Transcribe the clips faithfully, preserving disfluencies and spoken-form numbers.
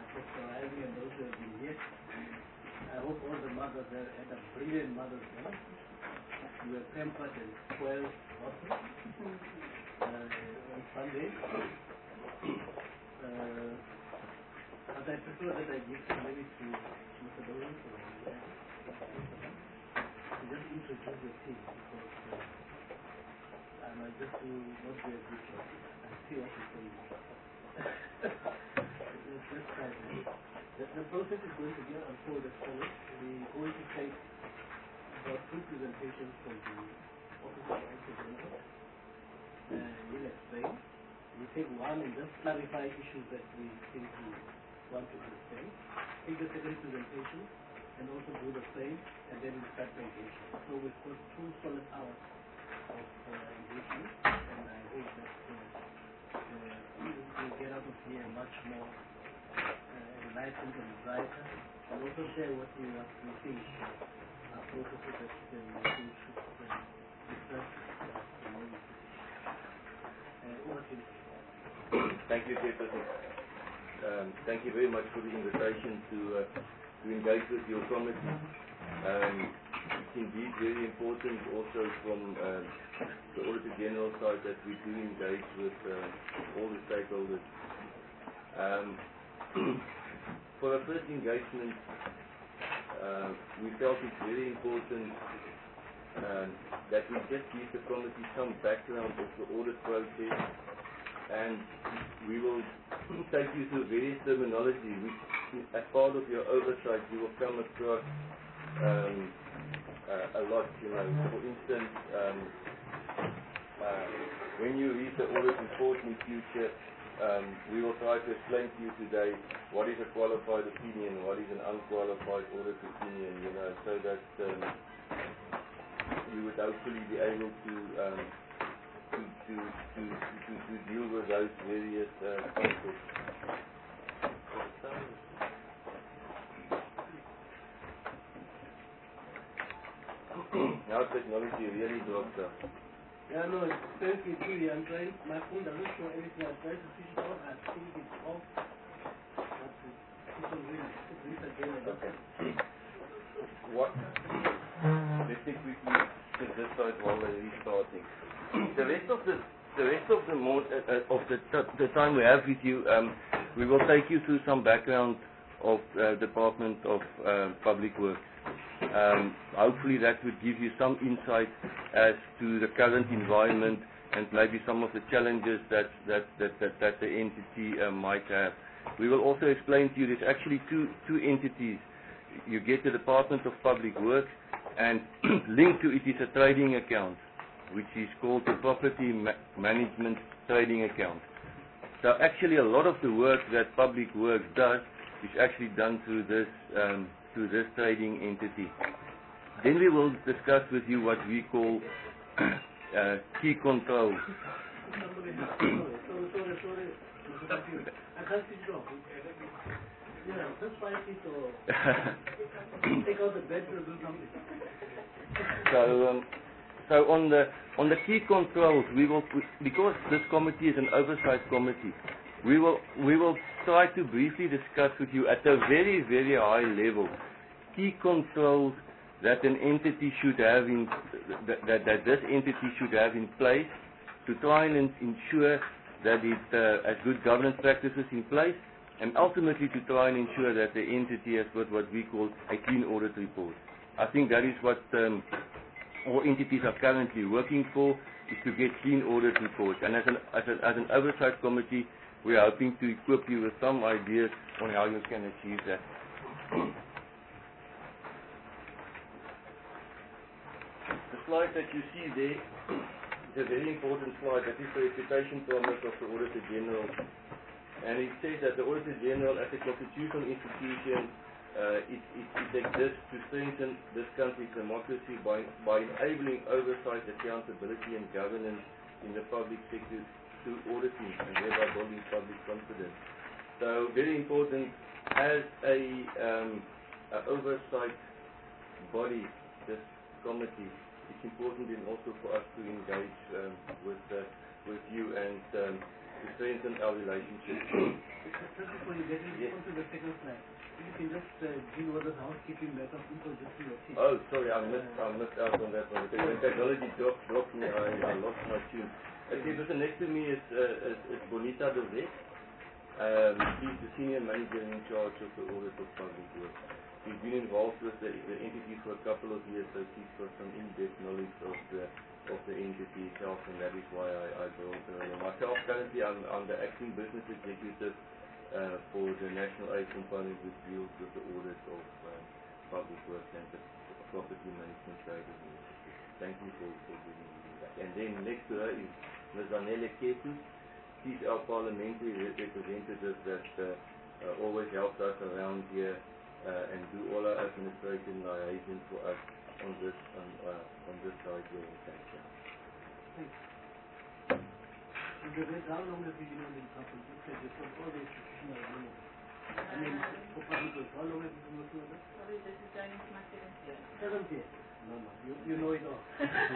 for arriving and those who have been here. I hope all the mothers have had a brilliant Mother's Day. You were pampered and spoiled also uh, on Sunday. Uh, but I prefer that I give maybe to Mister Dolan to just introduce the team because uh, I might just do not do a good job and see what you say. Let's try this. The, the process is going to be unfold as follows. We're going to take about two presentations from the Office of Auditor General. Uh, we'll explain. We'll take one and just clarify issues that we think we want to explain. Take the second presentation and also do the same, and then we start the engagement. So we've got two solid hours of uh, engagement, and I hope that uh, uh, we'll get out of here much more uh, enlightened and brighter, and also share what we, what we think uh, are processes that uh, we think should uh, discuss uh, community. Uh, over to you. Thank you, Chairperson. Um, thank you very much for the invitation to uh, to engage with your committee. Um, it's indeed very important also from uh, the Auditor General side that we do engage with uh, all the stakeholders. Um, for the first engagement, uh, we felt it's very important um, that we just give the committee some background of the audit process, and we will take you through various terminology which, as part of your oversight, you will come across um, uh, a lot. You know, for instance, um, uh, when you read the audit report in future, um, we will try to explain to you today what is a qualified opinion, what is an unqualified audit opinion. You know, so that um, you would hopefully be able to. Um, To, to, to, to, to deal with those various uh, concepts. Now technology really drops up. Yeah, no, it's very tricky. I'm trying, my phone doesn't show anything. I'm trying to switch it on. I think it's off. But it's on really. It's again. Okay. What? Let's take quickly to this side while they're restarting. The rest of the the rest of the more uh, uh, of the the time we have with you, um, we will take you through some background of uh, Department of uh, Public Works. Um, hopefully, that would give you some insight as to the current environment and maybe some of the challenges that that that that, that the entity uh, might have. We will also explain to you there's actually two two entities. You get the Department of Public Works, and linked to it is a trading account, which is called the Property Ma Management Trading Account. So actually a lot of the work that Public Works does is actually done through this, um, through this trading entity. Then we will discuss with you what we call uh, key control. Sorry, sorry, sorry. I can't switch it off. Yeah, just find it or take out the bed to do something. So, um, So on the on the key controls, we will, because this committee is an oversight committee, we will we will try to briefly discuss with you at a very very high level key controls that an entity should have in that that, that this entity should have in place to try and ensure that it uh, has good governance practices in place, and ultimately to try and ensure that the entity has got what we call a clean audit report. I think that is what um, all entities are currently working for, is to get clean audit reports. And as an, as, a, as an oversight committee, we are hoping to equip you with some ideas on how you can achieve that. The slide that you see there is a very important slide. That is the reputation promise of the Auditor General. And it says that the Auditor General, as a constitutional institution, Uh, it, it, it exists to strengthen this country's democracy by, by enabling oversight, accountability and governance in the public sector through auditing and thereby building public confidence. So very important as a, um, a oversight body, this committee, it's important then also for us to engage um, with, uh, with you and um, to strengthen our relationship. Just before you get into yes. on to the second slide. If you can just uh, deal with the housekeeping matter, people just do your team. Oh, sorry, I missed, I missed out on that one. Because when technology dropped, dropped me, I, I lost my tune. Okay, so next to me is, uh, is, is Bonita De Wet. Um, she's the senior manager in charge of the audit of public works. She's been involved with the, the entity for a couple of years, so she's got some in-depth knowledge of the of the entity itself, and that is why I, I brought her in. Myself, currently, I'm, I'm the acting business executive uh, for the National Aid component, which deals with the audit of um, public works and the property management side of the entity. Thank you for, for giving me that. And then next to her is Miz Anele Ketu. She's our parliamentary representative that uh, uh, always helps us around here uh, and do all our administration liaison for us on this on, uh, on this side here in Canada. Thanks. How long have you been in the company? You said you've got all the institutional knowledge. I mean, for public works, how long have you been working on that? Sorry, this is going into my seventh year. Seventh year? No, no, you, you know it all.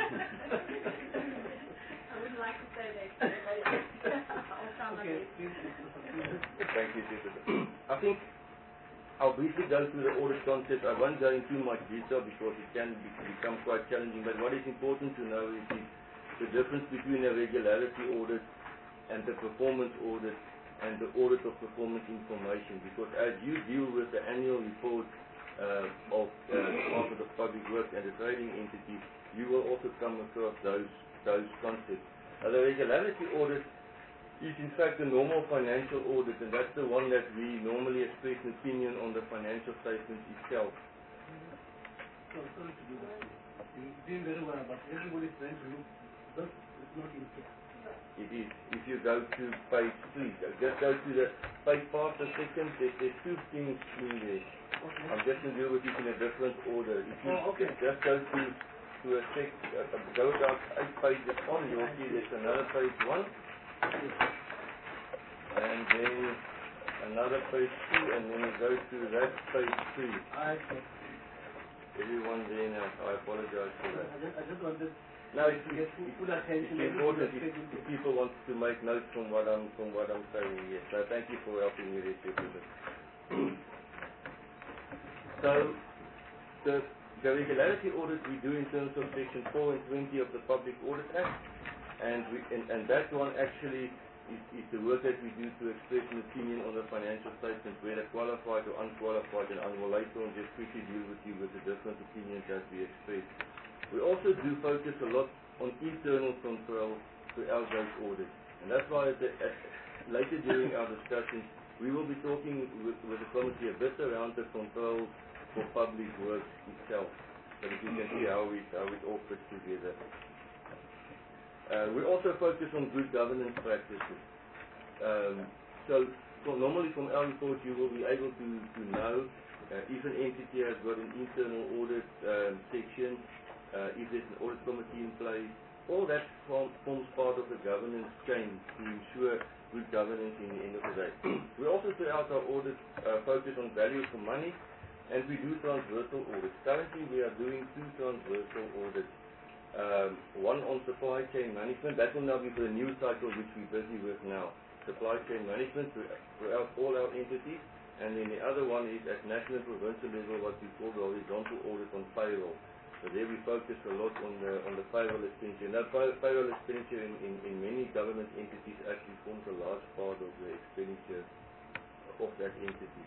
I wouldn't like to say that, but I'll try my Okay, best. please. Thank you, Jessica. I think I'll briefly go through the audit concept. I won't go into too much detail because it can be, become quite challenging, but what is important to know is the, the difference between a regularity audit and the performance audit and the audit of performance information, because as you deal with the annual report uh, of uh, Office of Public Works and the trading entity, you will also come across those, those concepts. Now, the regularity audit is in fact a normal financial audit, and that's the one that we normally express an opinion on the financial statements itself. So, sorry to do that. You're doing very well, but everybody's trying to look. This is not in here. It is. If you go to page three, just go to the page part the second, there's, there's two things in there. Okay. I'm just going to deal with it in a different order. If you Oh, okay. just go to, to a sec, uh, go down eight pages on, you'll see there's another page one. And then another page two, and then you go to that page three. I see. Everyone there now, I apologize for that. I just, I just wanted No, it's, to get it's, full it's, attention. it's important if, if people want to make notes from what I'm from what I'm saying. Yes, so thank you for helping me with this. So the the regularity audit we do in terms of section four and twenty of the Public Audit Act, and we and, and that one actually is, is the work that we do to express an opinion on the financial statements, whether qualified or unqualified, and I will later on just quickly deal with you with the different opinions that we express. We also do focus a lot on internal control throughout those audits, and that's why the, uh, later during our discussions we will be talking with, with the committee a bit around the control for public works itself, so that you can see how it, how it all fits together. Uh, we also focus on good governance practices. Um, so, so normally from our report you will be able to, to know uh, if an entity has got an internal audit um, section, uh, if there's an audit committee in place, all that form, forms part of the governance chain to ensure good governance in the end of the day. We also throughout our audit uh, focus on value for money, and we do transversal audits. Currently we are doing two transversal audits. Um, one on supply chain management, that will now be for the new cycle which we're busy with now. Supply chain management throughout all our entities, and then the other one is at national and provincial level what we call the horizontal audit on payroll. So there we focus a lot on the on the payroll expenditure. Now pay, payroll expenditure in, in, in many government entities actually forms a large part of the expenditure of that entity.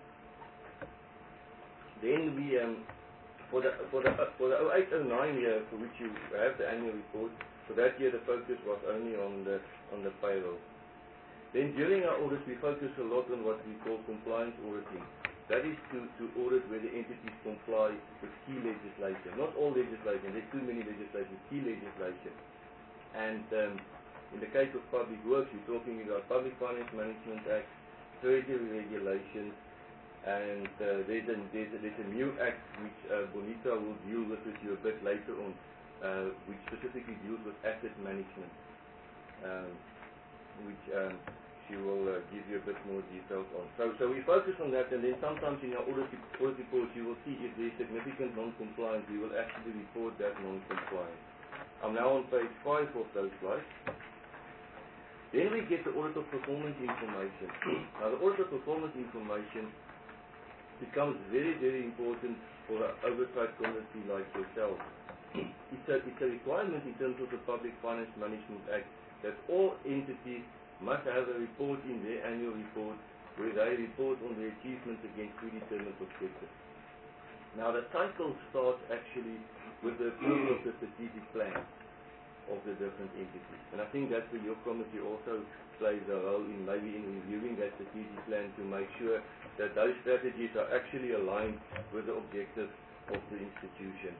Then we, um, for the for the uh, for the oh eight oh nine year for which you have the annual report, for that year the focus was only on the on the payroll. Then during our audit we focus a lot on what we call compliance auditing. That is to, to audit whether entities comply with key legislation. Not all legislation, there's too many legislation, key legislation. And um, in the case of public works, we're talking about Public Finance Management Act, Treasury regulations, and uh, there's, a, there's, a, there's a new act which uh, Bonita will deal with with you a bit later on, uh, which specifically deals with asset management, um, which um, she will uh, give you a bit more details on. So, so we focus on that, and then sometimes in our audit, audit reports you will see if there's significant non-compliance, we will actually report that non-compliance. I'm now on page five of those slides. Then we get the audit of performance information. Now the audit of performance information becomes very, very important for an oversight committee like yourself. It's a, it's a requirement in terms of the Public Finance Management Act that all entities must have a report in their annual report where they report on their achievements against predetermined objectives. Now the cycle starts actually with the approval of the strategic plan of the different entities. And I think that's where your committee also plays a role in maybe in reviewing that strategic plan to make sure that those strategies are actually aligned with the objectives of the institution.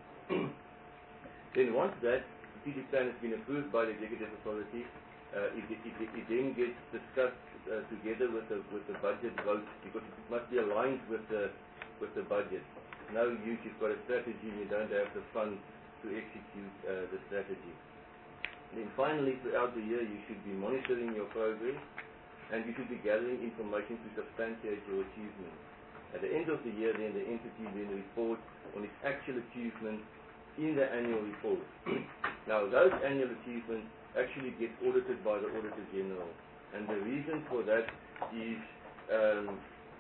Then once that strategic plan has been approved by the executive authority, uh, it, it, it, it then gets discussed uh, together with the with the budget vote, because it must be aligned with the with the budget. No use you've got a strategy and you don't have the funds to execute uh, the strategy. Then finally, throughout the year, you should be monitoring your progress and you should be gathering information to substantiate your achievements. At the end of the year, then the entity then reports on its actual achievements in the annual report. Now, those annual achievements actually get audited by the Auditor General, and the reason for that is um,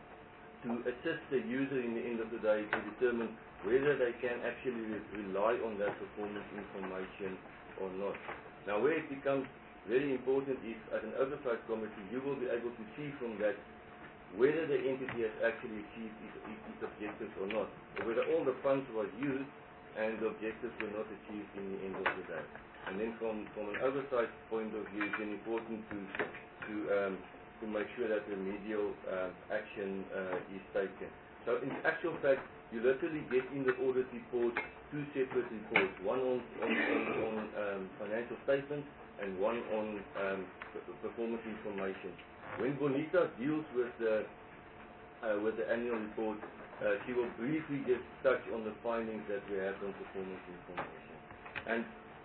to assist the user in the end of the day to determine whether they can actually re rely on that performance information or not. Now, where it becomes very important is, as an oversight committee, you will be able to see from that whether the entity has actually achieved its, its objectives or not, or whether all the funds were used and the objectives were not achieved in the end of the day. And then from, from an oversight point of view, it's then important to, to, um, to make sure that remedial uh, action uh, is taken. So in actual fact, you literally get in the audit report two separate reports, one on, on, on, on um, financial statements and one on um, performance information. When Bonita deals with the, uh, with the annual report, Uh, she will briefly just touch on the findings that we have on performance information. And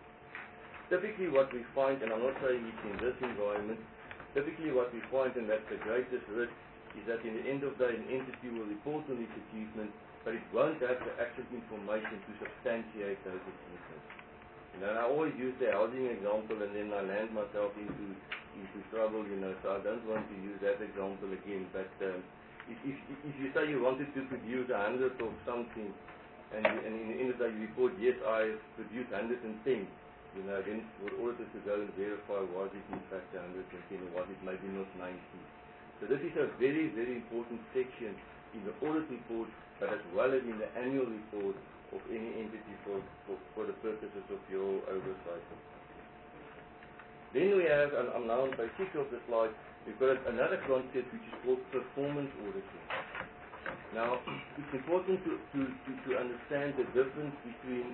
typically what we find, and I'm not saying it's in this environment, typically what we find, and that's the greatest risk, is that in the end of the day an entity will report on its achievements, but it won't have the actual information to substantiate those achievements. You know, I always use the housing example and then I land myself into, into trouble, you know, so I don't want to use that example again, but um, If, if, if you say you wanted to produce a hundred of something, and, you, and in the end of the day you report, yes, I produced one hundred ten, you know, then for auditors to go and verify, was it in fact one hundred ten or was it maybe not ninety. So this is a very, very important section in the audit report, but as well as in the annual report of any entity for, for, for the purposes of your oversight. Then we have, and I'm now on page six of the slide, we've got another concept which is called performance auditing. Now, it's important to, to, to, to understand the difference between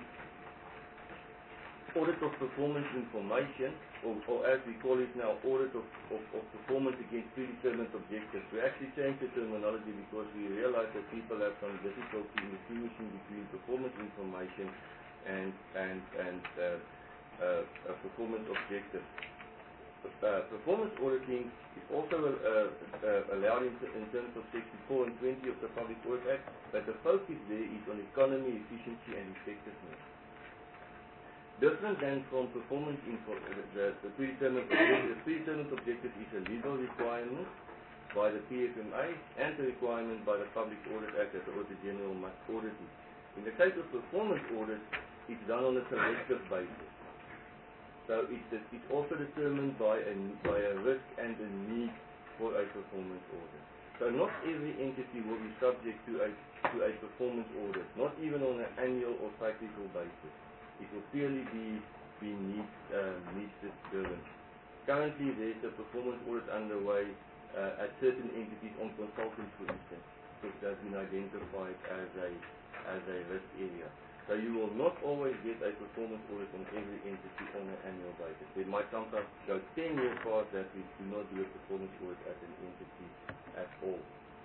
audit of performance information, or, or as we call it now, audit of, of, of performance against predetermined objectives. We actually changed the terminology because we realized that people have some difficulty in distinguishing between performance information and, and, and uh, uh, uh, performance objectives. Uh, performance auditing is also uh, uh, allowed in, in terms of Section four and twenty of the Public Audit Act, but the focus there is on economy, efficiency and effectiveness. Different than from performance info, the, the predetermined objective. The predetermined objective is a legal requirement by the P F M A and a requirement by the Public Audit Act that the Auditor General must audit it. In the case of performance audit, it's done on a selective basis. So it's, it's also determined by a, by a risk and a need for a performance audit. So not every entity will be subject to a, to a performance audit, not even on an annual or cyclical basis. It will purely be, be needs, uh, needs driven. Currently there's a performance audit underway uh, at certain entities on consultants, for instance, which has been identified as a, as a risk area. So you will not always get a performance audit on every entity on an annual basis. It might sometimes go ten years past that we do not do a performance audit at an entity at all.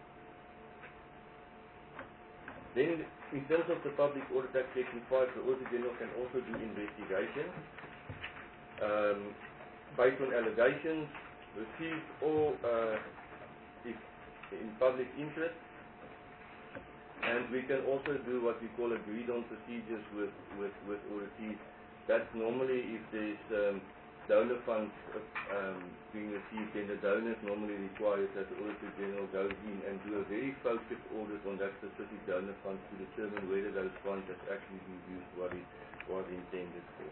Then, in terms of the Public Audit Act Section five, the Auditor General can also do investigation um, based on allegations received or uh, if in public interest. And we can also do what we call agreed on procedures with, with, with auditees. That's normally if there's um, donor funds uh, um, being received, then the donors normally requires that the Auditor General goes in and do a very focused audit on that specific donor fund to determine whether those funds have actually been used what it was intended for.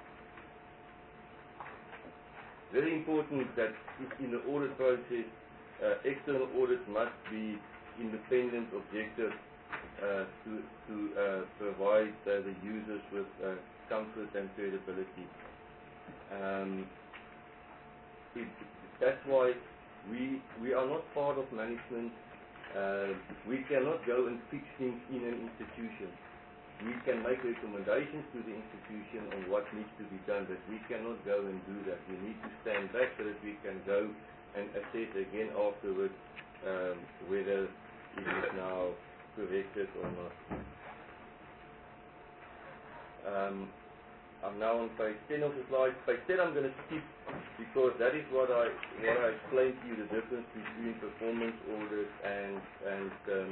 Very important that in the audit process, uh, external audits must be independent, objective, uh, to, to uh, provide uh, the users with uh, comfort and credibility. Um, it, that's why we we are not part of management. Uh, we cannot go and fix things in an institution. We can make recommendations to the institution on what needs to be done, but we cannot go and do that. We need to stand back so that we can go and assess again afterwards um, whether it is now corrected or not. Um, I'm now on page ten of the slide. Page ten I'm going to skip because that is what I what I explained to you, the difference between performance audit and and um,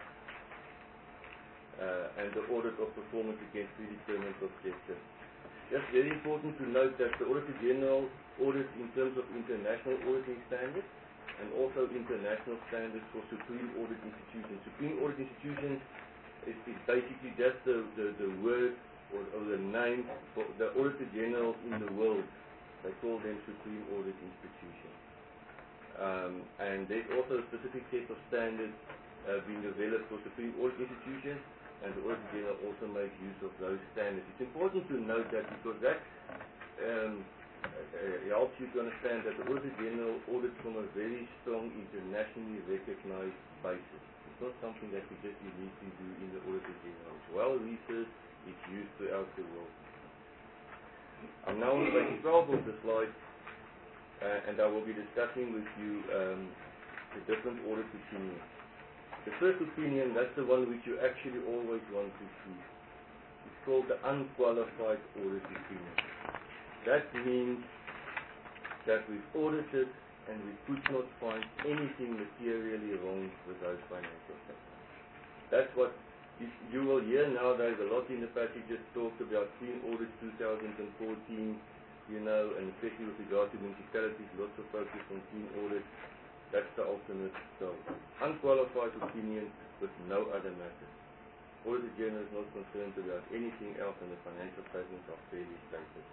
uh, and the audit of performance against predetermined objectives. Just very important to note that the Auditor General audits in terms of international auditing standards and also international standards for supreme audit institutions. Supreme audit institutions is, is basically just the, the, the word or, or the name for the Auditor General in the world. They call them supreme audit institutions. Um, and there's also a specific set of standards uh, being developed for supreme audit institutions, and the Auditor General also makes use of those standards. It's important to note that because that um, uh, helps you to understand that the Auditor General audits from a very strong internationally recognized basis. It's not something that we just uniquely do in the Auditor General. It's well researched. It's used throughout the world. I'm now on page twelve of the slide, uh, and I will be discussing with you um, the different audit opinions. The first opinion, that's the one which you actually always want to see. It's called the unqualified audit opinion. That means that we've audited and we could not find anything materially wrong with those financial statements. That's what you will hear nowadays a lot in the passages talk about clean audit two thousand fourteen, you know, and especially with regard to municipalities, lots of focus on clean audit. That's the ultimate goal. Unqualified opinion with no other matters. Auditor General is not concerned about anything else, and the financial statements are fairly stated.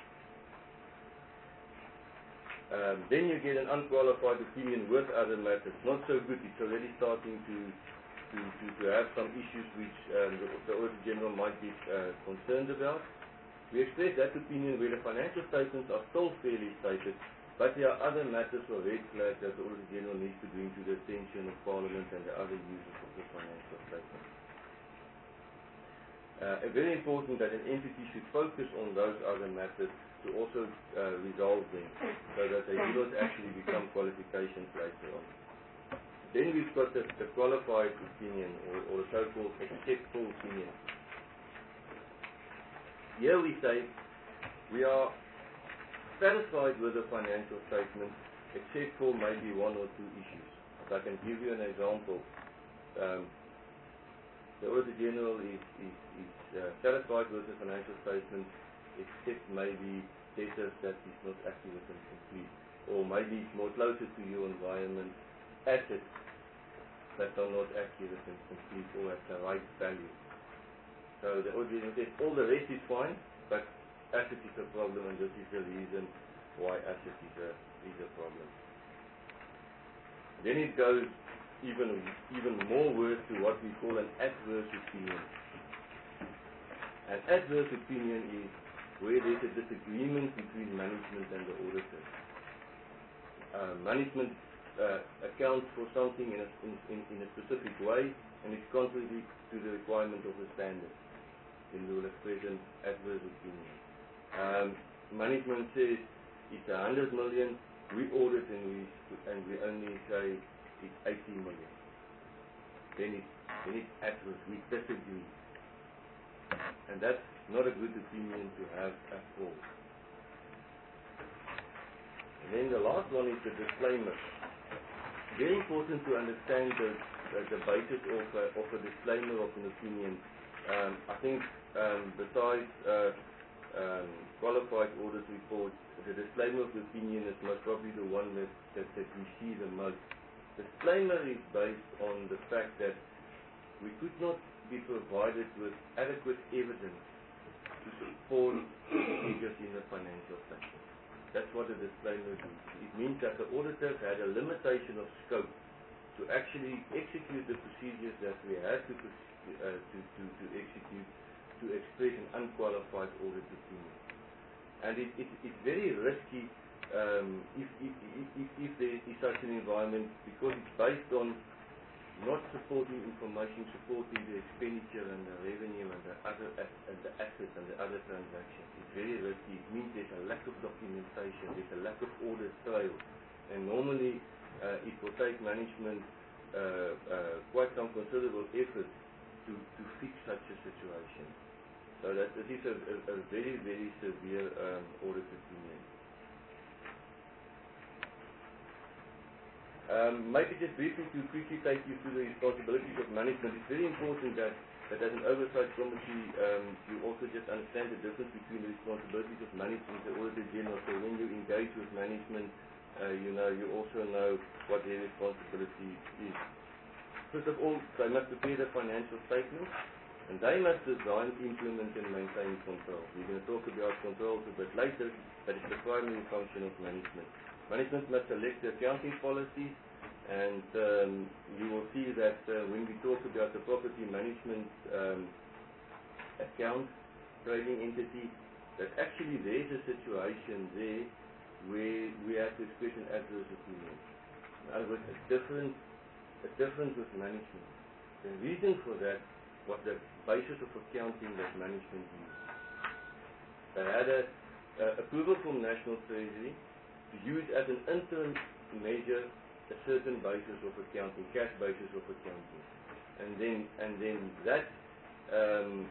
Um, then you get an unqualified opinion with other matters. Not so good. It's already starting to To, to, to have some issues which um, the, the Auditor General might be uh, concerned about. We express that opinion where the financial statements are still fairly stated, but there are other matters or red flags that the Auditor General needs to bring to the attention of Parliament and the other users of the financial statements. Uh, very important that an entity should focus on those other matters to also uh, resolve them so that they do not actually become qualifications later on. Then we've got the, the qualified opinion, or, or the so-called acceptable opinion. Here we say we are satisfied with the financial statement, except for maybe one or two issues. If I can give you an example, um, the Auditor General is, is, is uh, satisfied with the financial statement, except maybe debtors that is not accurate and complete, or maybe it's more closer to your environment, assets that are not accurate and complete or at the right value. So the Auditor General says all the rest is fine, but asset is a problem, and this is the reason why asset is a, is a problem. Then it goes even, even more worse to what we call an adverse opinion. An adverse opinion is where there's a disagreement between management and the auditor. Uh, management Uh, accounts for something in a, in, in a specific way, and it's contrary to the requirement of the standard. Then we will express an adverse opinion. Um, management says it's a hundred million, we audit and we and we only say it's eighty million. Then it's then it's adverse. We disagree, and that's not a good opinion to have at all. And then the last one is the disclaimer. Very important to understand the, the, the basis of, uh, of a disclaimer of an opinion. Um, I think um, besides uh, um, qualified audit report, the disclaimer of the opinion is most probably the one that, that, that we see the most. Disclaimer is based on the fact that we could not be provided with adequate evidence to support figures in the financial statement. That's what a disclaimer means. It means that the auditor had a limitation of scope to actually execute the procedures that we had to, uh, to, to, to execute to express an unqualified audit opinion. And it, it, it's very risky um, if, if, if, if there is such an environment, because it's based on not supporting information, supporting the expenditure and the revenue and the other and the assets and the other transactions. It's very risky. It means there's a lack of documentation, there's a lack of audit trail, and normally uh, it will take management uh, uh, quite some considerable effort to, to fix such a situation. So that it is a, a, a very, very severe um, audit opinion. Um, maybe just briefly to quickly take you through the responsibilities of management. It's very important that, that as an oversight committee, um, you also just understand the difference between the responsibilities of management and the Auditor General. So when you engage with management, uh, you know, you also know what their responsibility is. First of all, they must prepare the financial statements, and they must design, implement, and maintain control. We're going to talk about controls a bit later, but it's the primary function of management. Management must select the accounting policies, and um, you will see that uh, when we talk about the property management um, account trading entity, that actually there's a situation there where we have to express an adverse opinion. In other words, a different, a difference with management. The reason for that was the basis of accounting that management used. They had a, uh, approval from National Treasury to use as an interim measure a certain basis of accounting, cash basis of accounting, and then and then that um,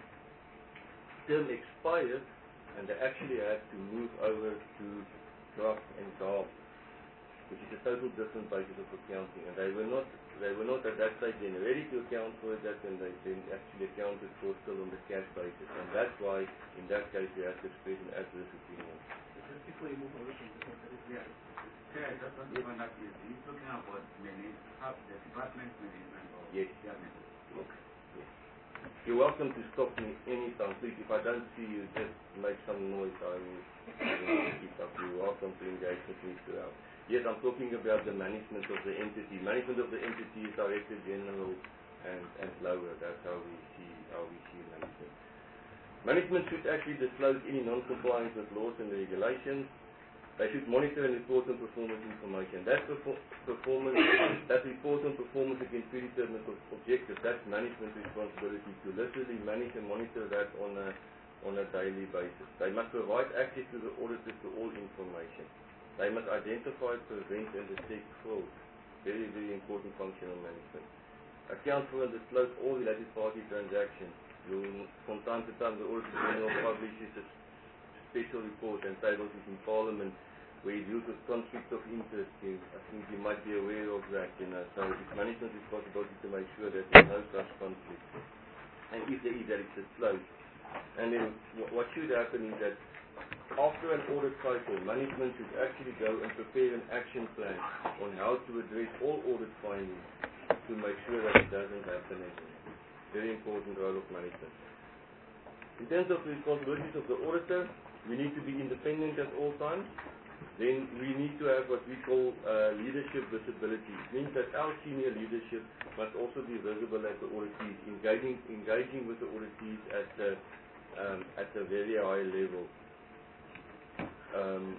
term expired, and they actually had to move over to draft and draft, which is a total different basis of accounting, and they were not they were not at that stage then ready to account for that, and they then actually accounted for still on the cash basis, and that's why in that case we have to express an adverse opinion. Just before you move over from the that is Yeah. Okay, I just want to find out, is he talking about manage, how the department management or Yes. chairman? Okay. Yes. You're welcome to stop me anytime. Please, if I don't see you, just make some noise. I will, I will keep up. You're welcome to engage with me throughout. Yes, I'm talking about the management of the entity. Management of the entity is Director General and, and lower. That's how we see how we see management. Management should actually disclose any non-compliance with laws and regulations. They should monitor and report on performance information. That perfor performance, that report on performance against predetermined objectives, that's management's responsibility to literally manage and monitor that on a on a daily basis. They must provide access to the auditors to all information. They must identify, prevent, and detect fraud. Very, very important function of management. Account for and disclose all related party transactions. You'll, from time to time, the Auditor General publishes a special report and tables it in Parliament where it deals with conflict of interest. You, I think you might be aware of that, you know. So it's management's responsibility to make sure that there's no such conflict. And if there is, that it's disclosed. And then what should happen is that after an audit cycle, management should actually go and prepare an action plan on how to address all audit findings to make sure that it doesn't happen again. Very important role of management. In terms of the responsibilities of the auditor, we need to be independent at all times. Then we need to have what we call uh, leadership visibility. It means that our senior leadership must also be visible at the auditees, engaging, engaging with the auditees at a, um, at a very high level. Um,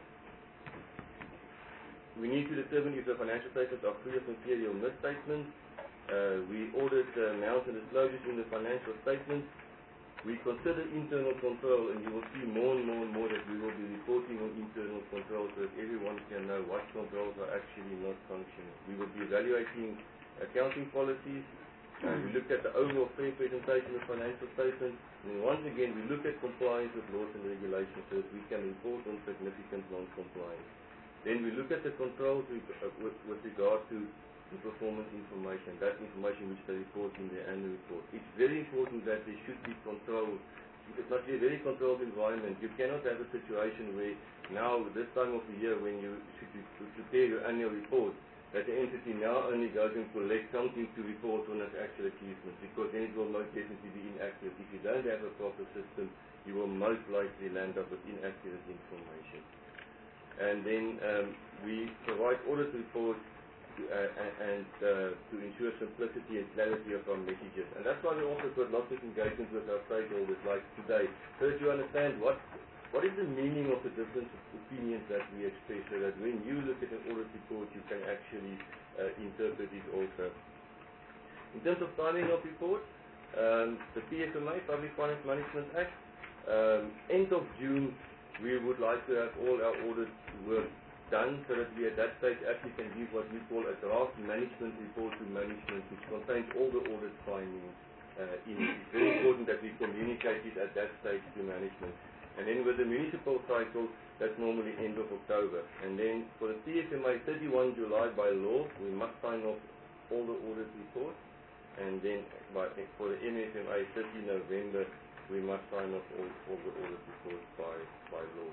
we need to determine if the financial statements are free of material misstatements. Uh, we audit the amounts and disclosures in the financial statements. We consider internal control, and you will see more and more and more that we will be reporting on internal control so that everyone can know what controls are actually not functioning. We will be evaluating accounting policies. Uh, we look at the overall fair presentation of financial statements. And once again, we look at compliance with laws and regulations so that we can report on significant non-compliance. Then we look at the controls with, uh, with, with regard to the performance information, that information which they report in their annual report. It's very important that there should be control it must be a very controlled environment. You cannot have a situation where now, this time of the year, when you should be, to prepare your annual report, that the entity now only goes and collects something to report on its actual achievements, because then it will most definitely be inaccurate. If you don't have a proper system, you will most likely land up with inaccurate information. And then um, we provide audit reports to, uh, and uh, to ensure simplicity and clarity of our messages. And that's why we also got lots of engagement with our stakeholders like today, so that you understand what What is the meaning of the different opinions that we express, so that when you look at an audit report, you can actually uh, interpret it also. In terms of timing of reports, um, the P F M A, Public Finance Management Act, um, end of June, we would like to have all our audit work done, so that we at that stage actually can give what we call a draft management report to management, which contains all the audit findings uh, in it. It's very important that we communicate it at that stage to management. And then with the municipal cycle, that's normally end of October. And then for the P F M A, thirty-first July by law, we must sign off all the audit reports. And then by, for the M F M A, thirtieth November, we must sign off all, all the audit reports by, by law.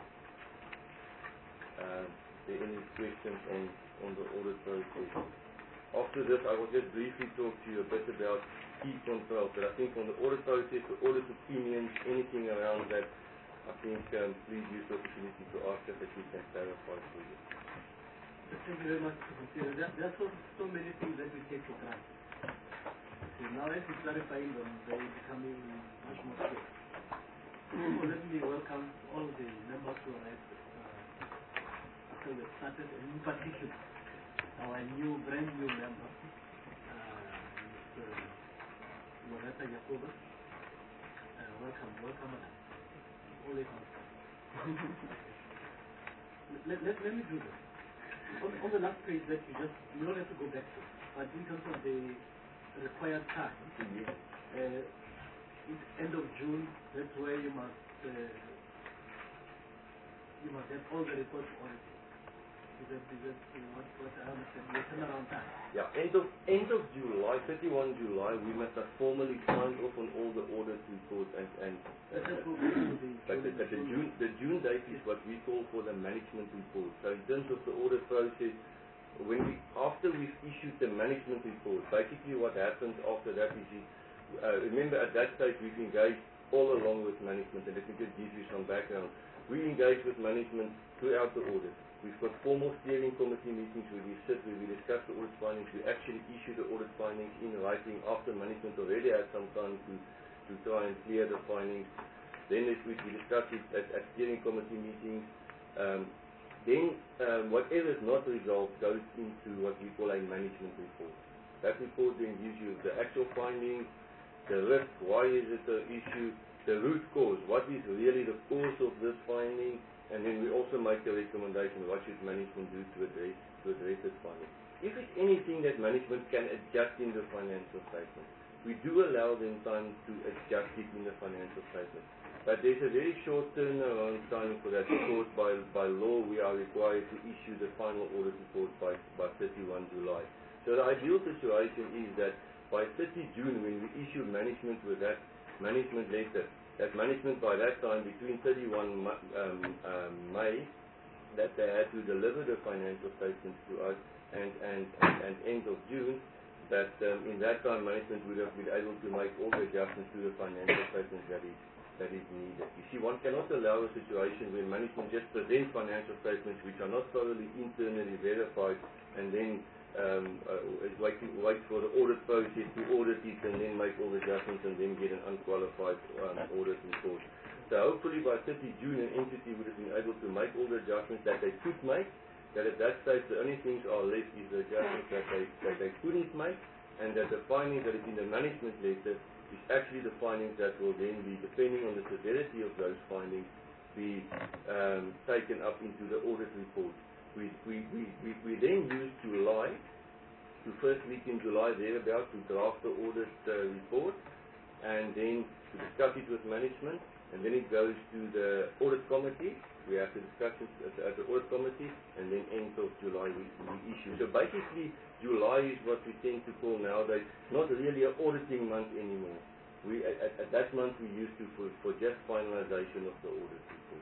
Um, are there any questions on, on the audit process? After this, I will just briefly talk to you a bit about key controls. But I think on the audit process, the audit opinions, anything around that, I think um, please use the opportunity to ask us if we can clarify for you. Thank you very much, Mister There, there are so, so many things that we take for granted. So now that we're clarifying them, they're becoming much more clear. So let me welcome all the members who arrived uh, after we started, and in particular, our new, brand new member, uh, Mister Loretta Jacobus. Uh, welcome, welcome, madam. let, let, let me do this. On, on the last page that you just, you don't have to go back to, but in terms of the required time, uh, it's end of June, that's where you must, uh, you must have all the reports audited. Is that, is that what, what I understand, your turnaround time? Yeah, end of, end of July, thirty-first July, we must have formally signed off on all the audit reports and, and uh, That's what we do the but the, but the June, the June date is what we call for the management report. So in terms of the audit process, when we, after we've issued the management report, basically what happens after that is, uh, remember at that stage we've engaged all along with management, and let me just give you some background. We engage with management throughout the audit. We've got formal steering committee meetings where we sit, where we discuss the audit findings. We actually issue the audit findings in writing after management already had some time to, to try and clear the findings. Then this week we discuss it at, at steering committee meetings. Um, then um, whatever is not resolved goes into what we call a management report. That report then gives you the actual findings, the risk, why is it an issue, the root cause, what is really the cause of this finding, and then we also make a recommendation what should management do to address, to address this finding. If it's anything that management can adjust in the financial statement, we do allow them time to adjust it in the financial statement. But there's a very short turnaround time for that, because by, by law we are required to issue the final audit report by, by thirty-first July. So the ideal situation is that by thirtieth June, when we issue management with that management letter, that management by that time, between thirty-first um, um, May, that they had to deliver the financial statements to us, and, and, and, and end of June, that um, in that time management would have been able to make all the adjustments to the financial statements that is, that is needed. You see, one cannot allow a situation where management just presents financial statements which are not thoroughly internally verified, and then Um, uh, wait, wait for the audit process to audit it and then make all the adjustments and then get an unqualified um, audit report. So hopefully by thirtieth June an entity would have been able to make all the adjustments that they could make, that at that stage the only things are left is the adjustments that they, that they couldn't make, and that the findings that is in the management letter is actually the findings that will then be, depending on the severity of those findings, be um, taken up into the audit report. We, we, we, we, we then use July, to first week in July thereabout, to draft the audit uh, report, and then to discuss it with management, and then it goes to the audit committee. We have to discuss it at the, at the audit committee, and then end of July we, we issue. So basically July is what we tend to call nowadays not really an auditing month anymore. We, at, at, at that month we used to for, for just finalization of the audit report.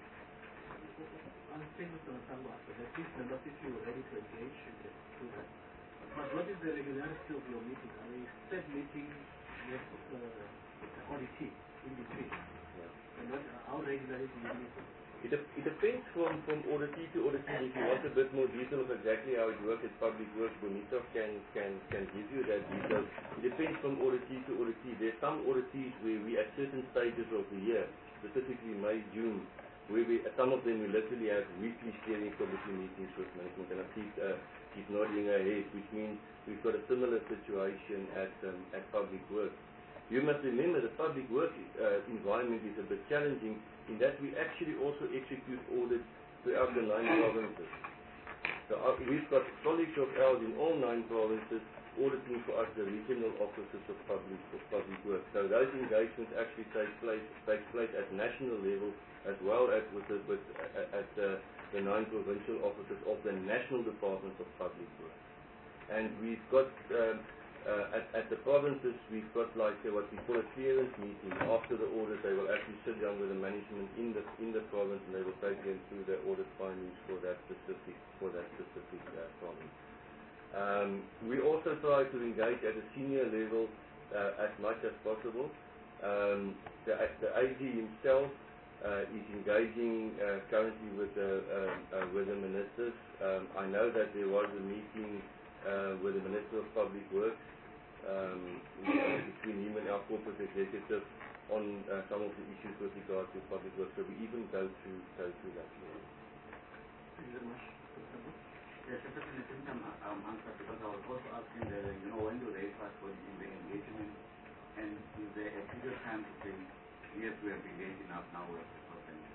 I'm saying this on some aspect, at least the if you were ready to engage, you can do that. But what is the regularity of your meeting? Are they set meeting with uh, auditee in between? Yeah. And what, how regularly do you meet? It, de it depends from, from auditee to auditee. If you want a bit more detail of exactly how it works at Public Works, Bonita can, can, can give you that detail. It depends from auditee to auditee. There are some auditees where we at certain stages of the year, specifically May, June, where we, some of them we literally have weekly steering committee meetings with management, and I keep, uh, keep nodding her head, which means we've got a similar situation at, um, at Public Works. You must remember the public work uh, environment is a bit challenging in that we actually also execute audits throughout the nine provinces. So uh, we've got colleagues of ours in all nine provinces auditing for us the regional offices of public of public work. So those engagements actually take place take place at national level as well as with the, with uh, at uh, the nine provincial offices of the national departments of public work. And we've got um, Uh, at, at the provinces, we've got like uh, what we call a clearance meeting. After the audit, they will actually sit down with the management in the in the province, and they will take them through their audit findings for that specific for that specific uh, province. Um, we also try to engage at a senior level uh, as much as possible. Um, the, the A G himself uh, is engaging uh, currently with the uh, uh, with the ministers. Um, I know that there was a meeting uh, with the Minister of Public Works. Um, between him and our corporate executive on uh, some of the issues with regard to public work. So we even go through go through that. Thank you very much. Yes, a certain symptom um, answer, because I was also asking that, you know, when do they pass for the, the engagement, and is there a period of time to say, yes, we have engaged enough, now we have to stop and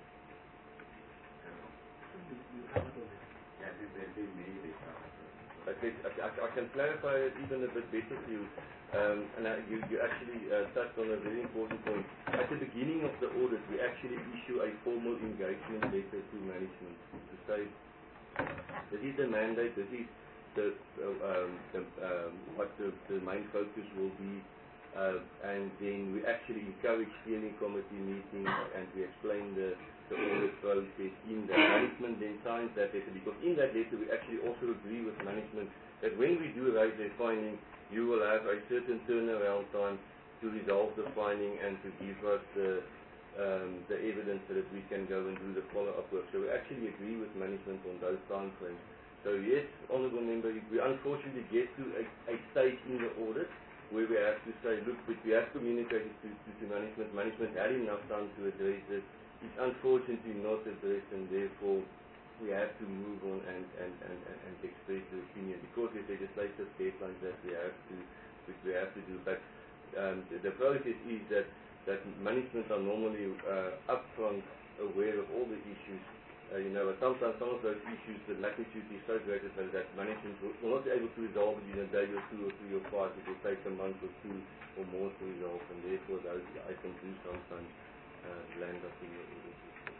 You, you covered all this. yeah, I think they, they may they start. I, think, I, I can clarify it even a bit better for you, um, and I, you, you actually uh, touched on a very important point. At the beginning of the audit, we actually issue a formal engagement letter to management to say, this is the mandate, this is the, uh, um, the, um, what the, the main focus will be, uh, and then we actually encourage steering committee meetings, and we explain the the audit process in that. Management then signs that letter, because in that letter we actually also agree with management that when we do raise their finding, you will have a certain turnaround time to resolve the finding and to give us the, um, the evidence so that we can go and do the follow-up work. So we actually agree with management on those time frames. So yes, Honourable Member, we unfortunately get to a, a stage in the audit where we have to say, look, but we have communicated to, to, to management. Management had enough time to address this. It's unfortunately not addressed, and therefore we have to move on and, and, and, and, and express the opinion, because there's legislative deadlines that we have to which we have to do. But um, the, the process is that, that management are normally uh, upfront aware of all the issues. Uh, you know, but sometimes some of those issues, the magnitude is so great that, that management will, will not be able to resolve it in a day or two or three or five. It will take a month or two or more to resolve, and therefore those items do sometimes Uh, land up in your audit report.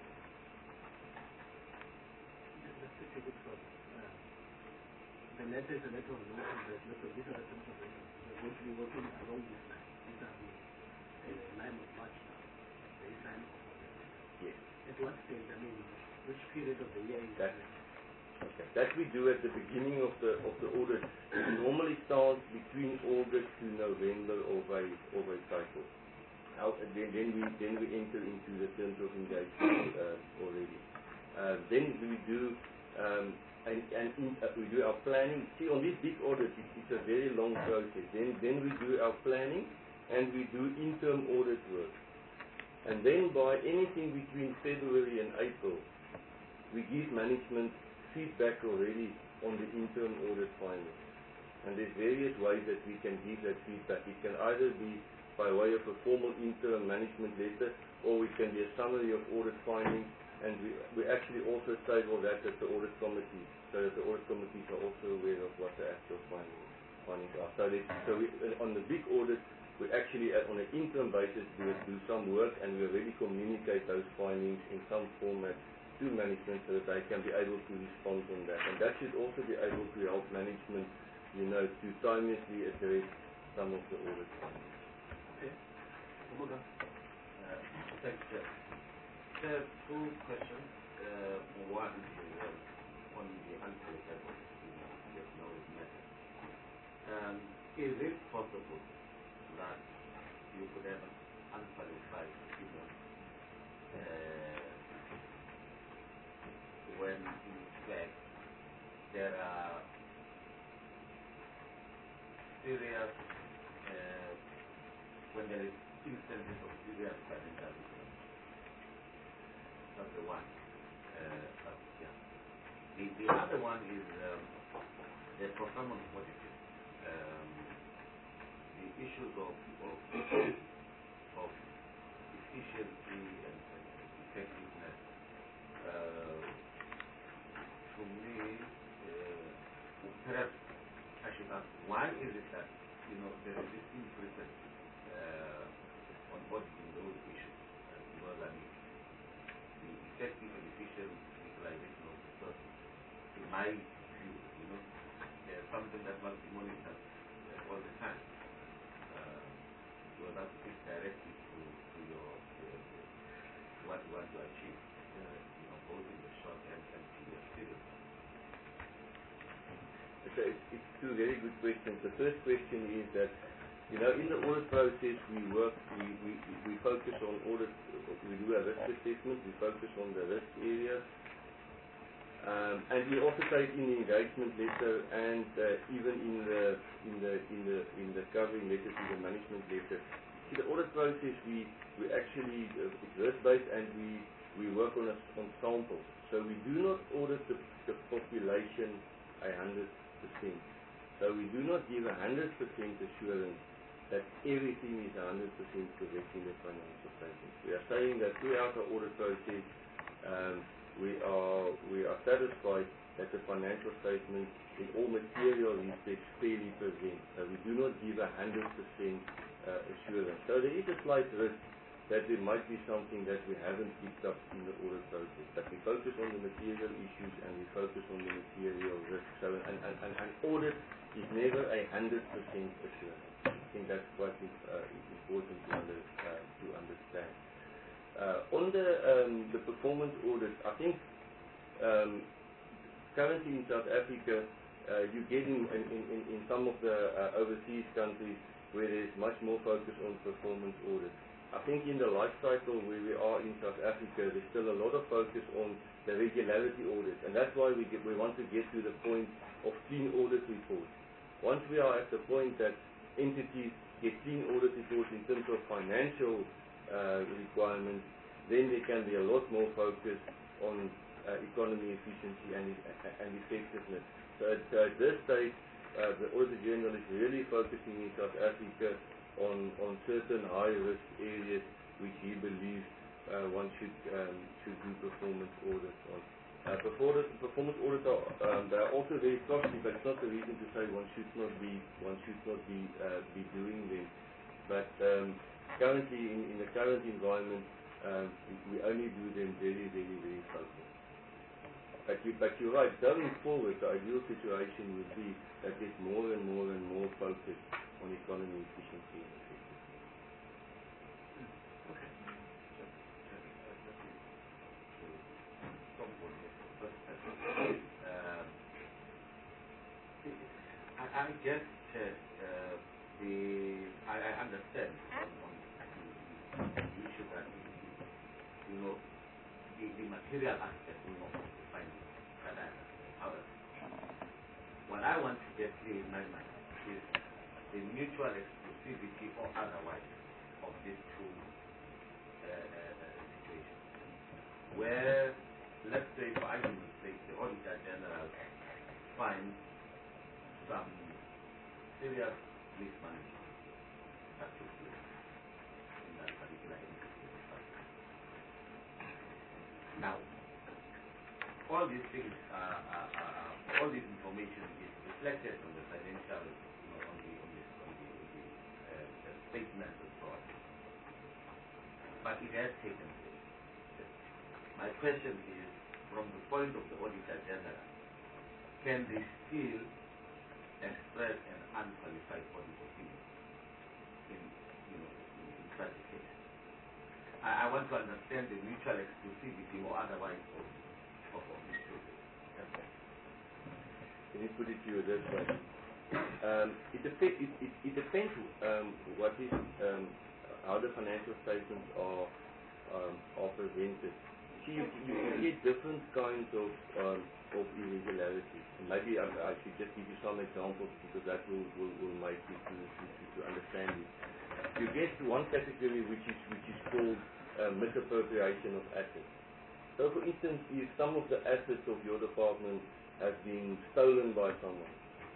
That's such a good thought. Uh, the letter is a letter of notice that, look, these are the terms of reference. We're going to be working along this line. These are the uh, nine of March now. There is nine of Yes. At what stage, I mean, which period of the year is that? that? Okay. That we do at the beginning of the of the audit. It normally starts between August to November of a of a cycle. Out, then, then we then we enter into the terms of engagement uh, already. Uh, then we do um, and, and in, uh, we do our planning. See, on this big audit, it, it's a very long process. Then then we do our planning, and we do interim audit work. And then by anything between February and April, we give management feedback already on the interim audit findings. And there's various ways that we can give that feedback. It can either be by way of a formal interim management letter, or it can be a summary of audit findings, and we, we actually also table that at the audit committee, so that the audit committees are also aware of what the actual findings, findings are. So, so we, on the big audit, we actually, uh, on an interim basis, do, do some work, and we already communicate those findings in some format to management so that they can be able to respond on that. And that should also be able to help management, you know, to timelessly address some of the audit findings. Okay. thanks, Chair. Chair, two questions. Uh, one is uh, on the unqualified audit, you know, yes, no, it matters. Um, is it possible that you could have an unqualified opinion uh, when in fact there are serious, uh, when there is instances of serious financial weakness? That's the one. Uh, uh, yeah. The, the other one is um, the performance auditing. Um, the issues of, of, of efficiency and, and effectiveness. Uh, to me, uh, perhaps I should ask, why is it that, you know, there is this implicit uh, on auditing those issues? Uh, because I mean, the effective and efficient utilization of the person, in my view, you know, there's something that must be monitored uh, all the time. Uh, because that fits directly to, to your uh, what you want to achieve, uh, you know, both in the short and, and in the period. So it's, it's two very good questions. The first question is that, you know, in the audit process we work, we, we, we focus on audit, we do a risk assessment, we focus on the risk areas, um, and we also take in the engagement letter and uh, even in the in the in the in the covering letter to the management letter. In the audit process we we actually uh, it's risk based and we we work on a, on samples. So we do not audit the, the population a hundred percent. So we do not give a hundred percent assurance that everything is a hundred percent correct in the financial statements. We are saying that throughout the audit process, um, we are we are satisfied that the financial statement in all material respects fairly present. So we do not give a hundred percent assurance. So there is a slight risk that there might be something that we haven't picked up in the audit process. But we focus on the material issues and we focus on the material risk. So an, an, an, an audit is never a hundred percent assurance. I think that's quite uh, important to, under, uh, to understand. Uh, on the um, the performance audit, I think um, currently in South Africa, uh, you get in, in, in, in some of the uh, overseas countries where there's much more focus on performance audit. I think in the life cycle where we are in South Africa, there's still a lot of focus on the regularity audit, and that's why we get, we want to get to the point of clean audit reports. Once we are at the point that entities get clean audit reports in terms of financial uh, requirements, then there can be a lot more focus on uh, economy efficiency and, and effectiveness. So at, uh, at this stage, uh, the Auditor General is really focusing in South Africa on, on certain high-risk areas which he believes uh, one should um, should do performance audits on. Uh, performance, performance audits are um, they are also very costly, but it's not the reason to say one should not be one should not be uh, be doing them. But um, currently, in, in the current environment, um, we, we only do them very, very, very focused. But, you, but you're right, going forward, the ideal situation would be that there's more and more and more focus on economy efficiency and effectiveness. Okay. Um, I, I guess uh, uh, the I, I understand on, on the, the issue that you know the, the material aspect you know, of the findings that I understand. However, what I want to get clear in my mind is the mutual exclusivity or otherwise of these two uh, uh, situations, where, let's say, for argument's sake, the Auditor General finds some serious mismanagement that took place in that particular entity. Now, all these things, are, are, are, all this information is reflected on the financial, you know, on the on the on the, on the, uh, the statements and so on. But it has taken place. My question is, from the point of the Auditor General, can they still express an unqualified audit opinion in, you know, in, in such a case? I, I want to understand the mutual exclusivity or otherwise of, of, of this process. Okay. Let me put it to you this way. Um, it, dep- it, it, it depends um, what is um, how the financial statements are um, are presented. See, you, you, you get different kinds of um, of irregularities. And maybe I, I should just give you some examples because that will, will, will make you to, to, to understand it. You get one category which is which is called uh, misappropriation of assets. So, for instance, if some of the assets of your department have been stolen by someone,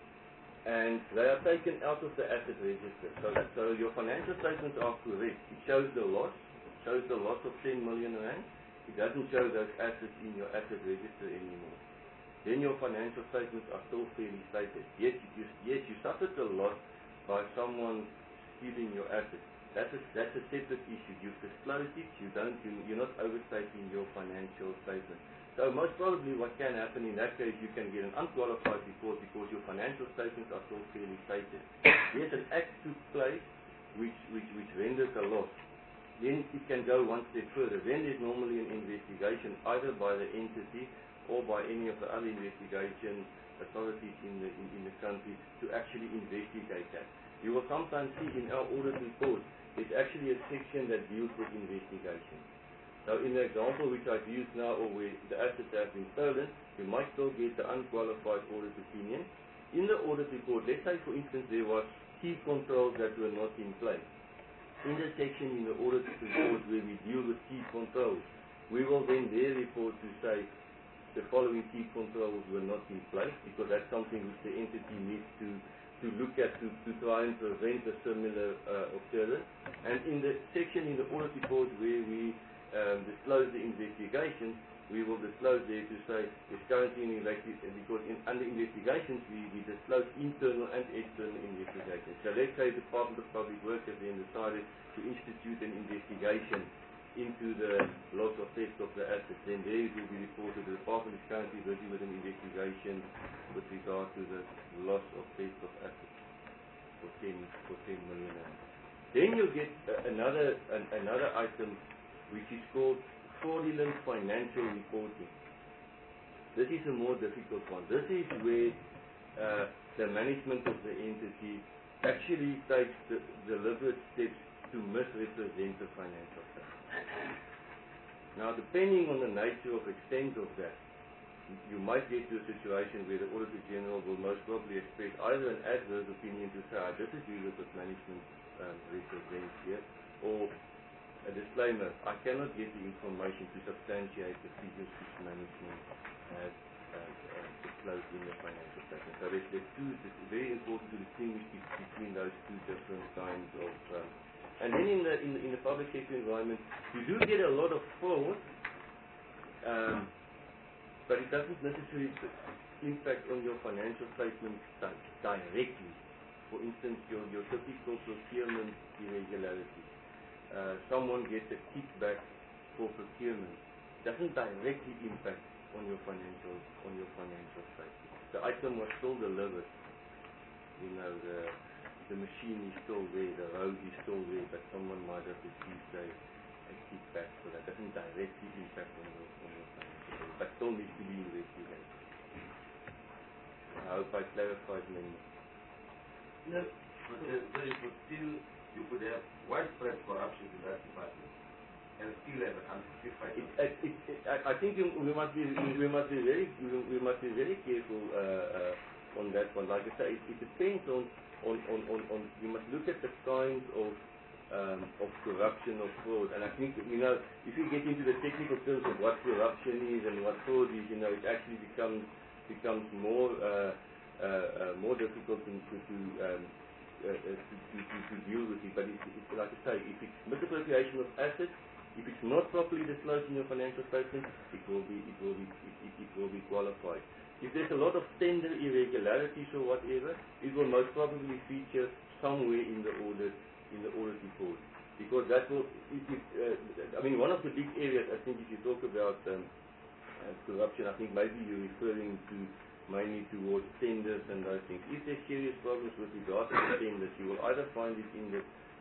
and they are taken out of the asset register. So, so your financial statements are correct. It shows the loss, it shows the loss of ten million rand. It doesn't show those assets in your asset register anymore. Then your financial statements are still fairly stated. Yes, you, yes, you suffered a loss by someone stealing your assets. That's a, that's a separate issue. You've disclosed it. You don't. You, you're not overstating your financial statement. So most probably what can happen in that case, you can get an unqualified report because your financial statements are still fairly stated. Yes, an act took place which, which, which renders a loss. Then it can go one step further. Then there's normally an investigation either by the entity or by any of the other investigation authorities in the, in, in the country to actually investigate that. You will sometimes see in our audit report, there's actually a section that deals with investigation. Now, in the example which I've used now, or where the assets have been stolen, you might still get the unqualified audit opinion. In the audit report, let's say, for instance, there was key controls that were not in place. In the section in the audit report where we deal with key controls, we will then there report to say the following key controls were not in place, because that's something which the entity needs to, to look at to, to try and prevent a similar uh, occurrence. And in the section in the audit report where we Um, disclose the investigation, we will disclose there to say there's currently an investigation, because in, under investigations we, we disclose internal and external investigations. So let's say the Department of Public Works has then decided to institute an investigation into the loss or theft of the assets, then there it will be reported the department is currently busy with an investigation with regard to the loss or theft of assets for ten, for ten million rand. Then you get uh, another, an, another item which is called fraudulent financial reporting. This is a more difficult one. This is where uh, the management of the entity actually takes the deliberate steps to misrepresent the financial statement. Now, depending on the nature of extent of that, you might get to a situation where the Auditor General will most probably express either an adverse opinion to say, I disagree with what management um, represents here, or a disclaimer, I cannot get the information to substantiate the figures which management has uh, uh, disclosed in the financial statement. So there's, there's two, it's very important to distinguish between those two different kinds of... Um, and then in the, in the in the public sector environment, you do get a lot of fraud, um, but it doesn't necessarily impact on your financial statement directly. For instance, your, your typical procurement irregularities. Uh, someone gets a kickback for procurement, doesn't directly impact on your financial on your financial statement. The item was still delivered. You know, the the machine is still there, the road is still there, but someone might have received a, a kickback, so that doesn't directly impact on your on your financial statement, but still needs to be investigated. I hope I clarified many. No, but uh, so you could still you could have widespread corruption in that department and still have an unjustified. It, it, it, it, I, I think you, we must be we must be very we must be very careful uh, uh, on that one. Like I say, it, it depends on, on, on, on, on you must look at the kinds of um, of corruption or fraud. And I think you know if you get into the technical terms of what corruption is and what fraud is, you know it actually becomes becomes more uh, uh, uh, more difficult to to, to um, Uh, uh, to, to, to, to deal with it, but it's, it's like I say, if it's misappropriation of assets, if it's not properly disclosed in your financial statement, it will be, it will be, it, it, it will be qualified. If there's a lot of tender irregularities or whatever, it will most probably feature somewhere in the audit, in the audit report, because that will. It, it, uh, I mean, one of the big areas I think if you talk about um, uh, corruption, I think maybe you're referring to. Mainly towards tenders and those things. If there's serious problems with regard to the tenders, you will either find it in the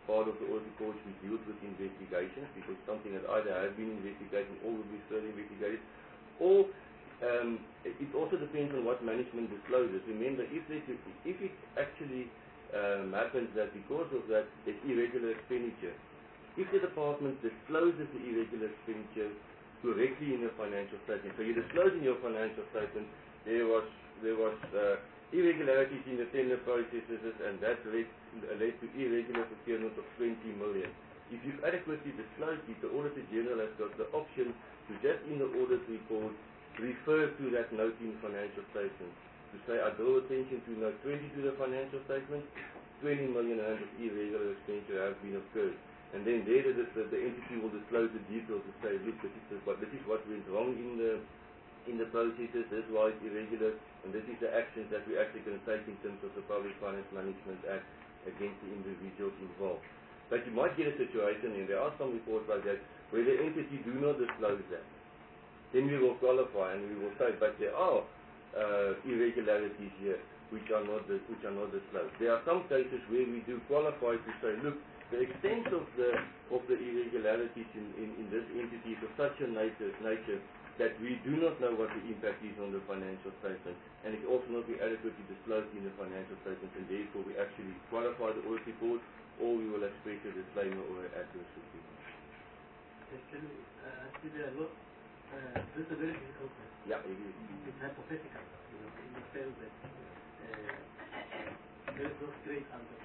part of the audit report which deals with investigations, because something that either has been investigated or will be further investigated, or um, it it also depends on what management discloses. Remember, if, it, if it actually um, happens that because of that there's irregular expenditure, if the department discloses the irregular expenditure correctly in the financial statement, so you disclose in your financial statement there was there was uh, irregularities in the tender processes, and that led, led to irregular procurement of twenty million. If you've adequately disclosed it, the Auditor General has got the option to just in the audit report refer to that note in the financial statement. To say, I draw attention to note twenty to the financial statement, twenty million rand of irregular expenditure have been occurred. And then there the, the, the entity will disclose the details to say, look, this is, what, this is what went wrong in the in the processes, this is why it's irregular, and this is the actions that we actually going to take in terms of the Public Finance Management Act against the individuals involved. But you might get a situation, and there are some reports like that, where the entity do not disclose that. Then we will qualify and we will say, but there are uh, irregularities here which are not which are not disclosed. There are some cases where we do qualify to say, look, the extent of the of the irregularities in, in, in this entity is of such a nature, nature that we do not know what the impact is on the financial statement, and it also not be adequately disclosed in the financial statement, and therefore we actually qualify the audit report, or we will express a disclaimer or an adverse opinion. Actually, uh, I see there are lot. Uh, this is a very difficult question. Yeah, it is. It's hypothetical, you know, in the sense that uh, there is no straight answer.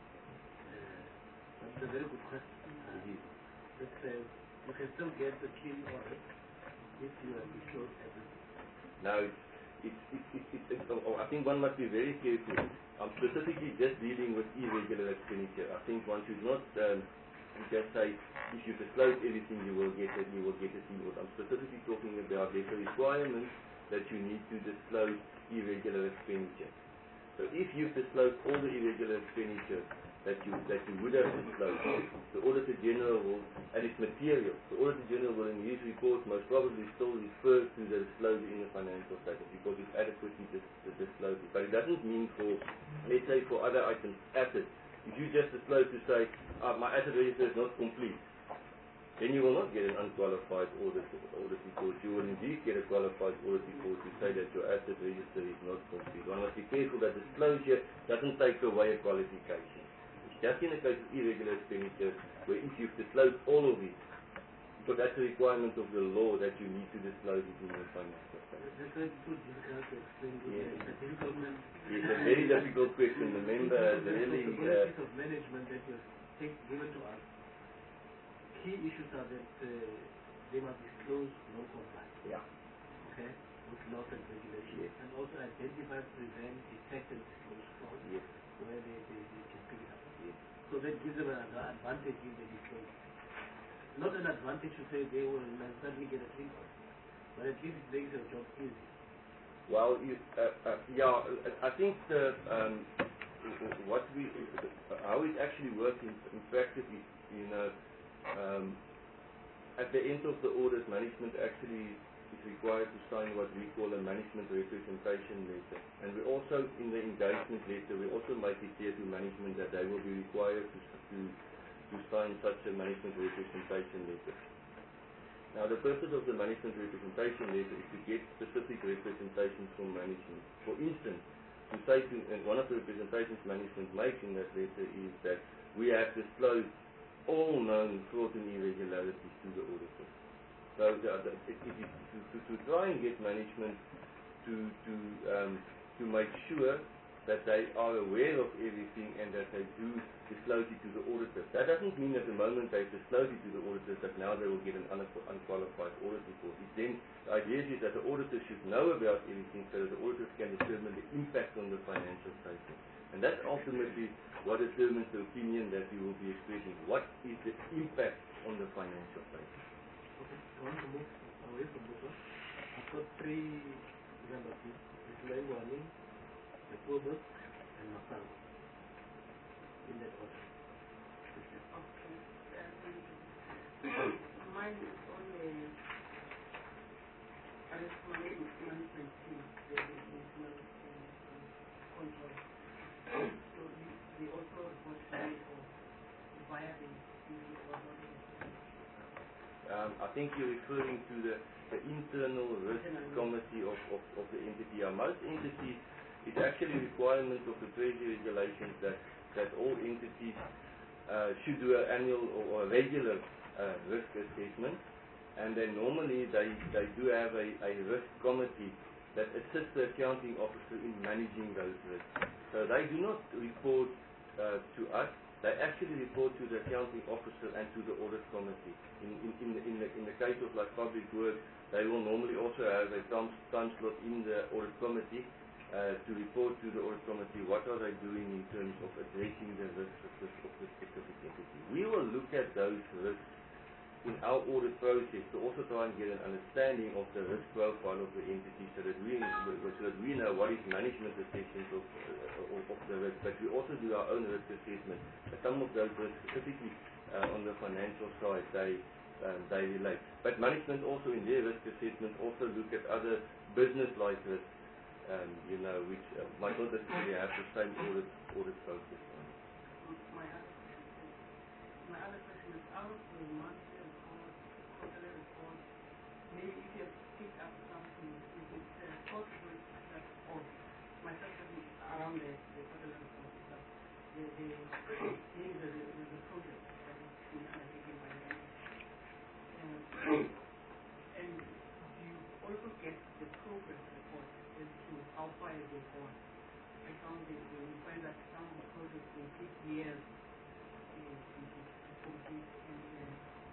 Uh, but it's a very good question. Uh, It is. that says you can still get the clean audit if you have disclosed everything. Now, it's, it's, it's, it's, it's, oh, I think one must be very careful. I'm specifically just dealing with irregular expenditure. I think one should not um, just say, if you disclose everything, you will get it, you will get it. I'm specifically talking about there's a requirement that you need to disclose irregular expenditure. So if you've disclosed all the irregular expenditure that you that you would have disclosed, the Auditor General will, and it's material, the Auditor General will in his report most probably still refer to the disclosure in the financial statement because it's adequately dis disclosed. But it doesn't mean for, let's say for other items, assets, if you just disclose to say, uh, my asset register is not complete, then you will not get an unqualified audit, audit report. You will indeed get a qualified audit report to say that your asset register is not complete. One must be careful that disclosure doesn't take away a qualification. It's just in the case of irregular expenditure, where if you've disclosed all of it, because that's a requirement of the law that you need to disclose it in your financial statement. That's why it's so difficult to explain. Yes. It's a difficult man. It's a very difficult question. The member has really... The Uh, responsibilities of management that you take given to us, key issues are that uh, they must disclose non-compliance, yeah. okay, with laws and regulations, Yes. and also identify, prevent, detect, and disclose fraud Yes. where they, they, they can pick it up. Yes. So that gives them an advantage in the disclosure. Not an advantage to say they will necessarily get a clean audit, but at least it makes your job easy. Well, you, uh, uh, yeah, I think the, um, what we, how it actually works in, in practice is, you know, um, at the end of the audit, management actually is required to sign what we call a management representation letter. And we also, in the engagement letter, we also make it clear to management that they will be required to, to, to sign such a management representation letter. Now, the purpose of the management representation letter is to get specific representations from management. For instance, to say to, and one of the representations management makes in that letter is that we have disclosed all known fraud and irregularities to the auditor. So the, the, it, it is to, to, to try and get management to to um, to make sure that they are aware of everything and that they do disclose it to the auditors. That doesn't mean that the moment they disclose it to the auditors that now they will get an unqualified audit report. It's then the idea is that the auditors should know about everything so that the auditors can determine the impact on the financial statement. And that's ultimately what determines the opinion that you will be expressing. What is the impact on the financial statement? Okay, I want to move away from this one. I've got three members here. Ismail Wani, the Probus, and Masango. In that order. Okay. Um, mine is on the risk management team, the business management control. So we, we also report to me for via the the authority? Um, I think you're referring to the, the internal risk committee of, of, of the entity. Uh, most entities, it's actually a requirement of the Treasury regulations that, that all entities uh, should do an annual or, or regular uh, risk assessment, and then normally they, they do have a, a risk committee that assists the accounting officer in managing those risks. So they do not report uh, to us. They actually report to the accounting officer and to the audit committee. In, in, in, the, in, the, in the case of like public works, they will normally also have a time, time slot in the audit committee uh, to report to the audit committee what are they doing in terms of addressing the risks of the, of the specific entity. We will look at those risks in our audit process to also try and get an understanding of the risk profile of the entity, so that we so that we know what is management assessment of, uh, of, of the risk. But we also do our own risk assessment. But some of those risks, specifically uh, on the financial side, they um, they relate. But management also in their risk assessment also look at other business-like risks, um, you know, which uh, might not necessarily have the same audit audit focus on. My other question, my other question is out of the monthly report, quarterly report, maybe if you have picked up something, if it's uh, possible that, or myself around the, the quarterly report, that the, the, maybe the, the, the project that is being undertaken by the um, and do you also get the progress report as to how far have they gone? I found that when you find that some of the projects will take years uh, to, to complete, and uh,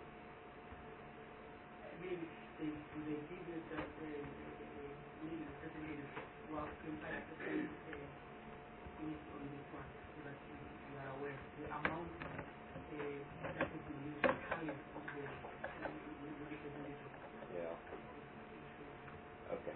maybe they, do they give you that uh, maybe the certain areas, well, twenty-five percent uh, based on this one, so that you, you are aware the amount uh, that would be used to carry of the Yeah. Okay.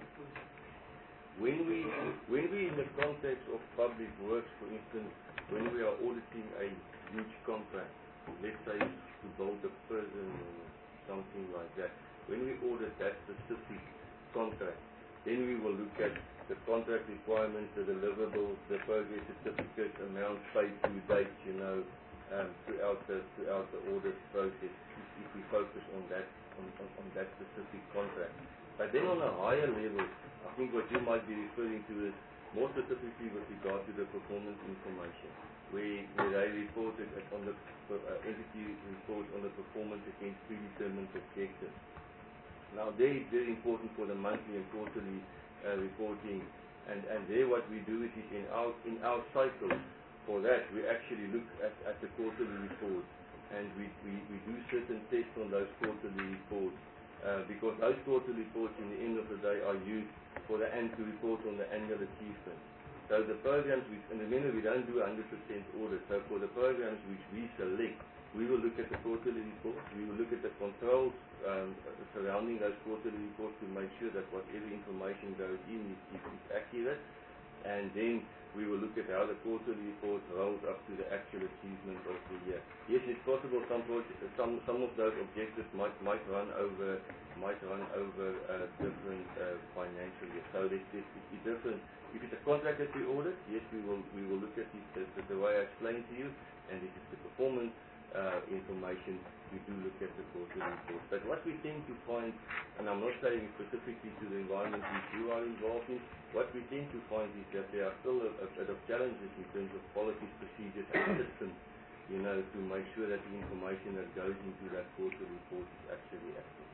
When we, when we in the context of public works, for instance, when we are auditing a huge contract, let's say to build a prison or something like that, when we audit that specific contract, then we will look at the contract requirements, the deliverables, the progress certificates, amount paid to date, you know, um, throughout the throughout the audit process, if, if we focus on that on, on, on that specific contract. But then on a higher level, I think what you might be referring to is more specifically with regard to the performance information, where, where they reported on the uh, entity report on the performance against predetermined objectives. Now, there it's very important for the monthly and quarterly uh, reporting, and, and there what we do is, is in our in our cycle for that we actually look at, at the quarterly reports, and we, we, we do certain tests on those quarterly reports. Uh, because those quarterly reports in the end of the day are used for the end to report on the annual achievement. So the programs, which, and remember we don't do one hundred percent audit, so for the programs which we select, we will look at the quarterly reports, we will look at the controls um, surrounding those quarterly reports to make sure that whatever information goes in is, is, is accurate, and then we will look at how the quarterly report rolls up to the actual achievement of the year. Yes, it's possible some projects, some some of those objectives might might run over might run over uh, different uh, financial years. So it's, it's, it's different. If it's a contract that we audit, yes, we will we will look at it the, the way I explained to you, and if it's the performance uh, information, we do look at the quarterly report. But what we tend to find, and I'm not saying specifically to the environment which you are involved in, what we tend to find is that there are still a, a bit of challenges in terms of policies, procedures, and systems, you know, to make sure that the information that goes into that quarterly report is actually accurate.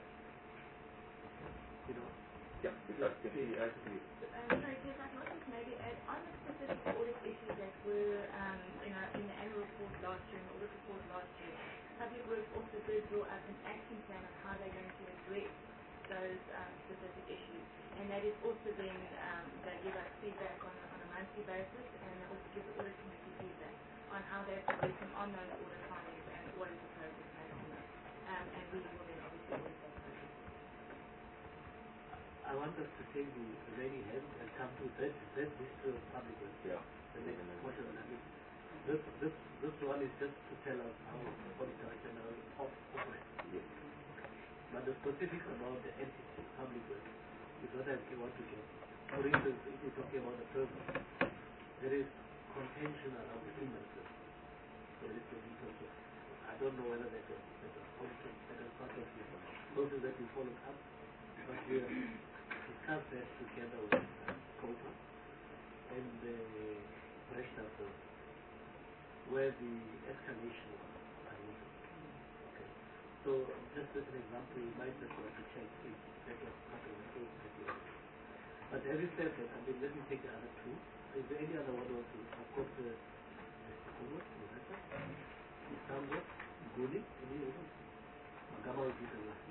You know, yeah, because can see actually. Um, sorry, Chris, I'd like to maybe add on the specific audit issues that were, um, you know, in the annual report last year, in the audit report last year. Public Works also did draw up an action plan of how they're going to address those um, specific issues. And that is also then, um, they give us feedback on, on a monthly basis, and they also give the audit committee feedback on how they're progressing on those audit findings and what is the progress made on those. Um, and we will then obviously audit that progress. I want us to take the ready hand and come to that, that this to public works. Yeah. The next portion of it. This, this, this one is just to tell us how the Auditor General operates. Yes. But the specifics about the entity, public works, is what I want to get. For instance, if we're talking about the purpose, there is contention around the finances. For instance, in terms of I don't know whether that was, that was positive, that was part of the process that we followed up, but we have discussed that together with uh, COPA and the uh, Reshta Force, where the escalation was permitted. Okay. So just as an example, you might just want to check if that was part of the process that you had. But having said that, I mean, let me take the other two. Is there any other one also? Of course, uh, Homework, Rosetta, Istanbul, Guli, any other? Magama will be the last.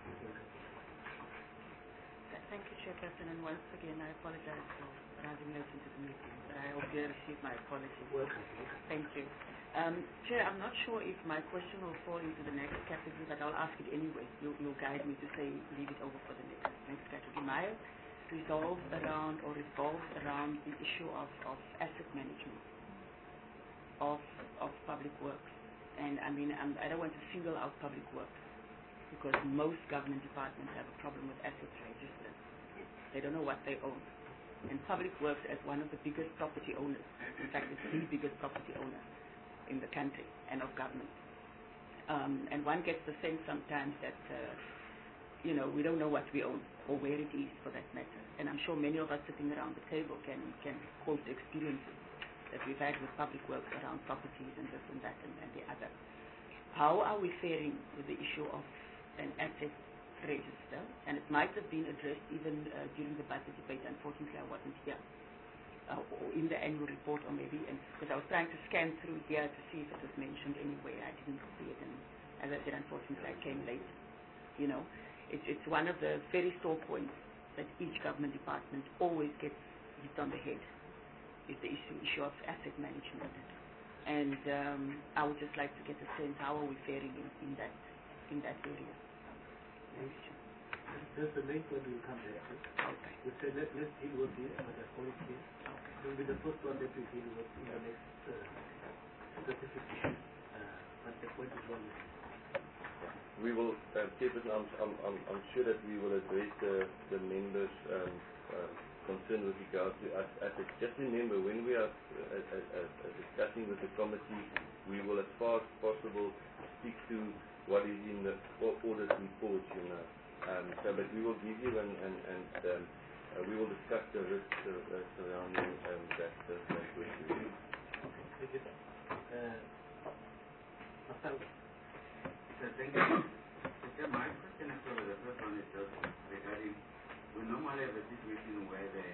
Thank you, Chairperson, and once again I apologize for arriving late into the meeting, but I hope you received my apology. Welcome. Thank you. Um, Chair, I'm not sure if my question will fall into the next category, but I'll ask it anyway. You, you'll guide me to say leave it over for the next, next category. My resolve around or revolves around the issue of, of asset management of, of public works. And I mean, I'm, I don't want to single out public works, because most government departments have a problem with assets registered. They don't know what they own. And public works, as one of the biggest property owners, in fact it's the biggest property owner in the country and of government. Um, and one gets the sense sometimes that, uh, you know, we don't know what we own or where it is for that matter. And I'm sure many of us sitting around the table can, can quote experiences that we've had with public works around properties and this and that and, and the other. How are we faring with the issue of an asset register? And it might have been addressed even uh, during the budget debate. Unfortunately, I wasn't here. Uh, or in the annual report, or maybe, because I was trying to scan through here to see if it was mentioned anywhere. I didn't see it, and as I said, unfortunately, I came late. You know, it's it's one of the very sore points that each government department always gets hit on the head, is the issue issue of asset management. And um, I would just like to get a sense, how are we faring in, in that in that area? That's the main point we'll come back to. Okay. We say let, let's deal with this, but the policy case. Okay. It will be the first one that we deal with in the next uh, specific issue. Uh, but the point is one. We will, uh, Chairperson, I'm, I'm, I'm, I'm sure that we will address the, the members' um, uh, concern with regard to us assets. Just remember, when we are uh, uh, uh, discussing with the committee, we will, as far as possible, speak to what is in the audit reports, you know. Um, so, but we will give you and, and, and um, uh, we will discuss the risks uh, uh, surrounding um, that, that, that question. Okay, thank you. Uh, Marcel. So thank you. So my question actually, the first one is just regarding, we normally have a situation where the,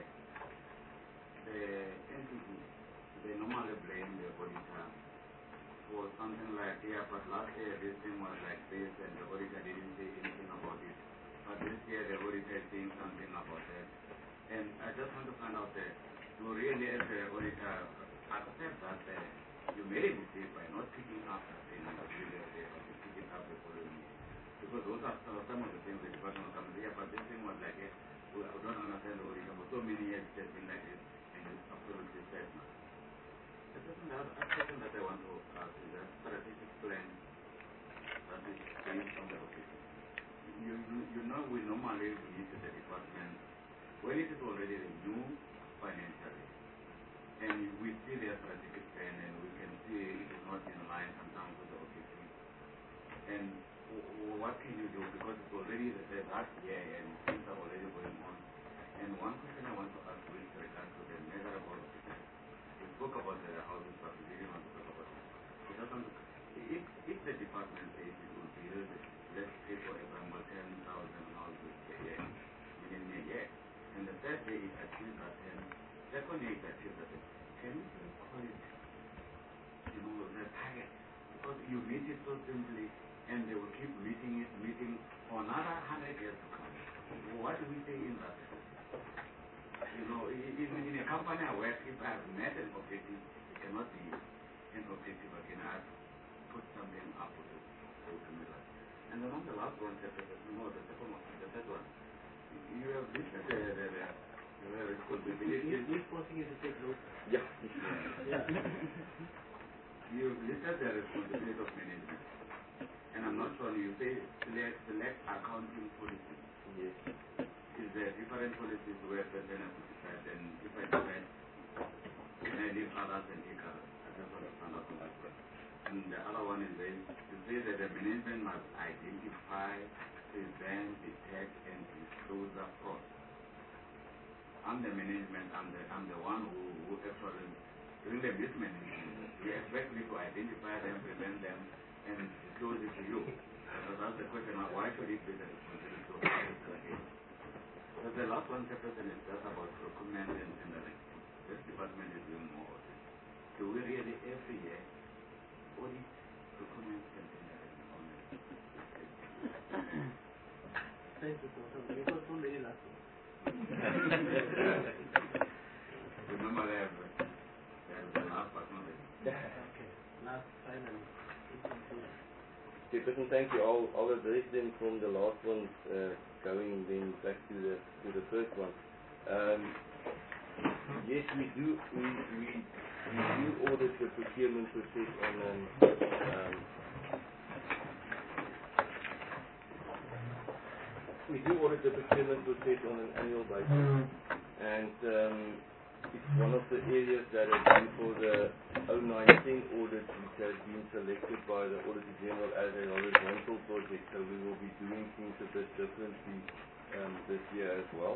the entity, they normally blame the auditor for something like, yeah, but last year this thing was like this and the auditor didn't say anything about it. But this year the auditor is saying something about that. And I just want to find out that you really, as the auditor, accept that uh, you made a mistake by not picking up that thing in the previous year, but you pick it up the following year. Because those are some of the things the department will come and say, yeah, but this thing was like, yeah, we don't understand the auditor for so many years, it has been like this, and it's absolutely said now. The second question that I want to ask is a strategic plan that is based on the objective. You, you, you know, we normally visit the department when it is already a new financial year, and we see their strategic plan, and we can see it is not in line sometimes with the objective. And w what can you do, because it's already the, the last year and things are already going on. And one question I want to ask with regard to the measurable objectives. We spoke about the housing stock, we didn't want to talk about it. We just want to, if, if the department says it will build, let's say for example, ten thousand houses a year, within a year, and the third day it achieves that, and second day it achieves that, can you still call it, you know, the target? Because you meet it so simply, and they will keep meeting it, meeting for another hundred years to come. What do we say in that? You know, even in a company I work, if I have met an objective, it cannot be an objective again. I have to put something up to ultimate that. And then on the last one, the, the, no, the second one, the third one, you have listed the, the, the, the responsibility. We're forcing you to take notes. Yeah. Yeah. You listed the responsibility of management. And I'm not sure, you say select, select accounting policy. Yes. Is there different policies where person has to decide, and if I decide, can I leave others and take others? I just want to find out from my question. and the other one is very, it says that the management must identify, prevent, detect, and disclose the fraud. I'm the management, I'm the, I'm the one who, who actually doing the mismanagement. We expect me to identify them, prevent them, and disclose it to you. So that's the question, why should it be the responsibility of the again? So the last one, Chairperson, is just about procurement and tendering. This department is doing more of it. Do we really every year audit procurement and tendering on it? Thank you for something. You got so many last ones. Remember they have, they have the last but not the Okay. Last, final. Chairperson, thank you. I'll, I'll address them from the last ones uh, going then back to the to the first one. Um, yes, we do we, we, we do audit the procurement process on an um, we do audit the procurement process on an annual basis, and um, it's one of the areas that has been for the oh nine ten audit, which has been selected by the Auditor General as a horizontal project, so we will be doing things a bit differently um, this year as well.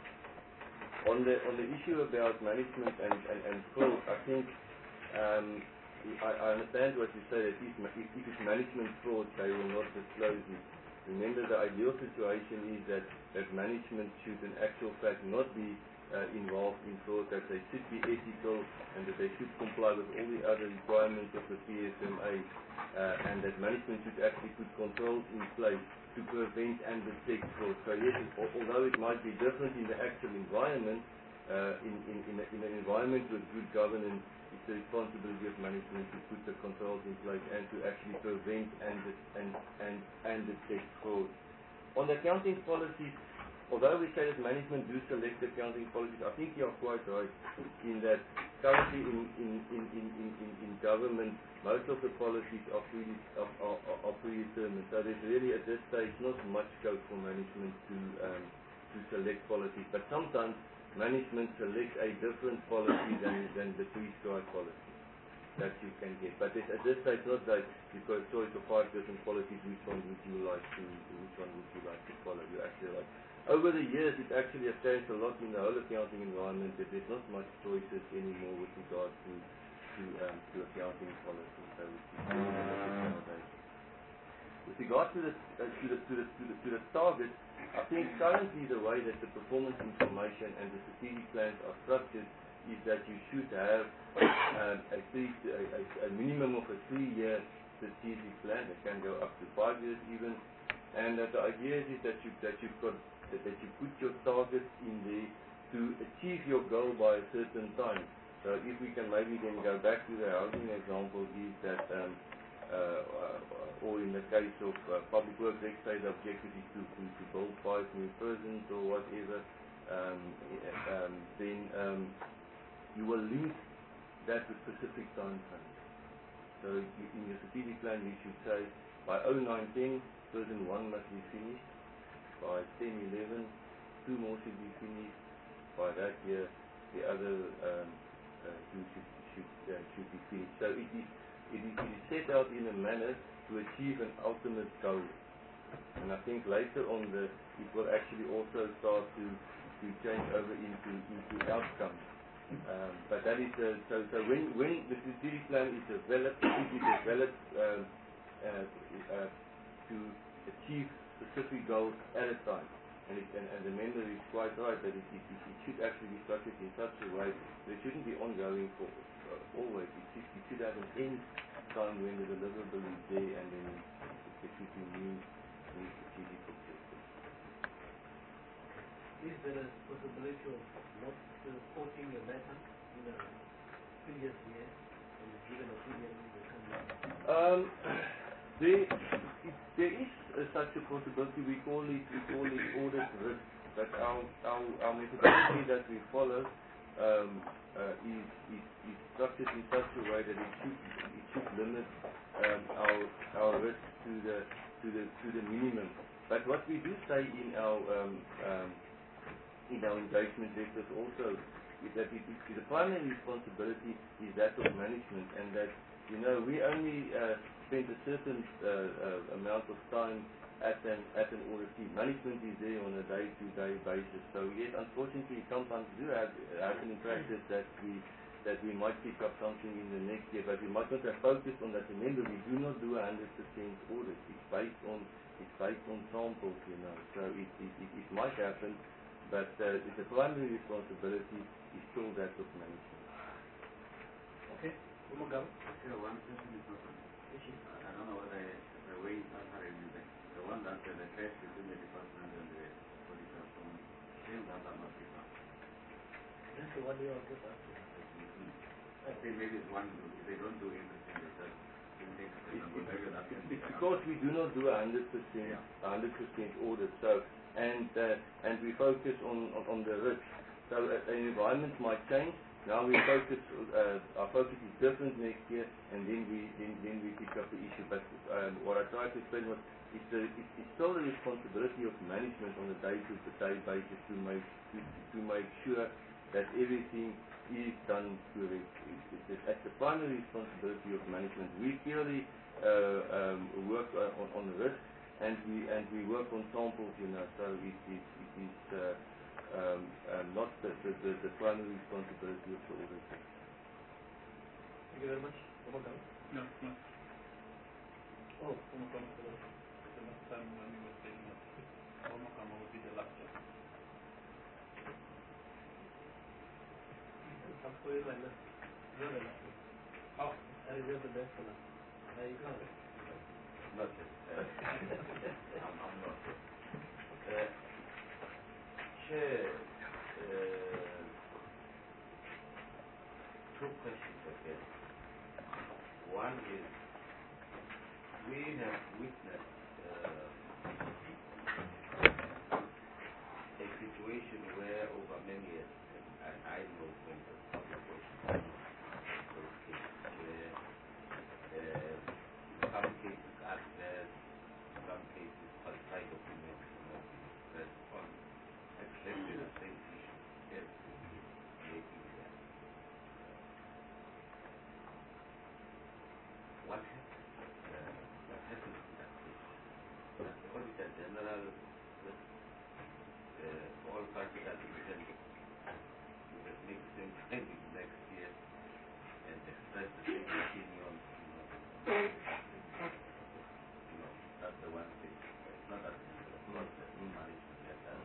On the on the issue about management and, and, and fraud, I think um, I, I understand what you say, that if, if, if it's management fraud, they will not disclose it. Remember, the ideal situation is that, that management should in actual fact not be uh, involved in fraud, that they should be ethical and that they should comply with all the other requirements of the P S M A, uh, and that management should actually put controls in place to prevent and detect fraud. So yes, it, although it might be different in the actual environment, uh, in, in, in, a, in an environment with good governance, it's the responsibility of management to put the controls in place and to actually prevent and and and, and detect fraud. On the accounting policies, although we say that management do select accounting policies, I think you are quite right in that currently in in, in, in, in, in, in government, most of the policies are pre are, are, are predetermined. So there's really at this stage not much scope for management to um, to select policies, but sometimes management selects a different policy than, than the prescribed policy that you can get. But it's, at this stage, not that you've got a choice of five different policies, which one would you like to, which one would you like to follow? You actually like. Over the years, it actually has changed a lot in the whole accounting environment, that there's not much choices anymore with regard to to, um, to accounting policy. So it's nowadays. With regard to the, uh, to the to the to the to the target, I think currently the way that the performance information and the strategic plans are structured is that you should have um, a, three, a, a, a minimum of a three-year strategic plan. It can go up to five years even, and that the idea is that you that you've got that, that you put your targets in there to achieve your goal by a certain time. So if we can maybe then go back to the housing example, is that um, Uh, uh, or in the case of uh, public works, let's say the objective is to, to, to build five new prisons or whatever, um, um, then um, you will link that to specific time frames. So you, in your strategic plan, you should say by oh nine ten, prison one must be finished. By ten eleven, two more should be finished. By that year, the other um, uh, two should should uh, should be finished. So it is. It is, it is set out in a manner to achieve an ultimate goal, and I think later on the it will actually also start to to change over into into outcomes. Um, but that is uh, so so when when the strategic plan is developed, it should be developed um, uh, uh, to achieve specific goals at a time. And, it, and, and the member is quite right that it, it, it should actually be structured in such a way that it shouldn't be ongoing for uh, always. It should, it should have an end time when the deliverable is there, and then it should be new, new strategic objectives. Is there a possibility of not uh, quoting a matter in a previous year and given a opinion in the coming year? Um, there, it, there is uh, such a possibility. We call it we call it audit risk. That our our, our methodology that we follow um, uh, is, is is structured in such a way that it should it should limit um, our our risk to the to the to the minimum. But what we do say in our um, um, in our engagement letters also is that it, it, the primary responsibility is that of management, and that You know, we only uh, spend a certain uh, uh, amount of time at an at an audit team. Management is there on a day-to-day basis. So yes, unfortunately, sometimes do have happen in practice that we that we might pick up something in the next year, but we must not have focused on that. Remember, we do not do a hundred percent audit. It's based on it's based on samples, you know. So it it, it, it might happen, but uh, the primary responsibility is still that of management. Okay. Umagam. Sure, one question is not on. I don't know whether the way it's answering is the, the one that uh, the clash between the department and the police are from same that are not different. That's the one you are just asking. I think maybe it's one group. If they don't do everything, they just don't take the number. Maybe that can be It's because we do not do a hundred percent a hundred percent audit. So and uh, and we focus on, on on the risk. So uh, the environment might change. Now we focus, uh, our focus is different next year, and then we then, then we pick up the issue. But um, what I tried to explain was it's, the, it's, it's still the responsibility of management on a day-to-day basis to make to, to make sure that everything is done correctly. It's, it's, it's the primary responsibility of management. We clearly uh, um, work uh, on, on the risk, and we and we work on samples, you know. So it, it, it is. Uh, Um, um, not the, the, the, the primary responsibility of the auditor. Thank you very much. Umagam. No, no. Oh, Omokam was the last time when we were saying that Omokam would be the last one. I'm sorry, my last. You're the last one. Oh. I reserve the best for last. Uh, you can't. Not yet. Uh, I'm, I'm not yet. Uh, Chair, uh, two questions again. One is, we have witnessed uh, a situation where over many years, and I know from the publication, those cases where uh, some cases adverse, some cases outside opinions, you know, press on exactly the same issue as we making there. What happens? Uh, what happens in that case? Does the Auditor General just uh, all parties are dividend to just make the same findings next year and express the same opinion? You know, you know, that's the one thing. It's not that simple. Of course, the management has that.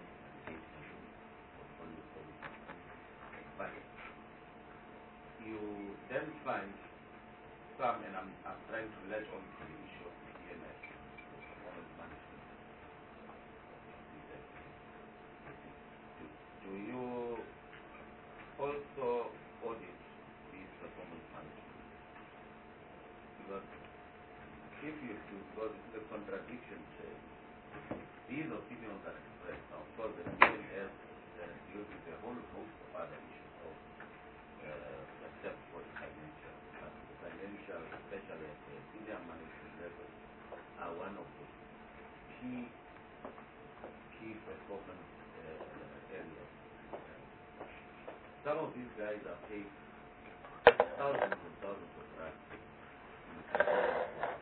But you then find some, and I'm, I'm trying to latch on to the issue of the P M S, performance management. Do, do you also audit these performance management? Because if you do, because it's a contradiction, say, these opinions are expressed. Now, of course, the P M S uh, deals with a whole host of other issues, of, uh, except for the financial. But the financial, especially at the senior management level, are one of the key key performance uh, areas. Some of these guys are paid thousands and thousands of rands in performance.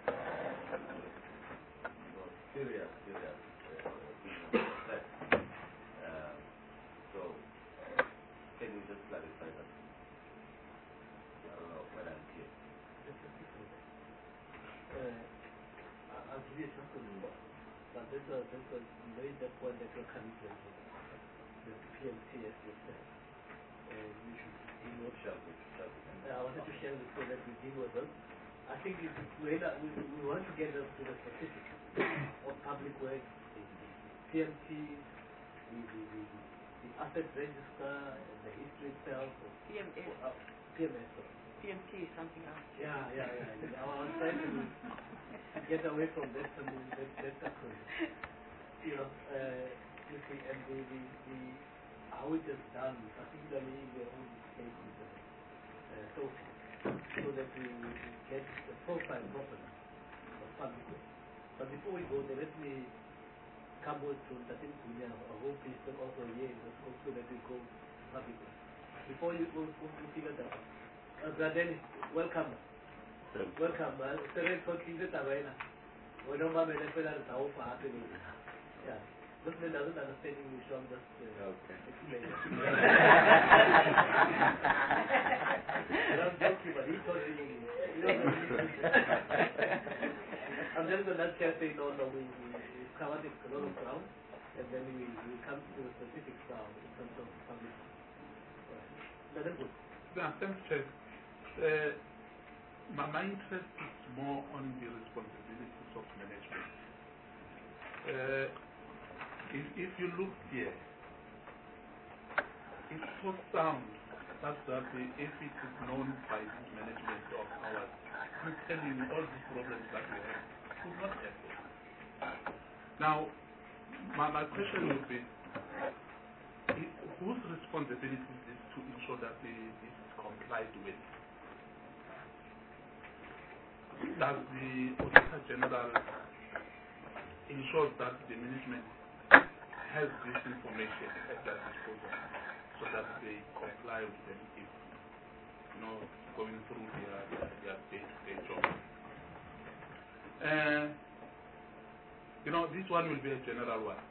Serious, serious uh, opinion of that. Uh, so, can you just clarify that? I don't know whether I'm here. Uh, I'll give you a chance to do that. But there's a, there's a very that point that you're coming to the P M T, as you said. Uh, you should deal with Shall we, shall we? Uh, I wanted to share this so that we deal with them. I think it, we, we, we want to get us to the specifics of public works, the P M T, the, the, the, the asset register, and the history itself. Of, P M S. uh, P M S. Sorry. P M T is something else. Yeah, yeah, yeah. yeah. I was trying to get away from that and that, that acronym. You know, uh, you see, and the, the, the, how it is done, particularly in the own cases, uh, so so that we, we get the profile properly of public work. But before we go there, let me come with to Tatin Kunya, I hope he's still also here in the scope so that we go public work. Before you go, go to figure that out. Uh, Brother Dennis, welcome. Welcome. Seven forty the Tavana. We don't have a level at our party. Yeah. Muslim doesn't understand English, so I'm just uh, Okay. explaining. I'm joking, but he's talking English. You know, I'm just going to say, no, no, we, we, we covered a lot of ground, and then we, we come to the specific ground in terms of public. Let them go. Yeah, thanks, Chair. Uh, my, my interest is more on the responsibilities of management. Uh, if, if you look here, it so sounds that that if it is known by this management of ours, I'm telling you all these problems that we have would not happen. Now, my, my question would be, i- whose responsibility is this to ensure that the, this is complied with? Does the Auditor General ensure that the management has this information at their disposal so that they comply with them if, you know, going through their, their, their day-to-day job? Uh, you know, this one will be a general one.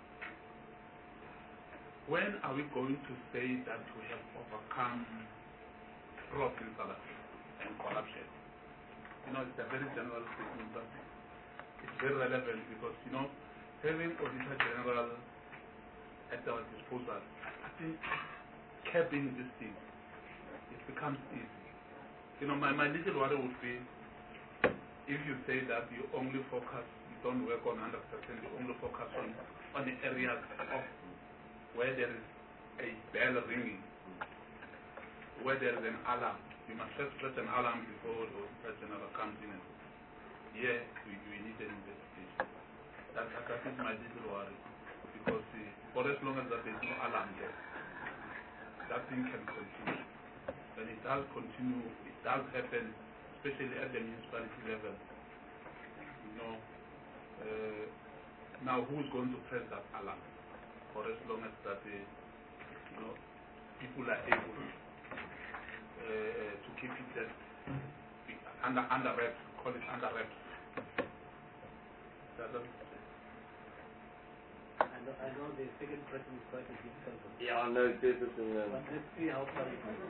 When are we going to say that we have overcome fraud in South Africa and corruption? You know, it's a very general statement, but it's very relevant because, you know, having Auditor General at our disposal, I think capping this thing, it becomes easy. You know, my, my little worry would be if you say that you only focus, you don't work on one hundred percent, you only focus on, on the areas of where there is a bell ringing, where there is an alarm. You must first press an alarm before the Auditor General comes in and says, yeah, we, we need an investigation. That, that, that is my little worry. Because uh, for as long as there is no alarm there, that thing can continue. When it does continue, it does happen, especially at the municipality level. You know, uh, now who's going to press that alarm? For as long as that, uh, you know, people are able uh, to keep it that under under wraps, call it under wraps. That, that, I know, I know the second question is quite a difficult one. Yeah, no, Jefferson. Um, But let's see how far it goes.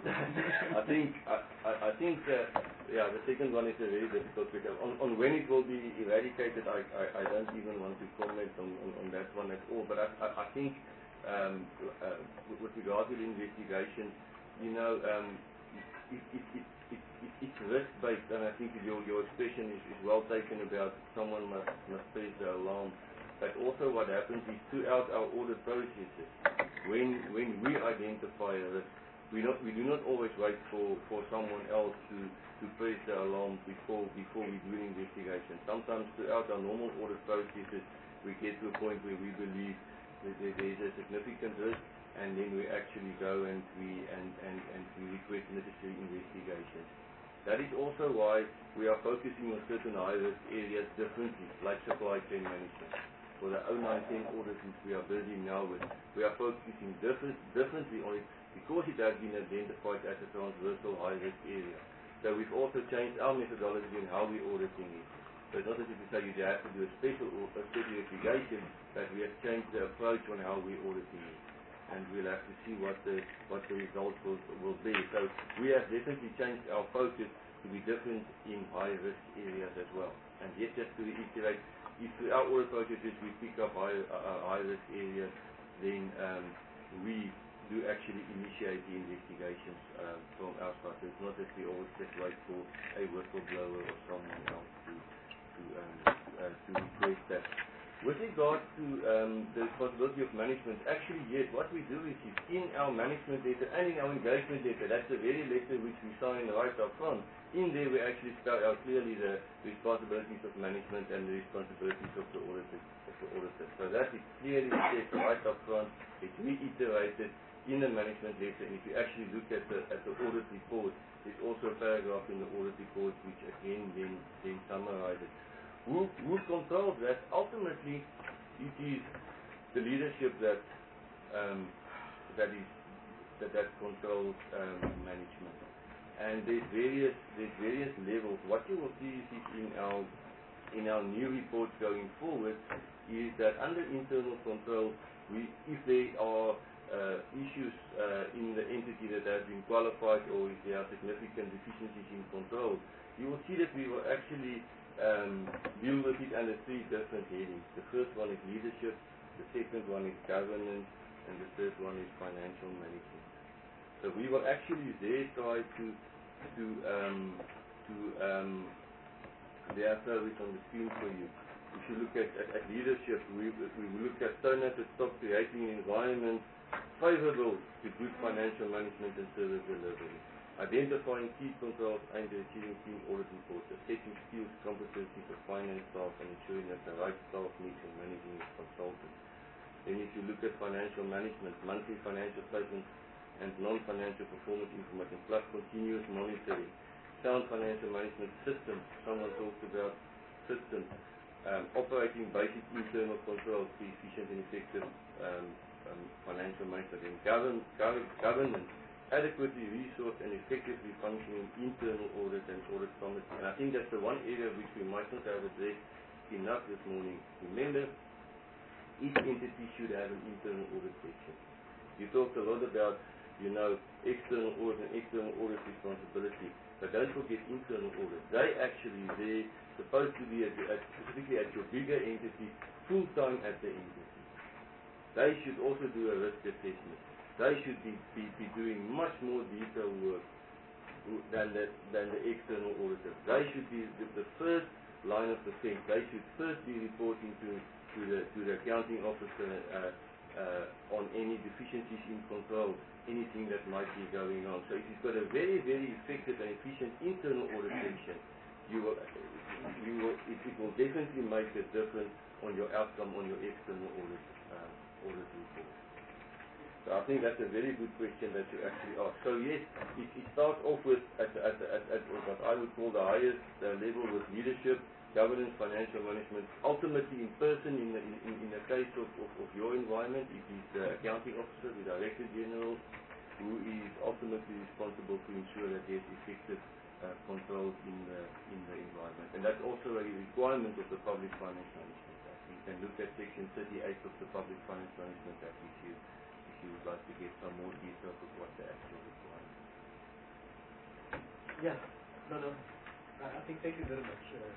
I think, I, I, I think, uh, yeah, the second one is a very difficult question. On, on when it will be eradicated, I, I, I don't even want to comment on, on, on that one at all. But I, I, I think, um, uh, with, with regard to the investigation, you know, um, it, it, it, it, it, it's risk-based, and I think your, your expression is, is well taken about someone must, must press the alarm. But also what happens is throughout our audit processes, when when we identify a risk, we not we do not always wait for, for someone else to, to press the alarm before before we do an investigation. Sometimes throughout our normal audit processes, we get to a point where we believe that there, there is a significant risk, and then we actually go and we and, and, and we request necessary investigations. That is also why we are focusing on certain high risk areas differently, like supply chain management. For the oh nine ten audit which we are busy now with, we are focusing different, differently on it because it has been identified as a transversal high-risk area. So we've also changed our methodology in how we're auditing it. So it's not as if we say you have to do a special, a special investigation, but we have changed the approach on how we're auditing it. And we'll have to see what the, what the results will, will be. So we have definitely changed our focus to be different in high-risk areas as well. And yet, just to reiterate, if through our audit processes we pick up high, uh, high-risk areas, then um, we do actually initiate the investigations uh, from our side. So it's not that we always just wait for a whistleblower or someone else to to, um, uh, to request that. With regard to um, the responsibility of management, actually yes, what we do is, is in our management letter and in our engagement letter, that's the very letter which we sign right up front. In there we actually spell out clearly the responsibilities of management and the responsibilities of the auditors. Of the auditors. So that is clearly said right up front. It's reiterated in the management letter, and if you actually look at the at the audit report, there's also a paragraph in the audit report which again then then summarizes. Who, who controls that? Ultimately, it is the leadership that um, that is that, that controls um, management. and there's various there's various levels. What you will see is in our in our new reports going forward is that under internal control, we if there are uh, issues uh, in the entity that has been qualified, or if there are significant deficiencies in control, you will see that we will actually um, deal with it under three different headings. The first one is leadership, the second one is governance, and the third one is financial management. So we will actually there try to to um, to um, there are service on the screen for you. If you look at, at, at leadership, we we look at turn at the top, creating an environment favorable to good financial management and service delivery. Identifying key controls aimed at achieving team audit reports, assessing skills, competencies of finance staff, and ensuring that the right staff meets and managing its consultants. Then if you look at financial management, monthly financial statements and non-financial performance information, plus continuous monitoring, sound financial management systems, someone talked about systems, um, operating basic internal controls to efficient and effective um, um, financial management, and govern, govern, governance, adequately resourced and effectively functioning internal audit and audit committee. And I think that's the one area which we might not have addressed enough this morning. Remember, each entity should have an internal audit section. You talked a lot about, you know, external audit and external audit responsibility, but don't forget internal audit. They actually, they're supposed to be, at, at, specifically at your bigger entity, full-time at the entity. They should also do a risk assessment. They should be, be, be doing much more detailed work than the, than the external auditors. They should be the, the first line of defense. They should first be reporting to, to, the, to the accounting officer uh, uh, on any deficiencies in control, anything that might be going on. So if you've got a very, very effective and efficient internal audit section, you will, you will, it, it will definitely make a difference on your outcome on your external audit, uh, audit report. So I think that's a very good question that you actually ask. So yes, it, it starts off with at, at, at, at what I would call the highest uh, level with leadership, governance, financial management. Ultimately, in person, in the, in, in the case of, of, of your environment, it is the accounting officer, the director general, who is ultimately responsible to ensure that there's effective uh, controls in the in the environment. And that's also a requirement of the Public Finance Management Act. You can look at Section thirty-eight of the Public Finance Management Act if you you would like to get some more details of what the actual requirement is. Yeah, no, no. I, I think thank you very much. Uh,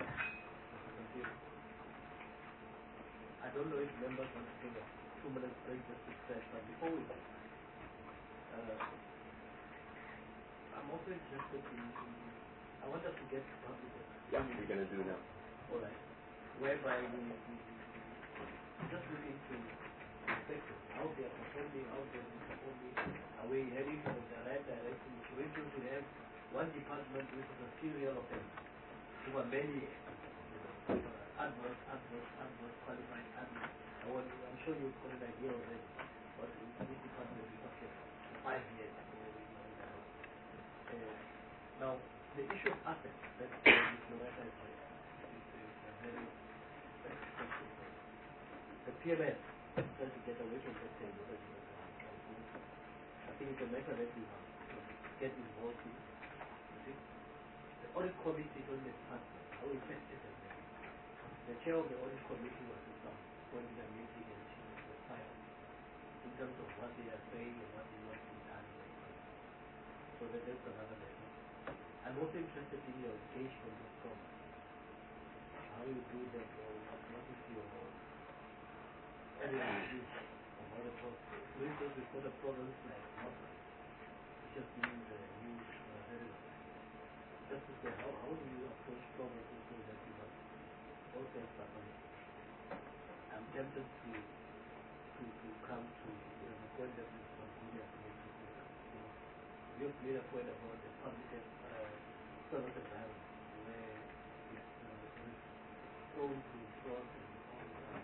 I don't know if members want to take a two minutes break just to stretch, but before we uh, I'm also interested in, in, I want us to get public. Yeah, we're going to do now. All right. Whereby we, we, we just looking to perspective, how they are performing, how they are performing, are we heading in the right direction? For instance, we have one department which is a serial offense. There were many you know, adverse, adverse, adverse, qualified adverse. I want, I'm sure you've got an idea already. But in this department we got five years. So, uh, now, the issue of assets that Mister Loretta is, is, is a very expensive. The P M S trying to get away from that table. I think it's a matter that we have to get involved in. You see? The audit committee on the department, how effective is it? The chair of the audit committee was at some point in the meeting and she was silent in terms of what they are saying and what is not being done. So that, that's another matter. I'm also interested in your engagement with Thomas. How you do that, or what is your everything of other problems. For instance, we've got a province like North, which has been in the news uh, very well. Just to say, how, how do you approach provinces so that you have also have stability? I'm tempted to to, to come to uh, the point that Mister Mangudi has made to you know, you've made a point about the public uh, service environment where it's, uh, it's prone to fraud and all that.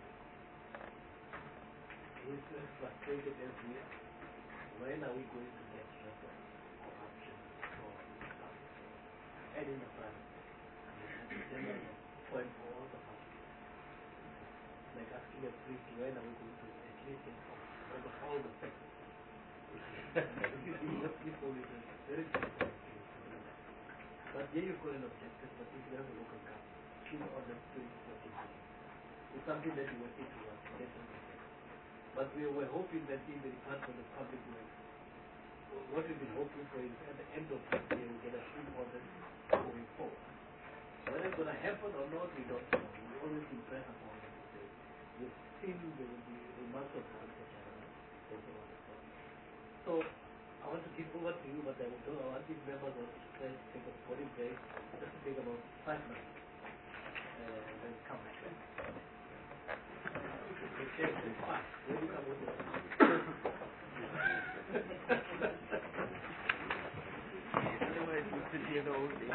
Is as frustrated as we are. When are we going to get rid of corruption or stuff? And in the private, as a general point for all the public. Like asking a priest, when are we going to at least inform all the all the sectors? People is very difficult. But there you've got an objective, particular to local government, in order to implement. It's something that you working towards, definitely. But we were hoping that in the Department of Public Works, what we've been hoping for is at the end of this year we get a full audit going forward. Whether it's going to happen or not, we don't know. We always impress upon them to say, we've seen there will be remarks of agriculture and so on and so on. So, I want to give over to you, but I will do, I want these members also to try to take a body break, just to take about five minutes. Uh, and then come back. Okay, fine. Where do you come with it? Otherwise, we could hear the whole thing.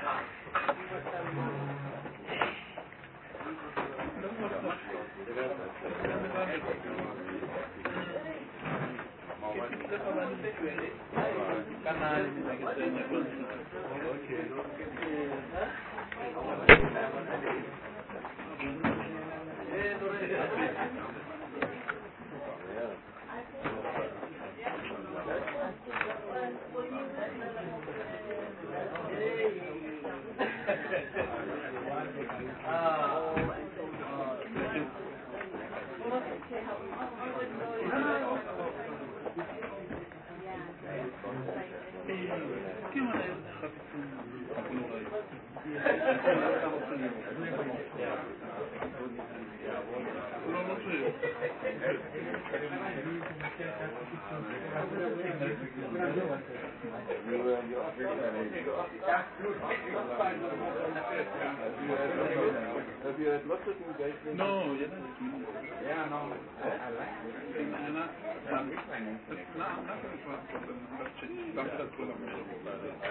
Have you had lots of engagement? No, yeah, that's me. Yeah, no, I, I like it. And I, I'm with my name. no, I'm not going to talk about the budget. Some of that's what I'm going to talk about.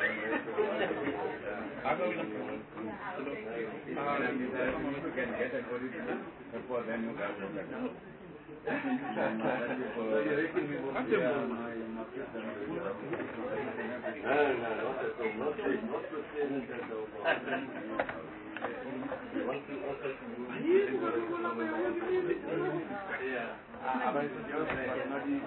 I don't know. And I mean, if you can get an audit before then you guys will get it. So you reckon we will be Yeah, my, my system will be No, no, not at all. Not the, not the student at all. We want to also to move yeah. Ah, but it's just like not easy.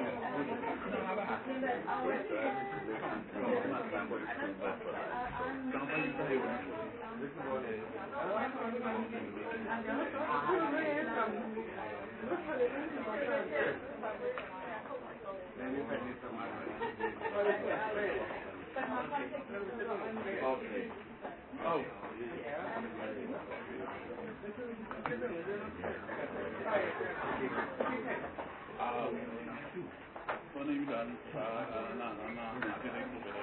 Maybe if I need some Okay. Oh. Ah, bueno, y mira, nada, nada, nada, tiene que ver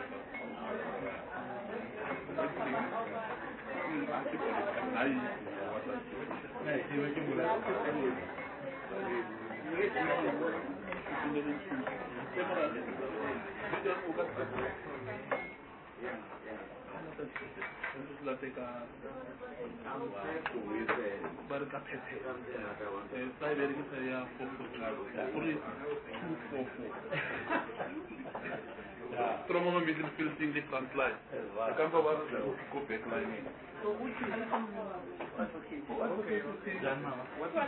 Tromo middle field in the front line. I can't go back back line. So who is advocate? Okay, okay. What is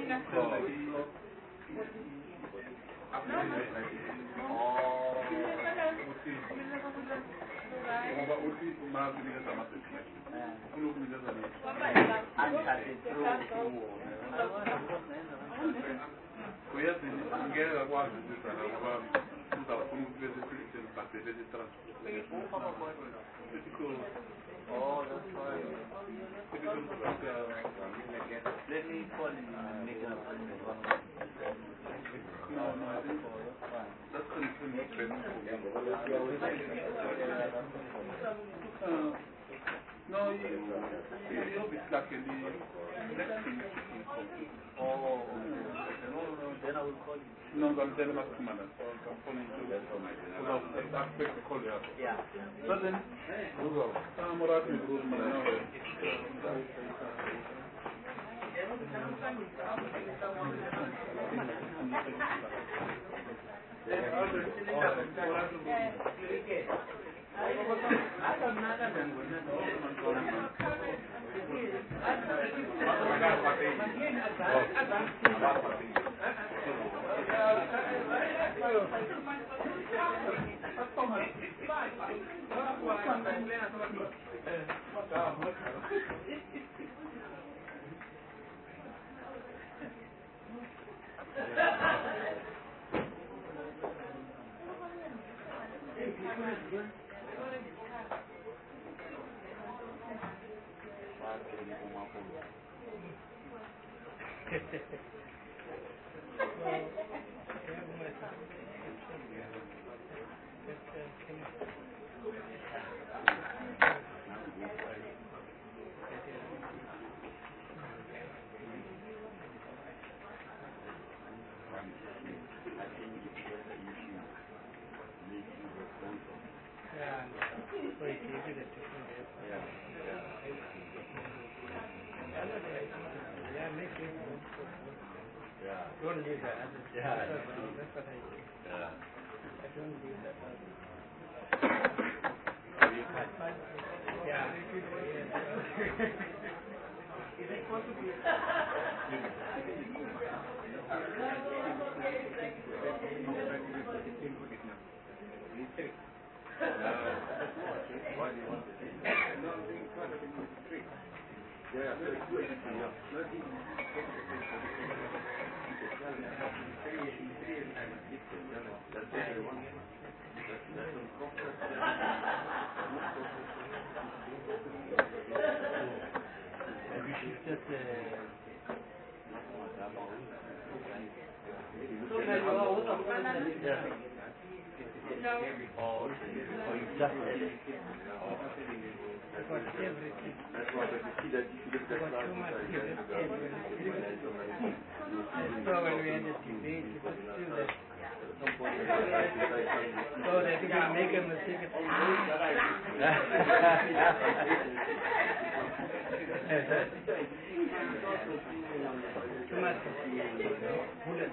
Oh, that's right. Let me call him and make an appointment. No, no, I think that's the uh, no, you, you'll be stuck in the next thing. Oh, no, no, then I will call you. No, I'm telling my commander. I'm phoning you. No, I expect to call you up. Yeah. But then, I'm all right with the rules, man. Don't leave that. Yeah, that's what I do. Yeah. I don't leave that. Yeah. Is it possible? Why do you want to take that? No, I'm being quite a bit more strict. Yeah, very quick. Yeah. That's what they want. That's on corporate. Maybe she's just uh, so now you are also yeah. Or, or you just got everything. That's why you see that if you look at that so when we had a debate, it was still that. So that you can make a mistake. Too much bullet.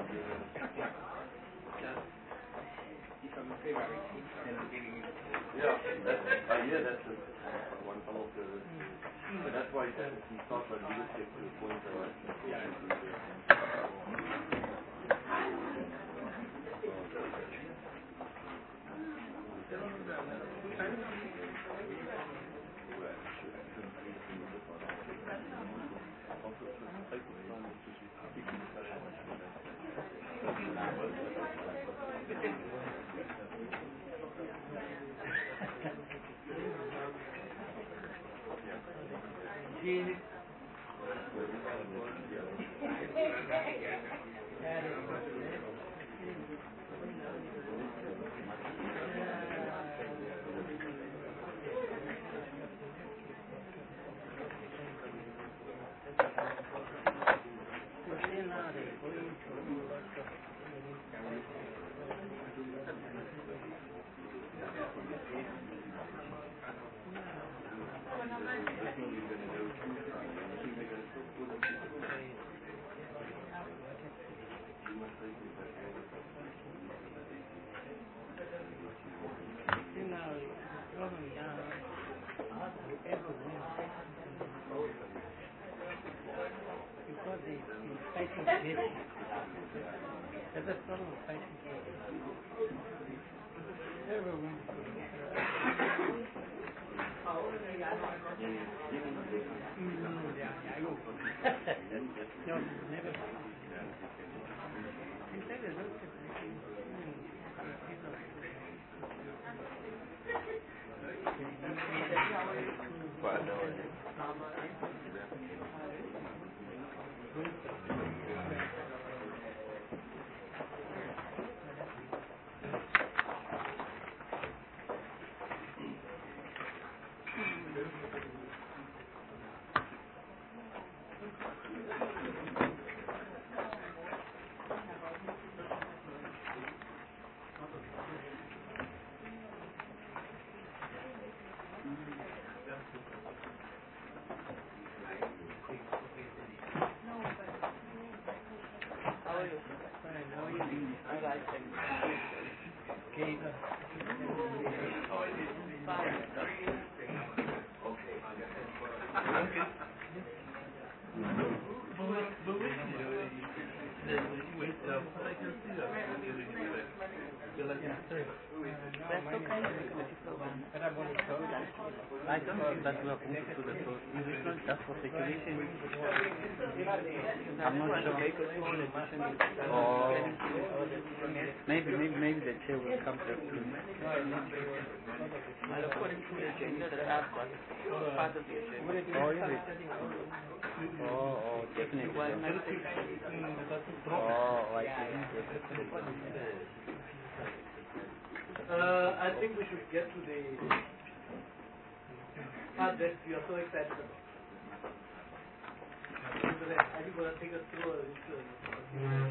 Yeah, that's, uh, yeah, that's a, one some of the, mm. But that's why that he talks about leadership to the point where yeah, Gene. That's the problem of fighting. Everyone. No, never. That's okay. I don't think that we are going to the source. Is it not just for circulation? I'm not sure. Oh, maybe, maybe, maybe the chair will come back to me. Well, according to the agenda that I've got, part of the agenda. Oh, is it? Oh, oh, definitely. Well, my Oh, I see. Uh, I think we should get to the part that we are so excited about. So that I think we're going to take us through a little. Yeah,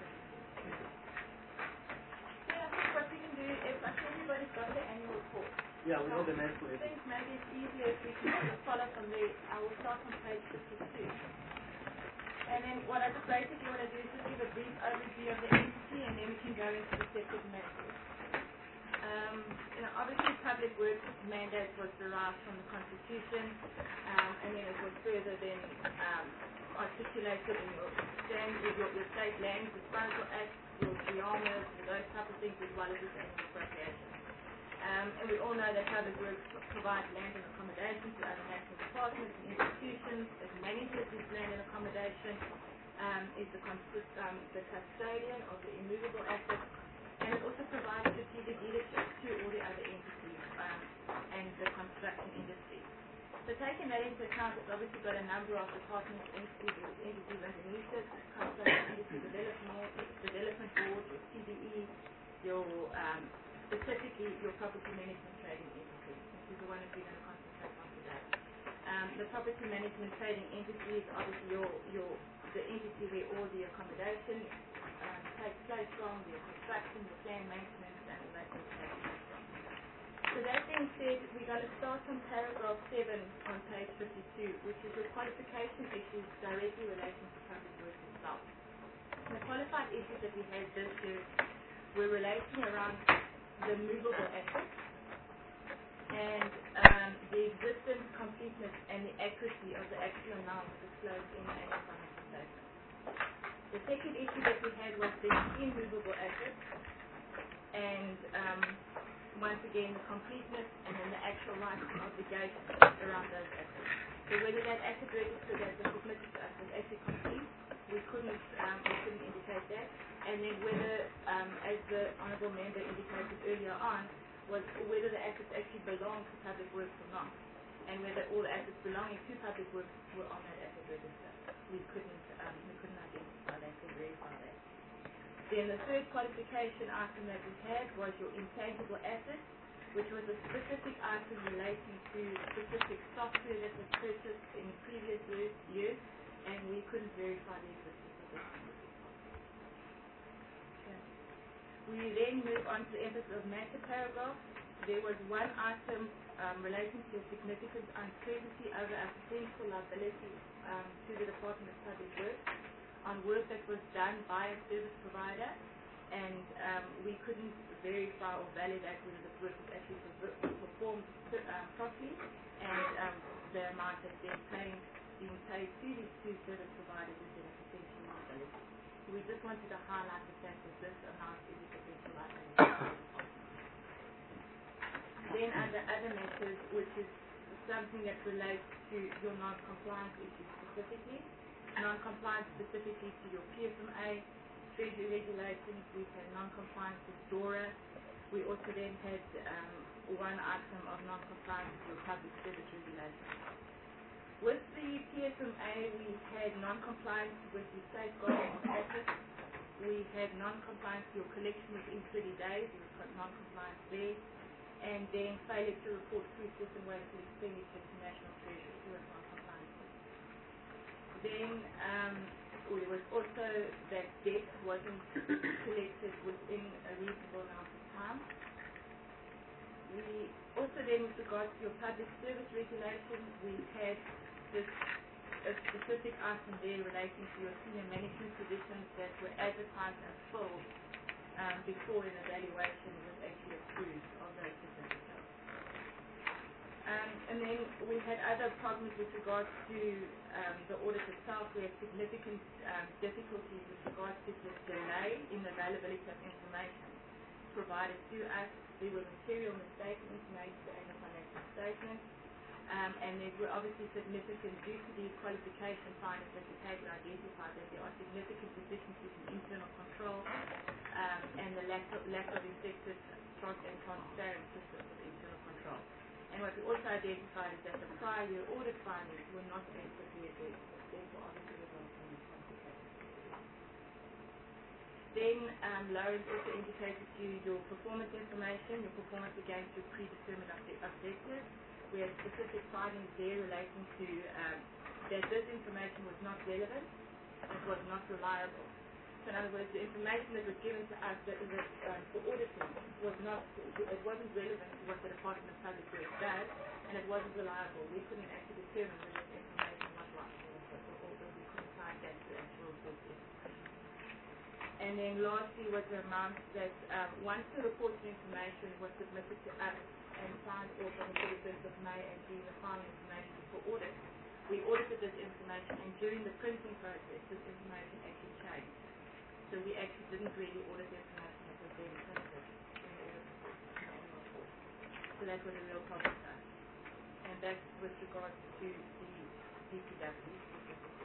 I think what we can do is, I think everybody's got the annual report. Yeah, we know the next I way. think maybe it's easier if we can sort of follow from there. I will start on page fifty-two. And then what I just basically want to do is just give a brief overview of the entity, and then we can go into the separate matters. Um, you know, obviously public works mandate was derived from the Constitution, um, and then it was further then um, articulated in your, stand, your, your state land disposal act, your G R M As, those type of things, as well as its annual appropriation. Um, and we all know that public works provides land and accommodation to other national departments and institutions. It manages this land and accommodation, um, is the, consist, um, the custodian of the immovable assets, and it also provides strategic leadership to all the other entities um, and the construction industry. So taking that into account, it's obviously got a number of departments, entities, entities underneath it, construction industry development, development board, your C D E, your um, specifically your property management trading entity, which is the one that we're going to concentrate on today. Um, the property management trading entity is obviously your, your the entity where all the accommodation um, takes place from, your construction, your plan maintenance, and all that sort of stuff. So that being said, we're going to start on paragraph seven on page fifty-two, which is the qualification issues directly relating to public works itself. The qualified issues that we had this year were relating around the movable assets and um, the existence, completeness, and the accuracy of the actual amounts disclosed in the annual financial statement. The second issue that we had was the immovable assets, and um, once again the completeness and then the actual rights and obligations around those assets. So whether that asset register that was submitted to us was actually complete, we couldn't um, we couldn't indicate that, and then whether, um, as the honourable member indicated earlier on, was whether the assets actually belong to public works or not, and whether all the assets belonging to public works were on that asset register. We couldn't um, we couldn't identify that or verify that. Then the third qualification item that we had was your intangible assets, which was a specific item relating to specific software that was purchased in previous years, years and we couldn't verify the existence of this. Okay. We then move on to the emphasis of matter paragraph. There was one item um, relating to a significant uncertainty over a potential liability um, to the Department of Public Works on work that was done by a service provider, and um, we couldn't verify or validate whether this work was actually performed um, properly, and um, the amount that's being paid, being paid to these two service providers is in a potential liability. So we just wanted to highlight the fact that this amount is a potential liability. Then under other matters, which is something that relates to your non-compliance issues specifically, non-compliance specifically to your P S M A, Treasury regulations. We've had non-compliance with DORA. We also then had um, one item of non-compliance with your public service regulations. With the P S M A, we had non-compliance with the safeguarding of assets. We had non-compliance with your collection within thirty days. There was non-compliance there. And then failure to report food system waste and expenditure to National Treasury. We were non-compliance. Then um, there was also that debt wasn't collected within a reasonable amount of time. We also then, with regards to your public service regulations, we had this a specific item there relating to your senior management positions that were advertised and filled um, before an evaluation was actually approved of those certificates. Um, and then we had other problems with regards to um, the audit itself. We had significant um, difficulties with regards to the delay in the availability of information. provided to us. There were material misstatements made to the annual financial statements. Um, and there were obviously significant, due to these qualification findings that the table identified, that there are significant deficiencies in internal control um, and the lack of, lack of effective trans and transparent systems of internal control. And what we also identified is that the prior year audit findings were not adequately addressed, therefore obviously resulting in complications. Then um, Lawrence also indicated to you your performance information, your performance against your predetermined obje objectives. We have specific findings there relating to um, that this information was not relevant, it was not reliable. So in other words, the information that was given to us that, that um, for auditing was not, it wasn't relevant to what the Department of Public Works does, and it wasn't reliable. We couldn't actually determine whether this information was right, or, or, or we couldn't tie that to actual report information. And then lastly was the amount that um, once the reporting information was submitted to us and signed off on the thirty-first of May and June, the final information for audit, we audited this information, and during the printing process, this information actually changed. So we actually didn't really audit the information that was being printed in the audit report, in the annual report. So that was a real problem for us. And that's with regards to the D P W specifically.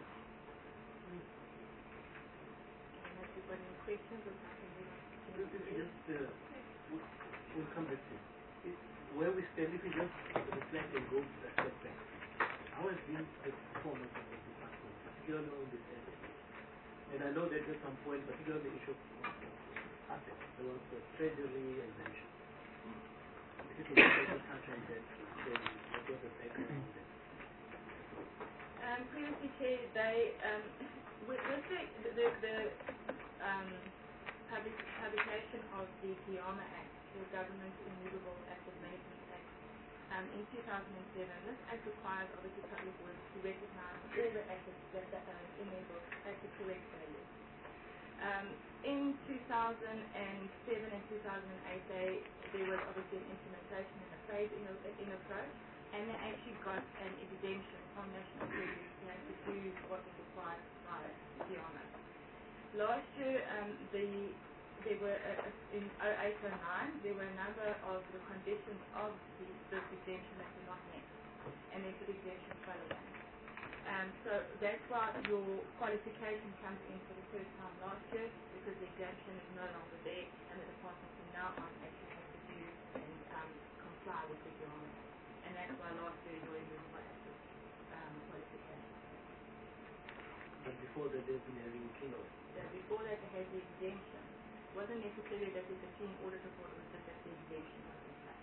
Unless you've got any questions or something you want to Just, just uh, we'll, we'll come back to it. Where we stand, if we just reflect and go a step back, how has been the performance of the department, particularly on this area? And I know that at some point, particularly the issue of assets, there was the treasury and mention. If you can just touch on that, what was the background of that? Um, previously, Chair, they, um, with, with the, the, the um, public, publication of the GIAMA Act, the Government Immutable Asset Management Act, um, in two thousand seven, this Act requires obviously Public Works to recognize all the assets that are uh, in their books at the correct value. Um, in two thousand seven and two thousand eight, they, there was obviously an implementation and a phase-in in approach, and they actually got an exemption from National Treasury to have to do what was required by GIAMA. Last year, um, the, there were, uh, in oh eight oh nine, there were a number of the conditions of the, this exemption that were not met, and therefore the exemption fell away. Um, so that's why your qualification comes in for the first time last year, because the exemption is no longer there, and the department from now on actually has to do and um, comply with the GIAMA. And that's why last year you were immutable asset um, qualification. But before that, they've been having kilo. So before that, they had the exemption. It wasn't necessarily that with the team audit report, it was just that the exemption was in place.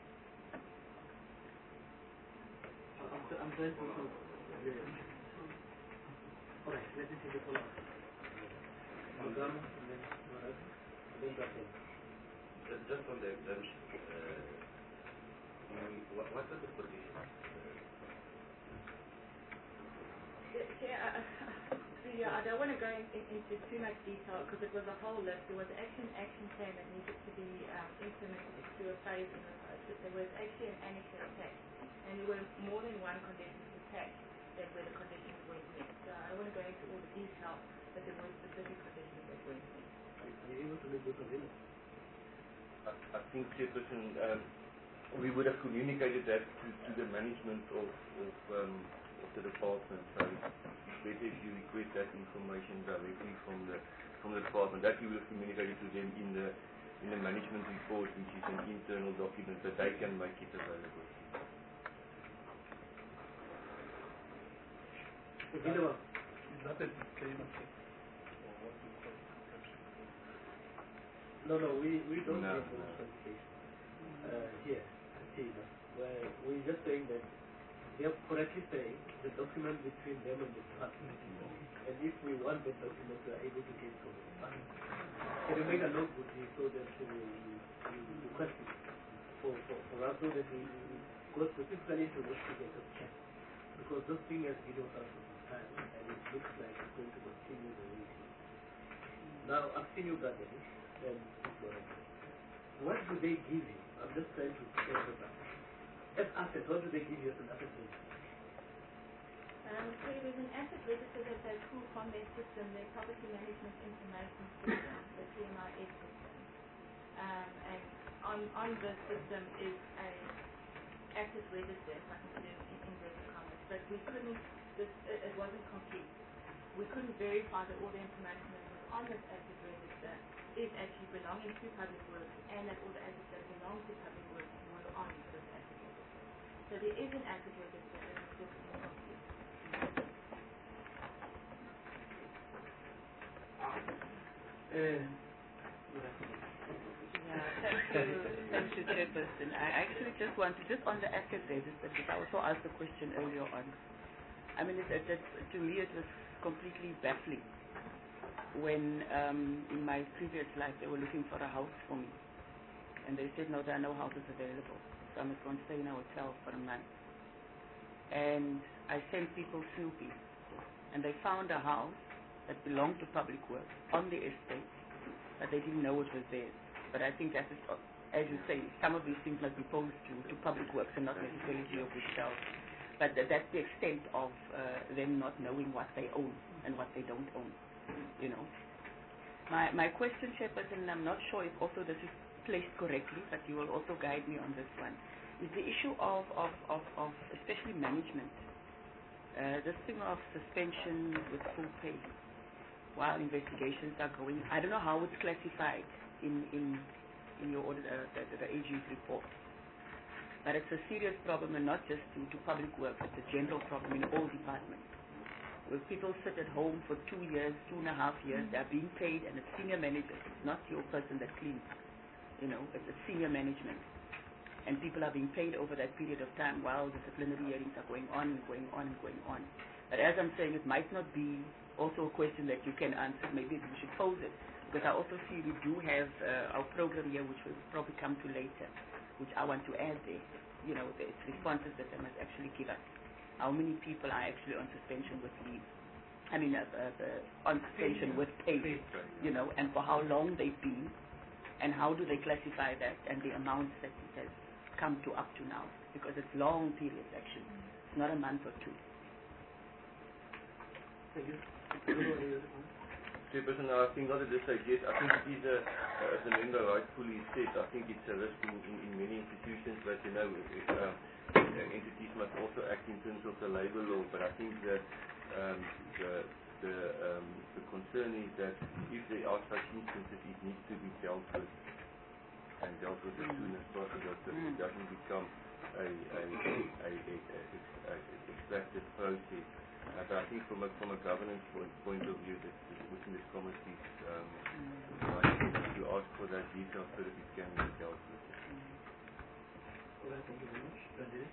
I'm, I'm trying to... to Alright, let me take a follow-up. Magam, and then Marad, and then Rafael. Just, just on the exemption, uh, what, what are the conditions? Yeah, I, yeah, I don't want to go in, in, into too much detail because it was a whole list. There was actually an action plan that needed to be um, implemented through a phase in the process. There was actually an annex attached, and there were more than one condition attached that where the conditions weren't met. So I don't want to go into all the detail, but there were specific conditions that weren't met. Are you able to make those available? I, I think, Chairperson, um, we would have communicated that to, to the management of, of, um, of the department. So it's better if you request that information directly from the from the department. That we will have communicated to them in the in the management report, which is an internal document that they can make it available. Is that, is that a disclaimer or what we call exception? No, no, we, we don't No, have those no. qualifications uh, here at Tina, where we're just saying that they are correctly saying the document between them and the department. And if we want that document, we are able to get it from the department. Can you make a note with me so that you, you, you request it for, for, for us so that we, we go specifically to investigate of check? Because this thing has been with us for some time, and it looks like it's going to continue the way it is. Now, I've seen you got it, and what do they give you? I'm just trying to tell you that. As assets, what do they give you as an asset register? Um, so there's an asset register that they pull from their system, their property management information system, the P M I S system. Um, and on the system is a active register, if I can put it in inverted commas, but we couldn't, this, it, it wasn't complete. We couldn't verify that all the information that was on this active register is actually belonging to public works and that all the assets that belong to public works were on this active register. So there is an active register and it's just incomplete. Uh, Yeah, thank you, thank you, Chairperson. I actually just want to, just on the active register, because I also asked the question earlier on. I mean, it, it, it, to me it was completely baffling when um, in my previous life they were looking for a house for me. And they said, no, there are no houses available. So I must go and stay in a hotel for a month. And I sent people snooping. And they found a house that belonged to public works on the estate, but they didn't know it was theirs. But I think that is, as you say, some of these things must be posed to, to public works and not necessarily to yourself. But th- that's the extent of uh, them not knowing what they own and what they don't own, you know. My my question, Chairperson, and I'm not sure if also this is placed correctly, but you will also guide me on this one, is the issue of, of, of, of especially management. Uh, this thing of suspension with full pay while investigations are going. I don't know how it's classified in in, in your audit, uh, the, the A G's report. But it's a serious problem, and not just to, to public work, it's a general problem in all departments. Where people sit at home for two years, two and a half years, they're being paid, and it's senior managers, it's not your person that cleans. You know, it's a senior management. And people are being paid over that period of time while disciplinary hearings are going on and going on and going on. But as I'm saying, it might not be also a question that you can answer. Maybe we should pose it. Because I also see we do have uh, our program here, which we'll probably come to later, which I want to add there. You know, it's responses that they must actually give us. How many people are actually on suspension with leave? I mean, uh, uh, uh, on suspension with pay, you know, and for how long they've been, and how do they classify that, and the amounts that it has come to up to now, because it's long periods actually. It's not a month or two. Thank you. Chairperson, I think not at this stage yet. I think it is a, uh, as the member rightfully said, I think it's a risk in, in, in many institutions, but you know, if, if, um, entities must also act in terms of the labour law. But I think that um, the the, um, the concern is that if there are such instances, it needs to be dealt with and dealt with as soon as possible, so it doesn't become a a a, a, a, a, a extractive process. Uh, but I think from a from a governance point, point of view, that within this committee, um, I think that you ask for that detail so that it can be dealt with. All right, thank you very much. Ranjit?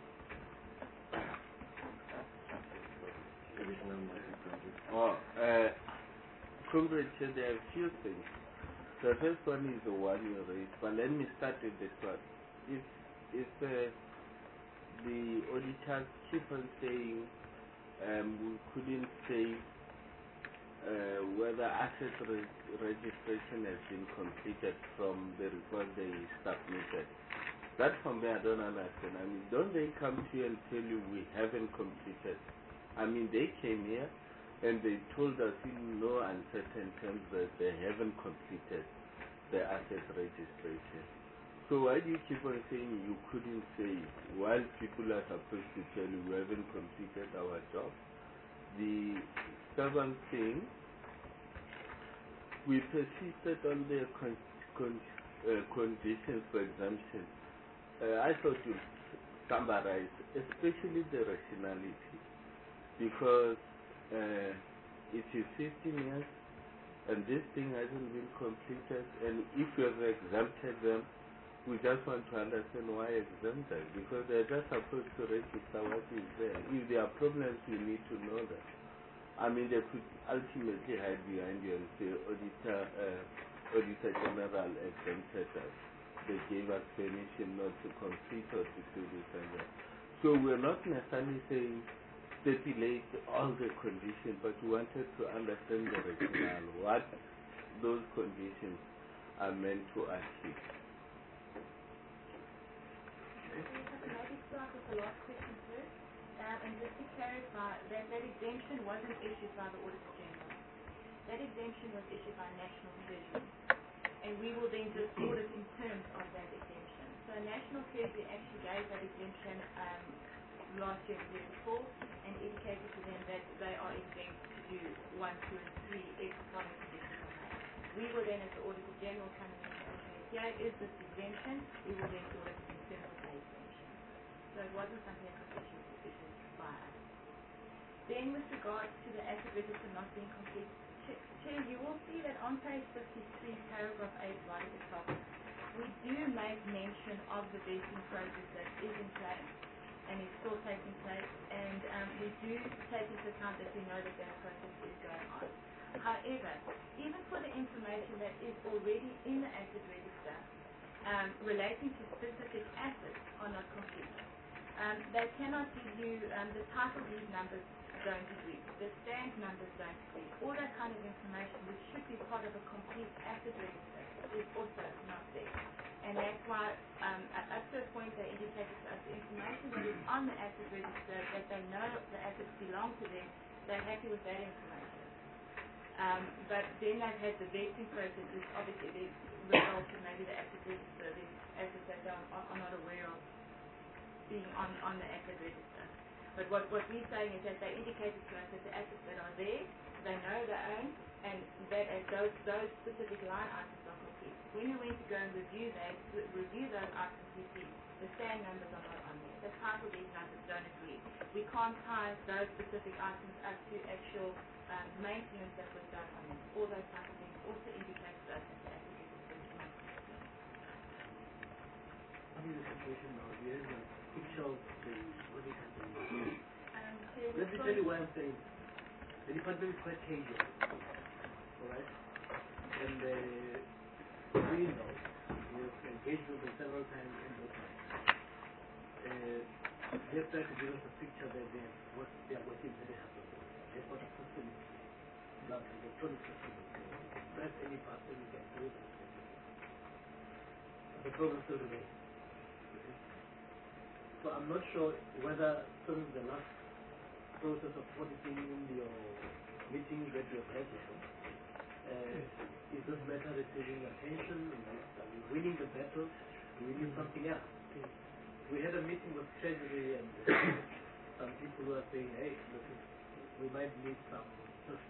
Oh, uh, Comrade Chair, there are a few things. The first one is the one you raised, but let me start with this one. If, if uh, the auditors keep on saying um, we couldn't say uh, whether asset re registration has been completed from the report they submitted, that for me I don't understand. I mean, don't they come to you and tell you we haven't completed? I mean, they came here and they told us in no uncertain terms that they haven't completed the asset registration. So why do you keep on saying you couldn't say it, while people are supposed to tell you we haven't completed our job? The second thing, we persisted on the con con uh, conditions for exemption. Uh, I thought you summarize, especially the rationality, because uh, it is fifteen years and this thing hasn't been completed, and if you have exempted them, we just want to understand why exempted, because they're just supposed to register what is there. If there are problems, we need to know that. I mean, they could ultimately hide behind you and say, Auditor, uh, Auditor General exempted us. They gave us permission not to complete or to do this and that. So we're not necessarily saying stipulate all the conditions, but we wanted to understand the rationale, what those conditions are meant to achieve. Maybe start with the last question first, um, and just to clarify, that, that exemption wasn't issued by the Auditor General. That exemption was issued by National Treasury, and we will then just audit in terms of that exemption. So National Treasury actually gave that exemption um, last year and the year before and indicated to them that they are exempt to do one, two, and three if the following conditions are met. We will then, as the Auditor General, come in and say, okay, here is this exemption, we will then audit in terms of the exemption. So it wasn't something that was issued, issued by us. Then with regards to the asset register not being complete, Chair, you will see that on page fifty-three, paragraph eight, right at the top, we do make mention of the vetting process that is in place and is still taking place, and um, we do take into account that we know that that process is going on. However, even for the information that is already in the asset register um, relating to specific assets are not complete. Um, they cannot give you um, the title deed numbers don't agree, the stand numbers don't agree, all that kind of information which should be part of a complete asset register is also not there. And that's why um, up to a point they indicated to us the information that is on the asset register, that they know the assets belong to them, they're happy with that information. Um, but then they've had the vetting process, which obviously they result in maybe the asset register, the assets that they are, are not aware of being on, on the asset register. But what, what we're saying is that they indicated to us that the assets that are there, they know they own, and that as those, those specific line items are complete. When we went to go and review that, review those items, we see the stand numbers are not on there. The title deed numbers don't agree. We can't tie those specific items up to actual um, maintenance that was done on them. All those types of things also indicate to us that the asset register is not complete. What is the situation now? There is a picture of the what is happening. Um, so Let me tell you why I'm saying this. The department is quite cagey. Alright? And uh, we know, we have engaged with them several times in those times. Uh, they have tried to give us a picture that they are, what they are working very hard on. They've got a system, like an electronic system. Press any button, you can do it. But the problem still remains. So I'm not sure whether sort of the last process of auditing in your meetings that you have had with them, uh, is this matter receiving attention? Are we winning the battle? Do we need something else? We had a meeting with Treasury and some people who are saying, hey, look, we might need some just,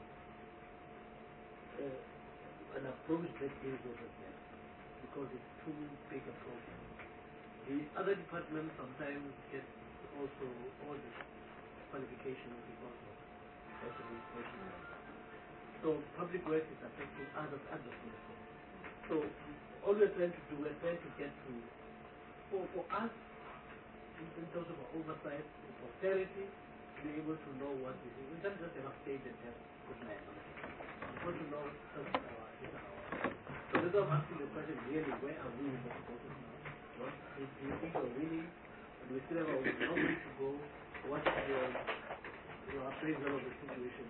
uh, an approach that deals with this because it's too big a problem. The other departments sometimes get also all the qualifications because of special information. So public work is affecting other other people. So all we're trying to do, we're trying to get to, for, for us, in, in terms of our oversight, for posterity, to be able to know what we do. We can't just have a stage and have good liability. We want to know first our, is our. So that's why I'm asking the question really, where are we in the process now? What do you think we're winning? Do we still have a long way to go? What's your, your appraisal of the situation?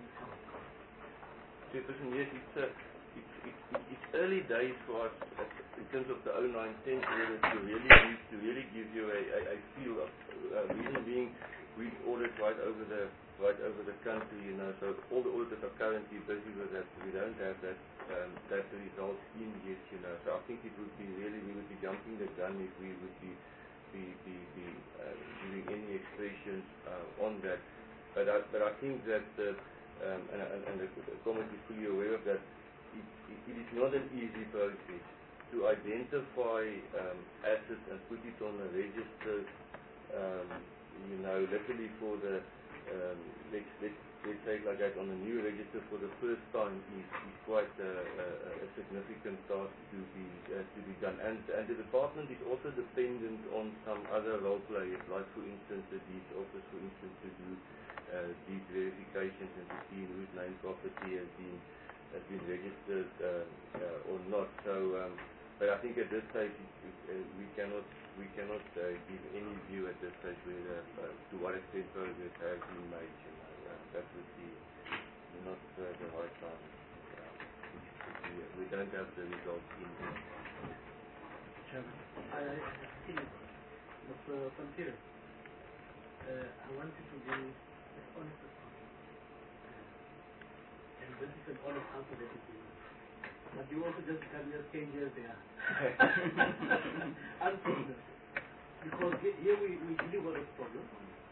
Chairperson, yes, it's, uh, it's, it's, it's early days for us uh, in terms of the oh nine ten audit to really give, to really give you a, a, a feel of uh, reason being we audit right over the right over the country, you know, so all the auditors are currently busy with that. We don't have that um, that result in yet, you know. So I think it would be really we would be jumping the gun if we would be be be, be uh, giving any expressions uh, on that. But I, but I think that uh, um, and, and, and the, the committee is fully aware of that. It, it, it is not an easy process to identify um, assets and put it on a register. Um, you know, literally for the um, let's, let's, let's say like that on a new register for the first time is, is quite a, a, a significant task to be uh, to be done. And, and the department is also dependent on some other role players, like for instance the deeds office, for instance, to do uh, deed verifications and to see whose name property has been has been registered uh, uh, or not. So, um, but I think at this stage it, it, uh, we cannot we cannot uh, give any view at this stage whether uh, to what extent progress has been made. You know, uh, that would be not uh, the right time. Uh, we, we don't have the results in there. Chairman, I, I have seen it. But uh, consider, uh, I want you to be as honest as possible. And this is an honest answer that you give. But you also just come here, came here, there. Unfortunately. Because he- here we, we really got a problem.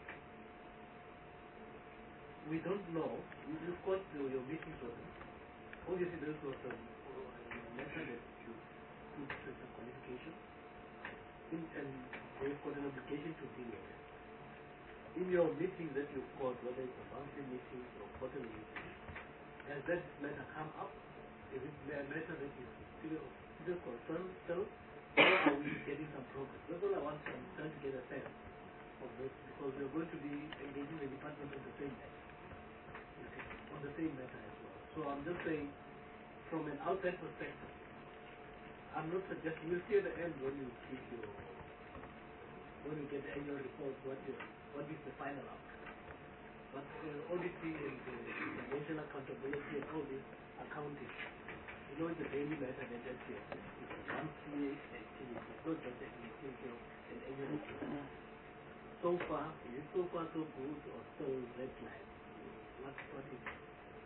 We don't know, you, you've got your, your meetings with them. Obviously there's was a, a method that you put as a qualification, in, and they've got an obligation to deal with it. In your meetings that you've got, whether it's a monthly meeting or quarterly meeting, has that matter come up? Is it a matter that is still still concerned still? Or are we getting some progress? That's all I want to, I'm trying to get a sense of this, because we're going to be engaging the department on the same matter. Okay, on the same matter as well. So I'm just saying, from an outside perspective, I'm not suggesting, you'll see at the end when you keep your, when you get the annual report, what you, what is the final outcome. But uh, auditing and uh, financial accountability and all this accounting, you know, it's a daily matter that that's here. It's a monthly activity, it's not just an activity of an annual activity. So far, is it so far so good or still red line? What, what is it?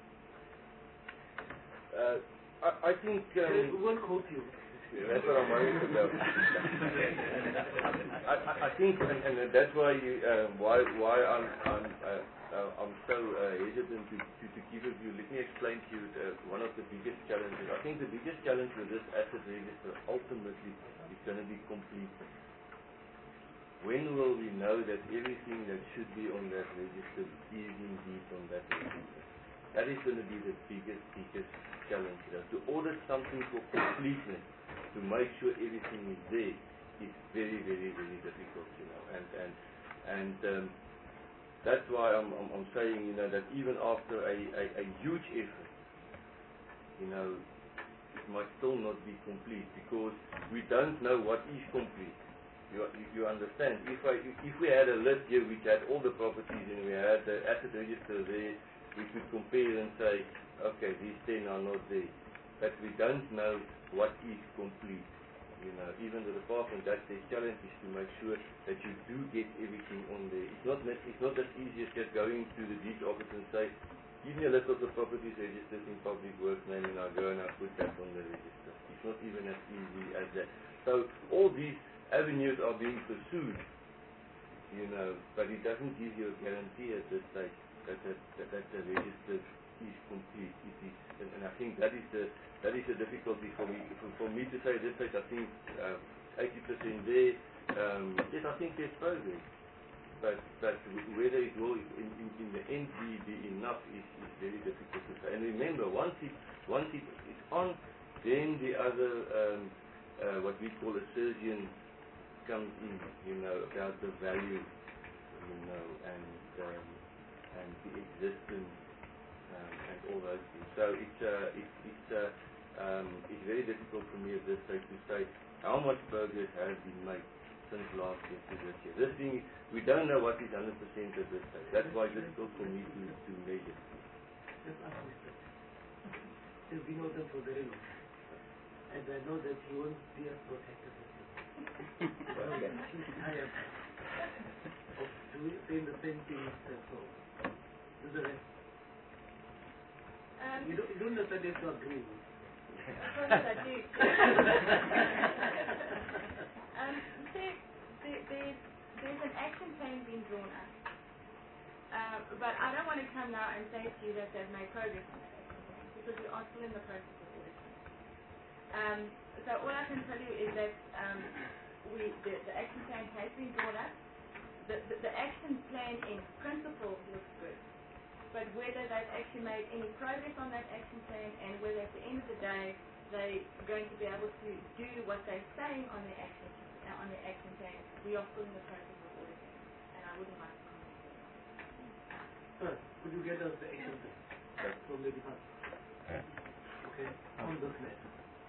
Uh, I, I think... Um, we won't quote you. That's what I'm worried about. I, I, I think, and, and that's why you, uh, why why I'm I'm uh, uh, I'm so uh, hesitant to, to to give a view. Let me explain to you uh, one of the biggest challenges. I think the biggest challenge with this asset register ultimately is going to be complete. When will we know that everything that should be on that register is indeed on that register? That is going to be the biggest biggest challenge. You know, to audit something for completeness, to make sure everything is there, is very, very, very difficult, you know, and and and um, that's why I'm, I'm I'm saying, you know, that even after a, a, a huge effort, you know, it might still not be complete because we don't know what is complete. You you, you understand? If I if we had a list here which had all the properties and we had the asset register there, we could compare and say, okay, these ten are not there, but we don't know what is complete. You know, even the department, that's their challenge, is to make sure that you do get everything on there. It's not it's not as easy as just going to the deed office and say, give me a list of the properties registered in public works name, and I go and I put that on the register. It's not even as easy as that. So all these avenues are being pursued, you know, but it doesn't give you a guarantee at this stage that that, that, that the register is complete. It is, and, and I think that is the that is the difficulty for me. For, for me to say this stage, I think uh, eighty percent there. Um, yes, I think there's progress, but but whether it will in, in, in the end be, be enough is, is very difficult to say. And remember, once it once it is on, then the other um, uh, what we call a surgeon comes in. You know, about the value, you know, and um, and the existence. Um, and all those things. So it's uh, it's it's uh, um, it's very difficult for me at this stage to say how much progress has been made since last year to this year. This thing, we don't know what is one hundred percent at this stage. That's why it's difficult for me to, to measure. Just ask me that. You've been out there for very long time, and I know that you won't be as protected as you. I'm tired of doing saying the same thing as so. Do the rest. Um, You don't, you don't necessarily have to agree. Of course I do. um, so there, there's, there's an action plan being drawn up. Uh, but I don't want to come now and say to you that they've made progress on that action plan, because we are still in the process of auditing. Um, so all I can tell you is that um, we, the, the action plan has been drawn up. The, the, the action plan in principle looks good. But whether they've actually made any progress on that action plan, and whether at the end of the day they're going to be able to do what they're saying on their action uh, on their action plan, we are still in the process of auditing, and I wouldn't like to comment on that. Sir, could you get us the action plan from the department? Okay, on this matter.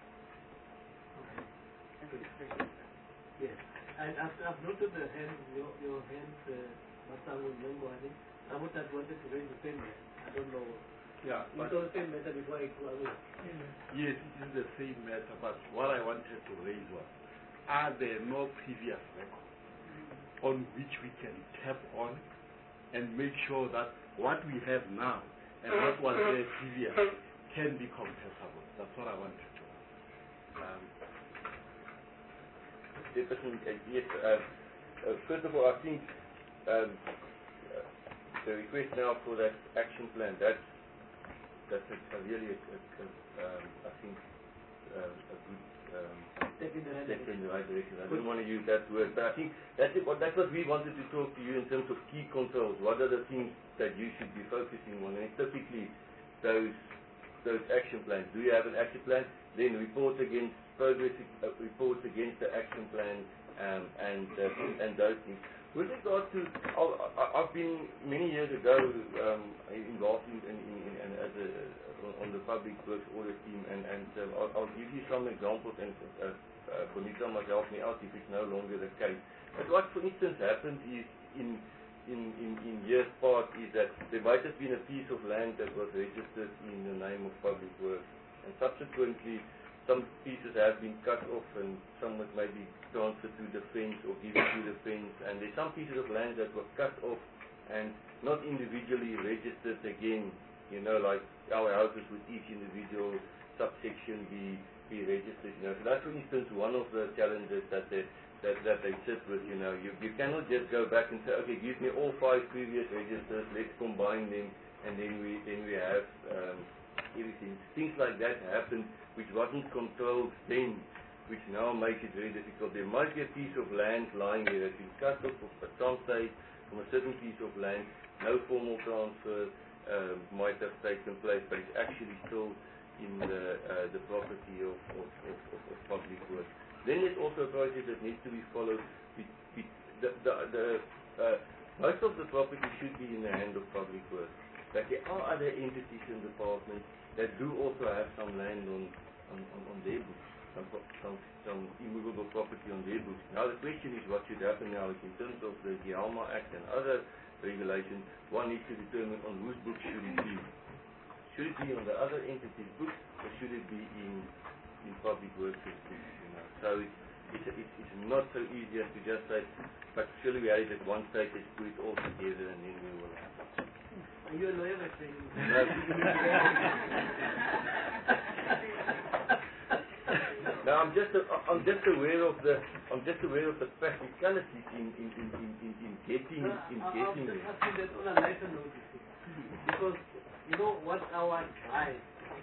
Okay. Yes, and I've, I've noted the hand, your, your hands, uh, Masango Nyongo, I think. I would have wanted to raise the same matter. I don't know. Yeah, You but saw the same matter before I go away. yes, it is the same matter, but what I wanted to raise was, are there no previous records on which we can tap on and make sure that what we have now and what was there previous can be compatible? That's what I wanted to ask. Um, Yes, uh, uh, first of all, I think um, uh, the request now for that action plan, that's, that's a, a really, a, a, a, um, I think, uh, a good um, Step in the right step in direction. the right direction. I don't want to use that word, but I think that's, it, what, that's what we wanted to talk to you in terms of key controls. What are the things that you should be focusing on? And typically, those those action plans. Do you have an action plan? Then reports against progress, uh, reports against the action plan, um, and uh, and those things. With regard to, I'll, I- I've been many years ago um, involved in, in, in, in as a on the public works audit team, and and uh, I'll, I'll give you some examples, and uh, uh, Bonita might help me out if it's no longer the case. But what, for instance, happened is in In, in, in years past is that there might have been a piece of land that was registered in the name of public works, and subsequently some pieces have been cut off and some was maybe transferred to defence or given to defence, and there's some pieces of land that were cut off and not individually registered again, you know, like our houses with each individual subsection be, be registered, you know. So that's, for instance, one of the challenges that they That, that they sit with, you know. You, you cannot just go back and say, okay, give me all five previous registers, let's combine them, and then we then we have um, everything. Things like that happen, which wasn't controlled then, which now makes it very difficult. There might be a piece of land lying there that's been cut off at some stage from a certain piece of land. No formal transfer uh, might have taken place, but it's actually still in the, uh, the property of, of, of, of, of public works. Then there's also a process that needs to be followed. Be, be, the, the, the, uh, most of the property should be in the hand of public works. But there are other entities and departments that do also have some land on, on, on, on their books, some, some, some immovable property on their books. Now the question is what should happen now is in terms of the Gialma Act and other regulations, one needs to determine on whose books should it be. Should it be on the other entity's books or should it be in, in public works' books? So it's, it's, it's, it's not so easy as to just say, but surely we had it at one stage, let's put it all together and then we will have it. Are you a lawyer, my friend? No. No, I'm just a, I'm just aware of the I'm just aware of the practicalities in in, in, in, in, in getting No, in I- getting I'm it. just asking that on a lighter note, you see. Because you know what our drive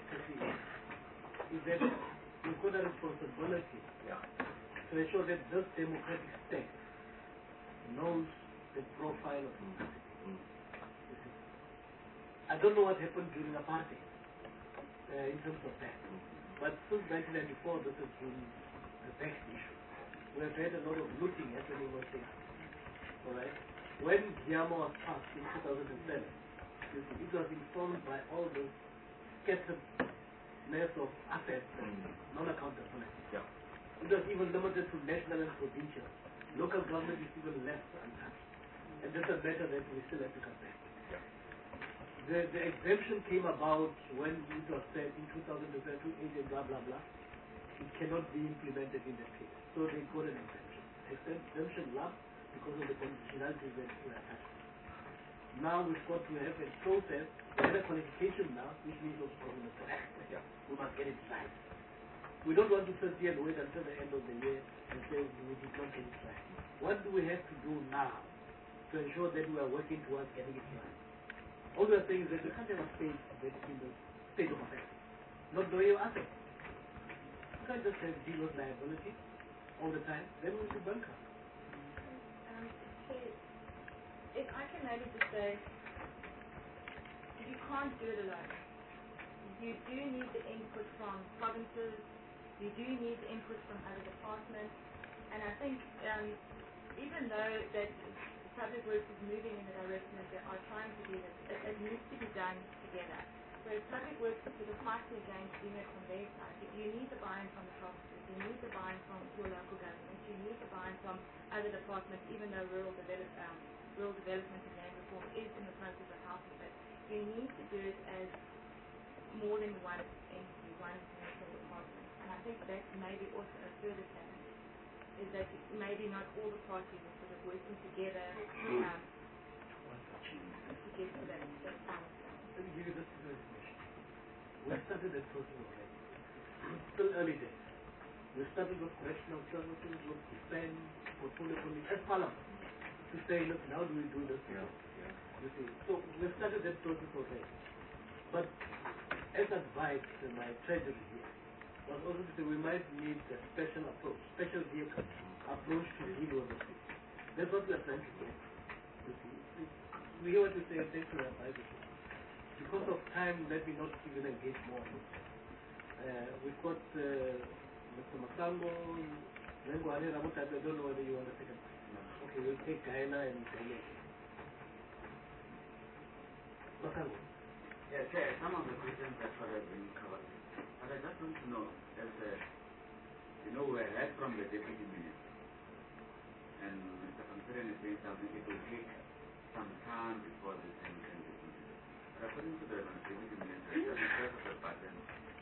is that we've got a responsibility Yeah. to ensure that this democratic state knows the profile of the city. Mm. You see. I don't know what happened during apartheid uh, in terms of that. But since nineteen ninety-four, this has been the vexed issue. We have had a lot of looting happening on things. Alright? When Giamma was passed in two thousand seven, you see, it was informed by all the scatteredness of assets and Mm. non-accountability. Yeah. It was even limited to national and provincial. Local government is even left untouched. And that's a matter that we still have to come back. Yeah. The, the exemption came about when it was said in two thousand two, agent blah blah blah. It cannot be implemented in that case. So they got an exemption. Exemption lapsed because of the conditionalities that were attached. Now we've got to have a process, we have a qualification now, which means of course we must correct it. Yeah. We must get it right. We don't want to sit here and wait until the end of the year and say we did not get it right. What do we have to do now to ensure that we are working towards getting it right? All we are saying is that we can't have a state that is in the state of affairs, not know your assets. You can't just have deal with liability all the time, then we'll be bankrupt. Um, so if I can maybe just say, you can't do it alone. You do need the input from provinces, you do need the input from other departments, and I think um, even though that public works is moving in the direction that they are trying to do this, it, it needs to be done together. So if public works is sort of fighting against doing it from their side, you need the buy-in from the provinces, you need the buy-in from your local government, you need the buy-in from other departments, even though rural, develop, um, rural development and land reform is in the process of helping, but you need to do it as more than one entity, one national department. And I think that's maybe also a further challenge, is that maybe not all the parties are sort of working together um, to get to that, that final plan. Let me give you this information. We started that process already. It's still early days. We started with correctional services, with defense, portfolio police, as Parliament, to say, look, how do we do this? Yeah, yeah. You see, so we started that process already. But as advised, uh, my tragedy here was also to say we might need a special approach, special vehicle approach to deal with this. That's what we are trying to do. You see, we hear what you say, thanks for the advice. Because of time, let me not even engage more on it. Uh, we've got uh, Mister Masango, Nenguane, Ramuta, I don't know whether you want to take it. Okay, we'll take Guyana and Guyana. Masango. Yes, yeah, some of the questions that have been covered. But I just want to know, as a, you know, we heard from the Deputy Minister, and Mister Kamseren is saying something, it will take some time before this thing can be completed. But according to the Deputy Minister, it doesn't press of a button.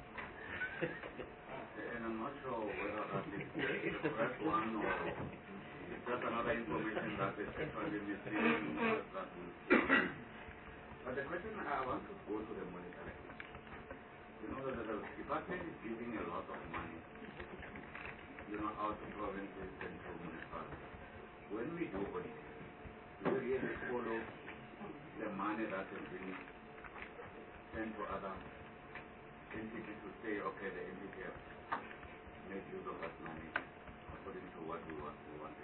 And I'm not sure whether that is the correct one or it's just another information that is actually misleading that will But the question I want to go to the monitoring. You know that the department is giving a lot of money, you know, out to provinces and to municipalities. When we do audit, do we really follow the money that has been sent to other entities to say, okay, the entity has made use of that money according to what we want we wanted.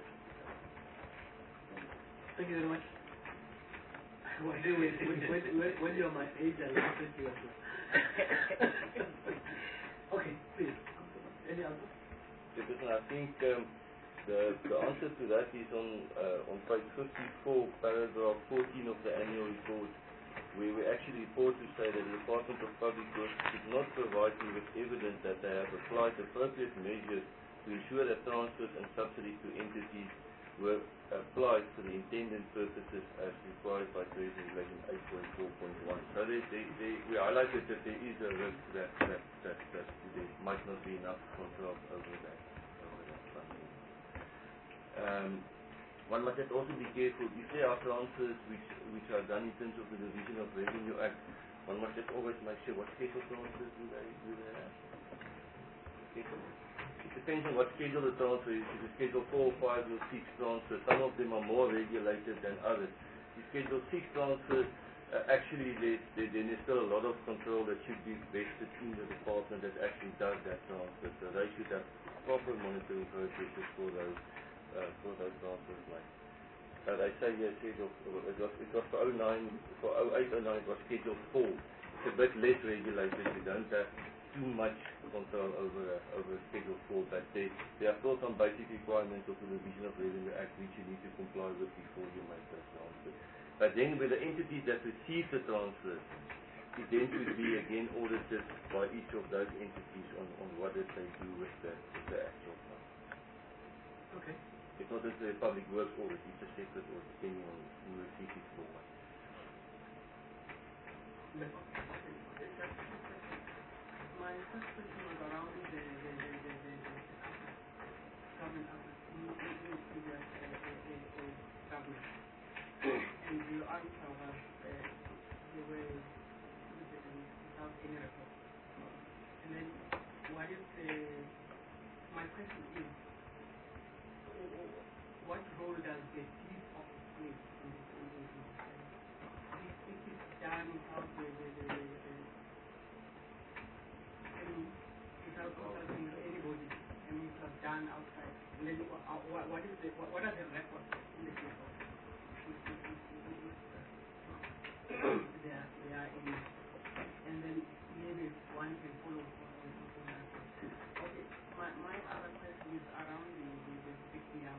Thank you very much. When, when, when, when, when you're my age, I laugh at you as well. Okay, please. Any answer? Because I think um, the, the answer to that is on uh, on page fifty-four, paragraph fourteen of the annual report, where we actually report to say that the Department of Public Works did not provide me with evidence that they have applied appropriate measures to ensure that transfers and subsidies to entities were applied for the intended purposes as required by Treasury Regulation eight point four point one. So they, they, they, we highlighted that there is a risk that, that, that, that there might not be enough control over that, over that funding. Um, one must also be careful, if there are transfers which, which are done in terms of the Division of Revenue Act, one must just always make sure what schedule transfers do they, do they have. Schedule. It depends on what schedule the transfer is. If it's schedule four, five, or six transfers, some of them are more regulated than others. If schedule six transfers, uh, actually there, there, then there's still a lot of control that should be vested in the department that actually does that transfer. So they should have proper monitoring processes for those uh, for those transfers made. Uh, they say yes, schedule, it was it was for oh nine, for oh eight oh nine it was schedule four. It's a bit less regulated. You don't have too much control over uh, over Schedule four, but they, they are still some basic requirements of the Division of Revenue Act which you need to comply with before you make that transfer. But then with the entities that receive the transfer, it then should be again audited by each of those entities on, on what did they do with the, with the actual funds. Okay. It's not just a public works audit, it's a separate audit depending on who receives it for what. My first question was around the, the, the, the, the, the government assets in the previous uh, uh, uh, government. And your answer was uh, they were without any record. And then what is the, my question is, what role does the chief office play in this? In this, in this? If it is done without the, the, the, the without consulting anybody, and it was done outside. And then uh, what, what is the what, what are the records in the case of they are they are in, and then maybe one can follow on, on, on that. Okay, my my other question is around the the, the big yam.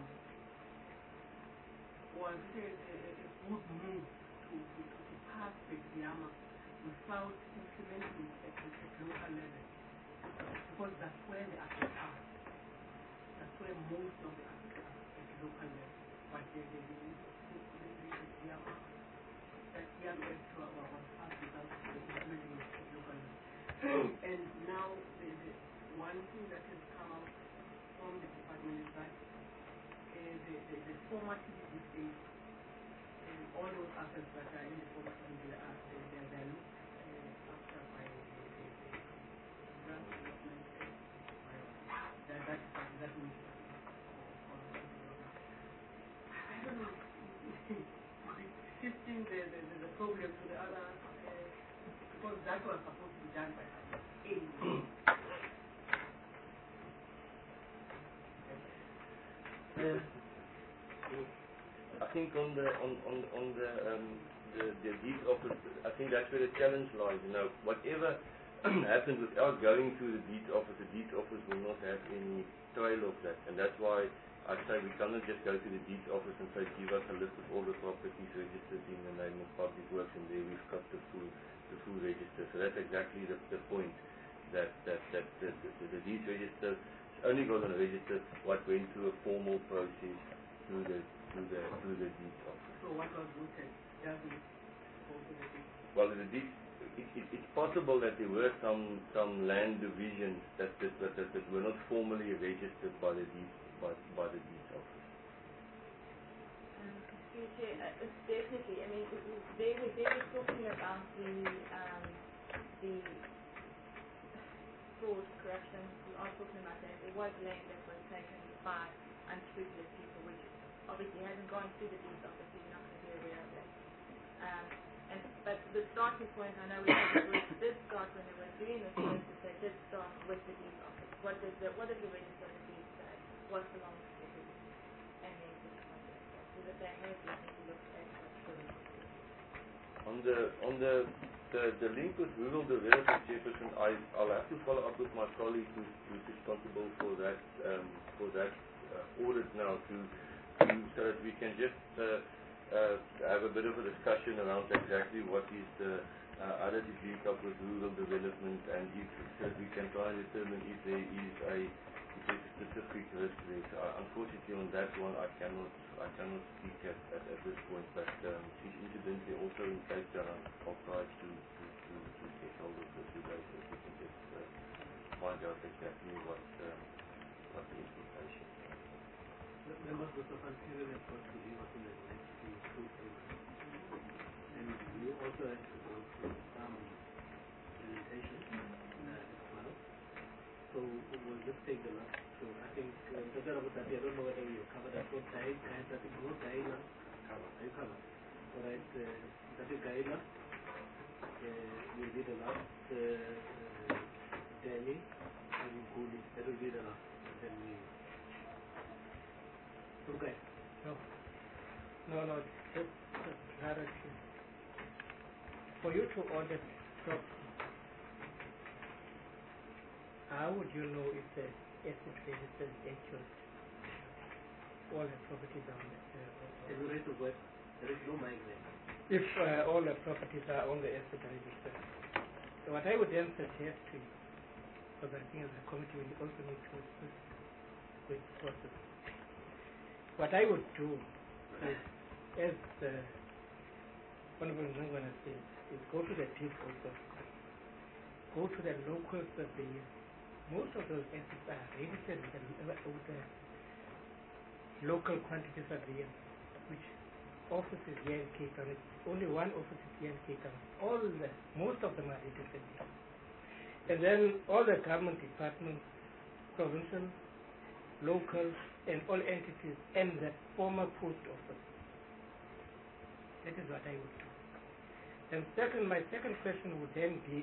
Was it a, a, a good move to to, to pass big yam without implementing at the local level? Because that's where the assets are. That's where most of the assets are at the local level. But the the the the Yama that young extra was passed without implementing it at the local level. And now the, the one thing that has come out from the department is that uh, the, the the former T D state and all those assets that are in the former T D they are they they are looked uh, after by the, the, the grant development that, that problem to the other, uh, because that was supposed to be done by us anyway. Uh, I think on the on on on the um, the the deed office, I think that's where the challenge lies. You know, whatever happens without going to the deed office, the deed office will not have any trail of that, and that's why I say we cannot just go to the deed office and say give us a list of all the properties registered in the name of Public Works, and there we've got the full the full register. So that's exactly the the point that that that the the, the deed register is only going to register what went through a formal process through the through the through the deed office. So what was looted doesn't go to the deed? Well, the deed, it, it, it's possible that there were some some land divisions that that, that, that, that were not formally registered by the deed by by the deed office. Um, Chair, uh, it's definitely. I mean, they were they were talking about the um, the fraud, corruption. We are talking about that. There was land that was taken by unscrupulous people, which obviously hasn't gone through the deed office. You're not going to be aware of that. Um, and but the starting point, I know we did start when they were doing this process. They did start with the deed office. What does the what does the register of the deed say? What belongs to who? And then to the contract. So that they have definitely looked at what's going on. On the on the the, the link with rural development, Chairperson, I I'll have to follow up with my colleague who's, who's responsible for that um, for that uh, audit now to, to so that we can just uh, uh, have a bit of a discussion around exactly what is the uh, how does it link up with rural development, and if so that we can try and determine if there is a if there's a specific risk there. So, uh, unfortunately, on that one, I cannot I cannot speak at, at, at this point. But um, she's incidentally also in Cape Town. I'll try to to, to, to get hold of her today so we can just uh, find out exactly what um, what the implications are. Members of the Constitution have got to give us in the next two two programs. And we also have to go through some presentation uh, as well. So we'll just take the last two. I think, uh, Doctor Abutati, I don't know whether you covered that. So Dai, Dai, that is no Dai now. Cover. Are you covered? All right. Uh, that is Gaila. Uh, will be the last. Uh, uh, Delhi and Guli. That will be the last. Then we. Okay. No, no, no, just uh, clarity. For you to audit property, how would you know if the asset register is accurate? All the properties are on the uh, As a rate of work, there is no migraine. if uh, all the properties are on the asset register. So what I would then suggest to you, because I think as a committee we also need to assist with the process. What I would do is, as the Honorable Ngangwana said, is go to the deed office, go to the local surveyor. Most of those assets are registered with the, with the local quantity surveyor, which office is here in Cape Town. Only one office is here in Cape Town. All the, most of them are registered here. And then all the government departments, provincial, local, and all entities, and the former post office. That is what I would do. And second, my second question would then be,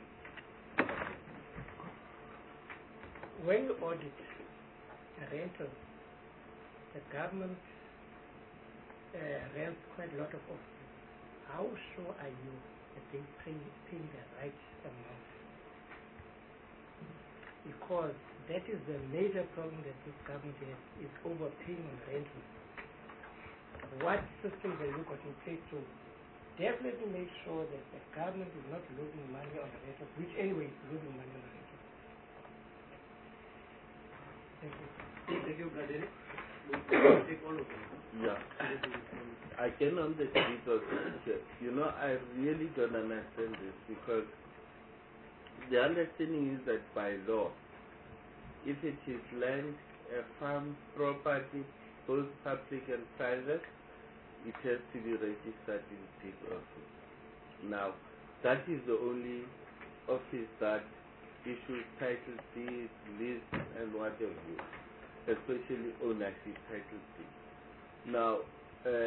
when you audit a rental, the government uh, rents quite a lot of offices. How sure are you that they pay, pay the right amount? Because that is the major problem that this government has, is overpaying on rentals. What systems are you got in place to definitely make sure that the government is not losing money on the rentals, which anyway is losing money on the rentals? Thank you. Thank you, Brother. We'll take all of them. Yeah. Again, on the deed office, you know, I really don't understand this because the understanding is that by law, if it is land, a farm, property, both public and private, it has to be registered in deed office. Now, that is the only office that issues title deeds, lists, and what have you, especially ownership title deeds. Now, uh,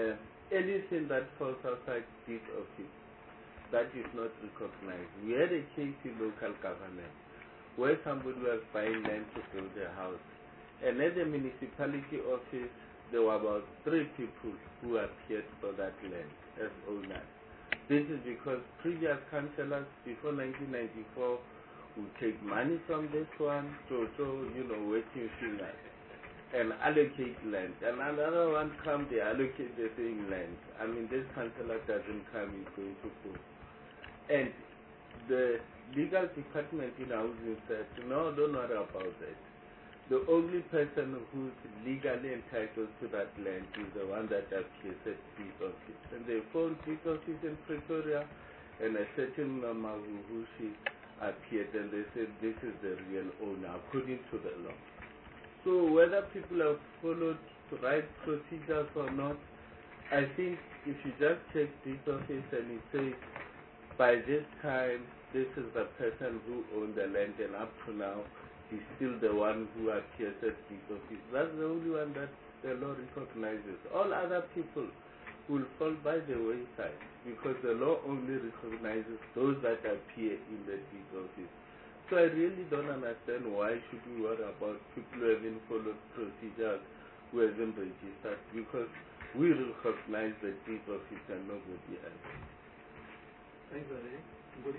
anything that falls outside this office, that is not recognized. We had a case in local government where somebody was buying land to build a house, and at the municipality office there were about three people who appeared for that land as owners. This is because previous councillors before nineteen ninety-four would take money from this one to, to you know, wetting fingers and allocate land. And another one come, they allocate the same land. I mean, this councillor doesn't come, he's going to go. And the legal department in housing said, no, don't worry about that. The only person who's legally entitled to that land is the one that appears at this office. And they phoned this office in Pretoria, and a certain Mama who, who she appeared, and they said this is the real owner according to the law. So whether people have followed the right procedures or not, I think if you just check this office and it says by this time this is the person who owned the land, and up to now he's still the one who appears at this office. That's the only one that the law recognizes. All other people will fall by the wayside because the law only recognizes those that appear in the deed office. So I really don't understand why should we worry about people who haven't followed procedures, who haven't registered, because we recognize the deed office and nobody else. Thanks, Valerie. Good.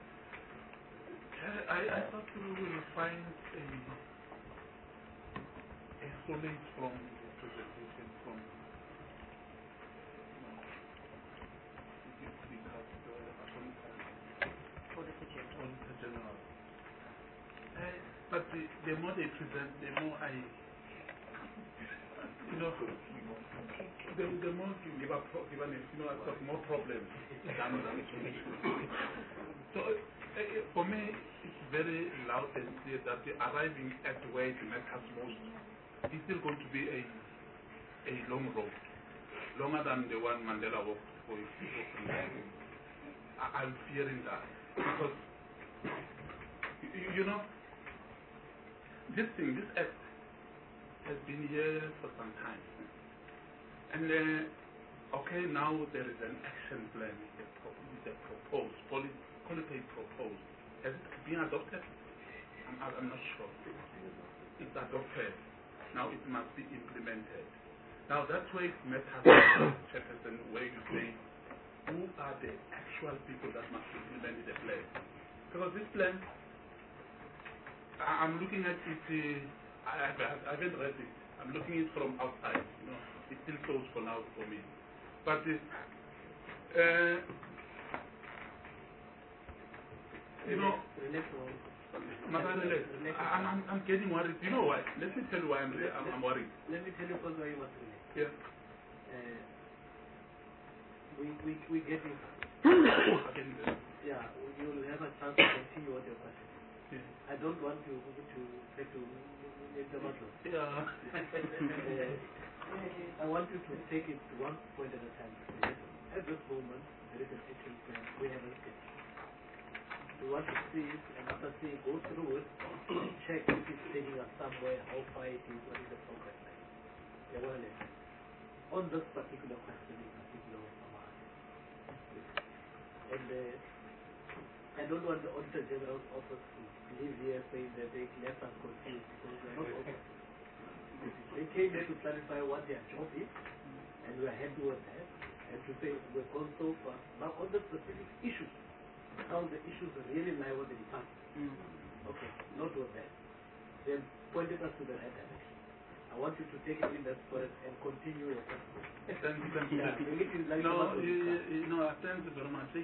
I, I thought we will find a, a solace from the presentation from no, the, the, the Attorney General. Uh, but the, the more they present, the more I, you know, the, the more you give up, give an, you know, I've got more problems than than solutions. So uh, for me, it's very loud and clear that the arriving at where it matters most is still going to be a a long road, longer than the one Mandela walked for his people. I'm fearing that because you, you know this thing, this act has been here for some time, and uh, okay, now there is an action plan that is proposed, call it, call it a proposed. Has it been adopted? I'm, I'm not sure. It's adopted. Now it must be implemented. Now that's where it matters, Chairperson, where you say, who are the actual people that must implement the plan? Because this plan, I'm looking at it, uh, I, I, I haven't read it. I'm looking at it from outside. You know, it's still closed for now for me. But uh, uh, you know, I'm, I'm, I'm getting worried. You know why? Let me tell you why I'm, I'm, I'm worried. Let me tell you first why you want to relate. Yeah. Uh, we, we, we get it. Yeah, you will have a chance to continue on your question. Yeah. I don't want to to take to make the matter. Yeah. uh, I want you to take it one point at a time. At this moment, there is an action plan. We haven't seen. We want to see it, and after seeing, go through it, check if it's taking us somewhere, how far it is, what is the progress like. Yeah, well, on this particular question in particular of Samar. And uh, I don't want the Auditor General's office to leave here saying that they left us confused because they're not open. They came here to clarify what their job is, and we're happy with that, and to say we've gone so far. Now on the specific issues, how the issues really lie with the department. Mm. Okay, not with that. They pointed us to the right direction. I want you to take it in that spirit and continue your testimony. Thank you, thank you. Yeah, it is like no, you, you know, thank you very much.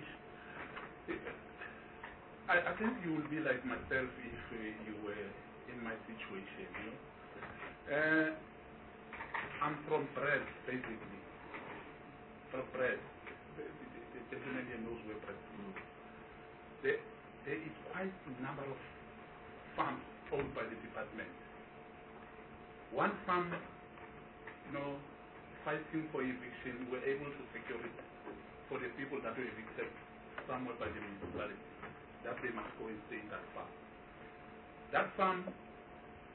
I, I think you will be like myself if uh, you were in my situation, you know. Uh, I'm from Brest, basically. From Brest. The, the, the gentleman here knows where Brest is. There, there is quite a number of farms owned by the department. One farm, you know, fighting for eviction, were able to secure it for the people that were evicted somewhere by the municipality, that they must go and stay in that farm. That farm,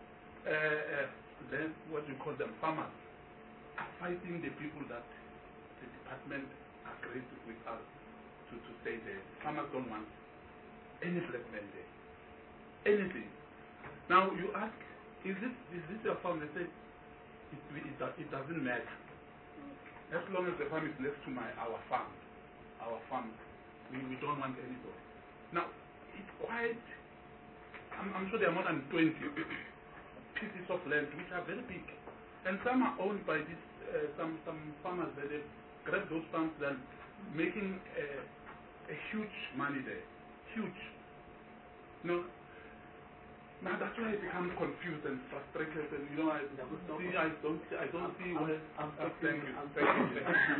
uh, uh, then what you call them, farmers, are fighting the people that the department agreed with us to, to stay there. Farmers don't want any black man there. Anything. Now you ask, is this is this your farm? They say it, it, it doesn't matter. As long as the farm is left to my our farm, our farm, we, we don't want anybody. Now it's quite. I'm, I'm sure there are more than twenty pieces of land which are very big, and some are owned by this uh, some some farmers that they grab those farms and making uh, a huge money there, huge. No. Now that's why I become confused and frustrated, and you know I see I don't I don't see I'm, where. I'm uh, thank you, I'm thank you.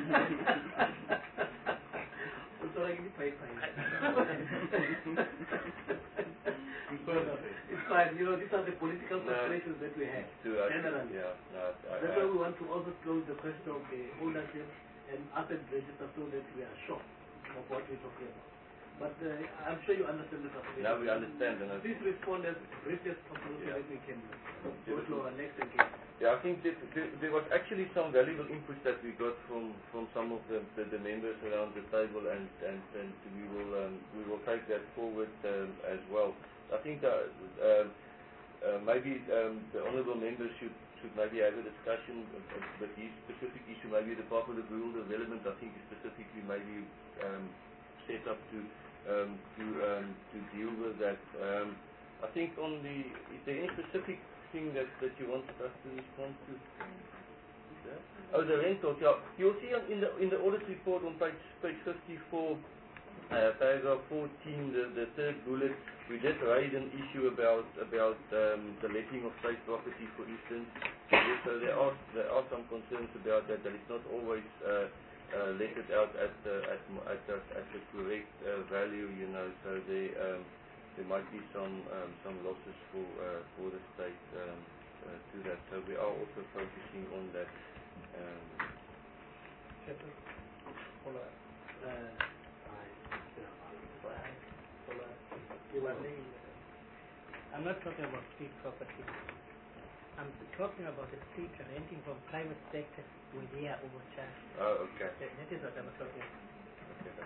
So I give five five. I'm sorry. It's fine. You know, these are the political frustrations no, that we have. To us, generally. yeah, no, I, That's I, why we want to also close the question of the ownership and asset register so that we are sure of what we're talking about. But uh, I'm sure you understand the situation. now we understand. And Please respond as briefly as possible so Yeah. that we can go to our next engagement. Yeah, I think that there, there was actually some valuable input that we got from, from some of the, the, the members around the table, and, and, and we will um, we will take that forward um, as well. I think that uh, uh, maybe um, the honourable members should should maybe have a discussion with this specific issue. Maybe the Department of Rural Development, I think, is specifically maybe um, set up to um, to um, to deal with that. Um, I think on the is there any specific thing that, that you wanted us to respond to? Yeah. Oh, the rentals. Yeah, you'll see on, in the in the audit report on page page fifty-four, uh, paragraph fourteen, the, the third bullet, we did raise an issue about about um, the letting of state property, for instance. So there are there are some concerns about that. That it's not always uh, uh, letted out at the at at the, at the correct uh, value, you know. So they um, there might be some um, some losses for uh, for the state um, uh, to that. So we are also focusing on that. Um, I'm not talking about street property. I'm talking about the street renting from private sector where they are overcharged. oh, okay. That, that is what I'm talking about. Okay.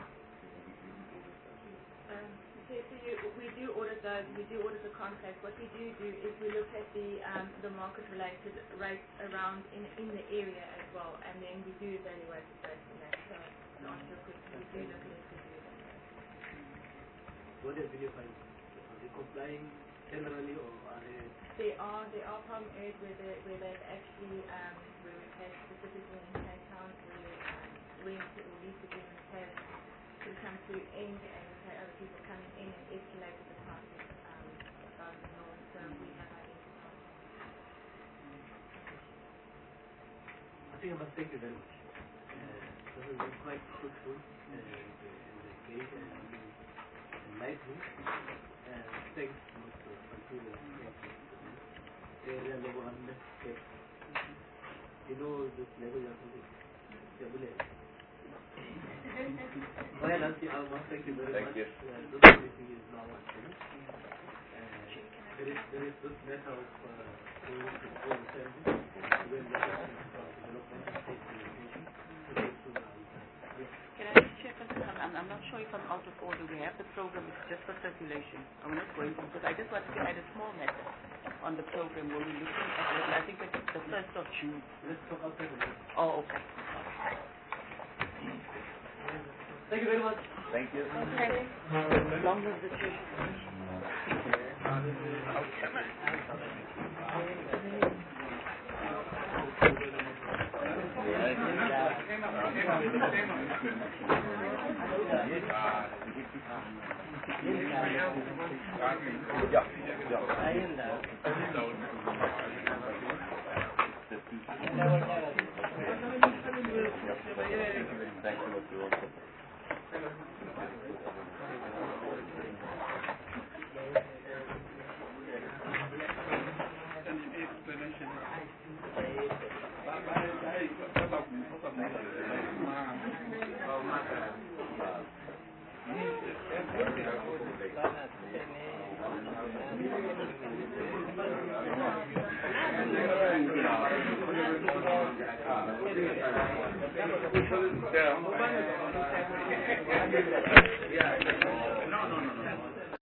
Um, so, so you, we do audit those, we do audit the contracts. What we do do is we look at the um, the market-related rates around in in the area as well, and then we do evaluate it based on that. So, to answer your question, we do look at it. We do evaluate. What have you find? Are they complying generally, or are they? There are there are problem areas where they where they've actually um, where we've had specifically in Cape Town where um, rent or lease agreements have sort of come to end, and we've had other people coming in and escalated the prices um, above the norm. So we have identified. I think I must thank you very much. Uh, this has been quite fruitful and, uh, and engaged and enlightening. Uh, thanks much for continuing. Area level one, you know this level you are talking. Well, Nancy, I must thank you very Thank much. you. Uh, this meeting is now finished. Uh, there is there is this matter of uh, going to all the services when the development and state communication. Can I just check something? I'm, I'm, I'm not sure if I'm out of order. We have the program, it's just for circulation. I'm not going to, because I just wanted to add a small matter on the program where we're looking at, I think it's the first of June. Let's talk outside the room. Oh, okay. Thank you very much. Thank you. Okay. As long as the chief. Thank you. Yeah. No, no, no, no.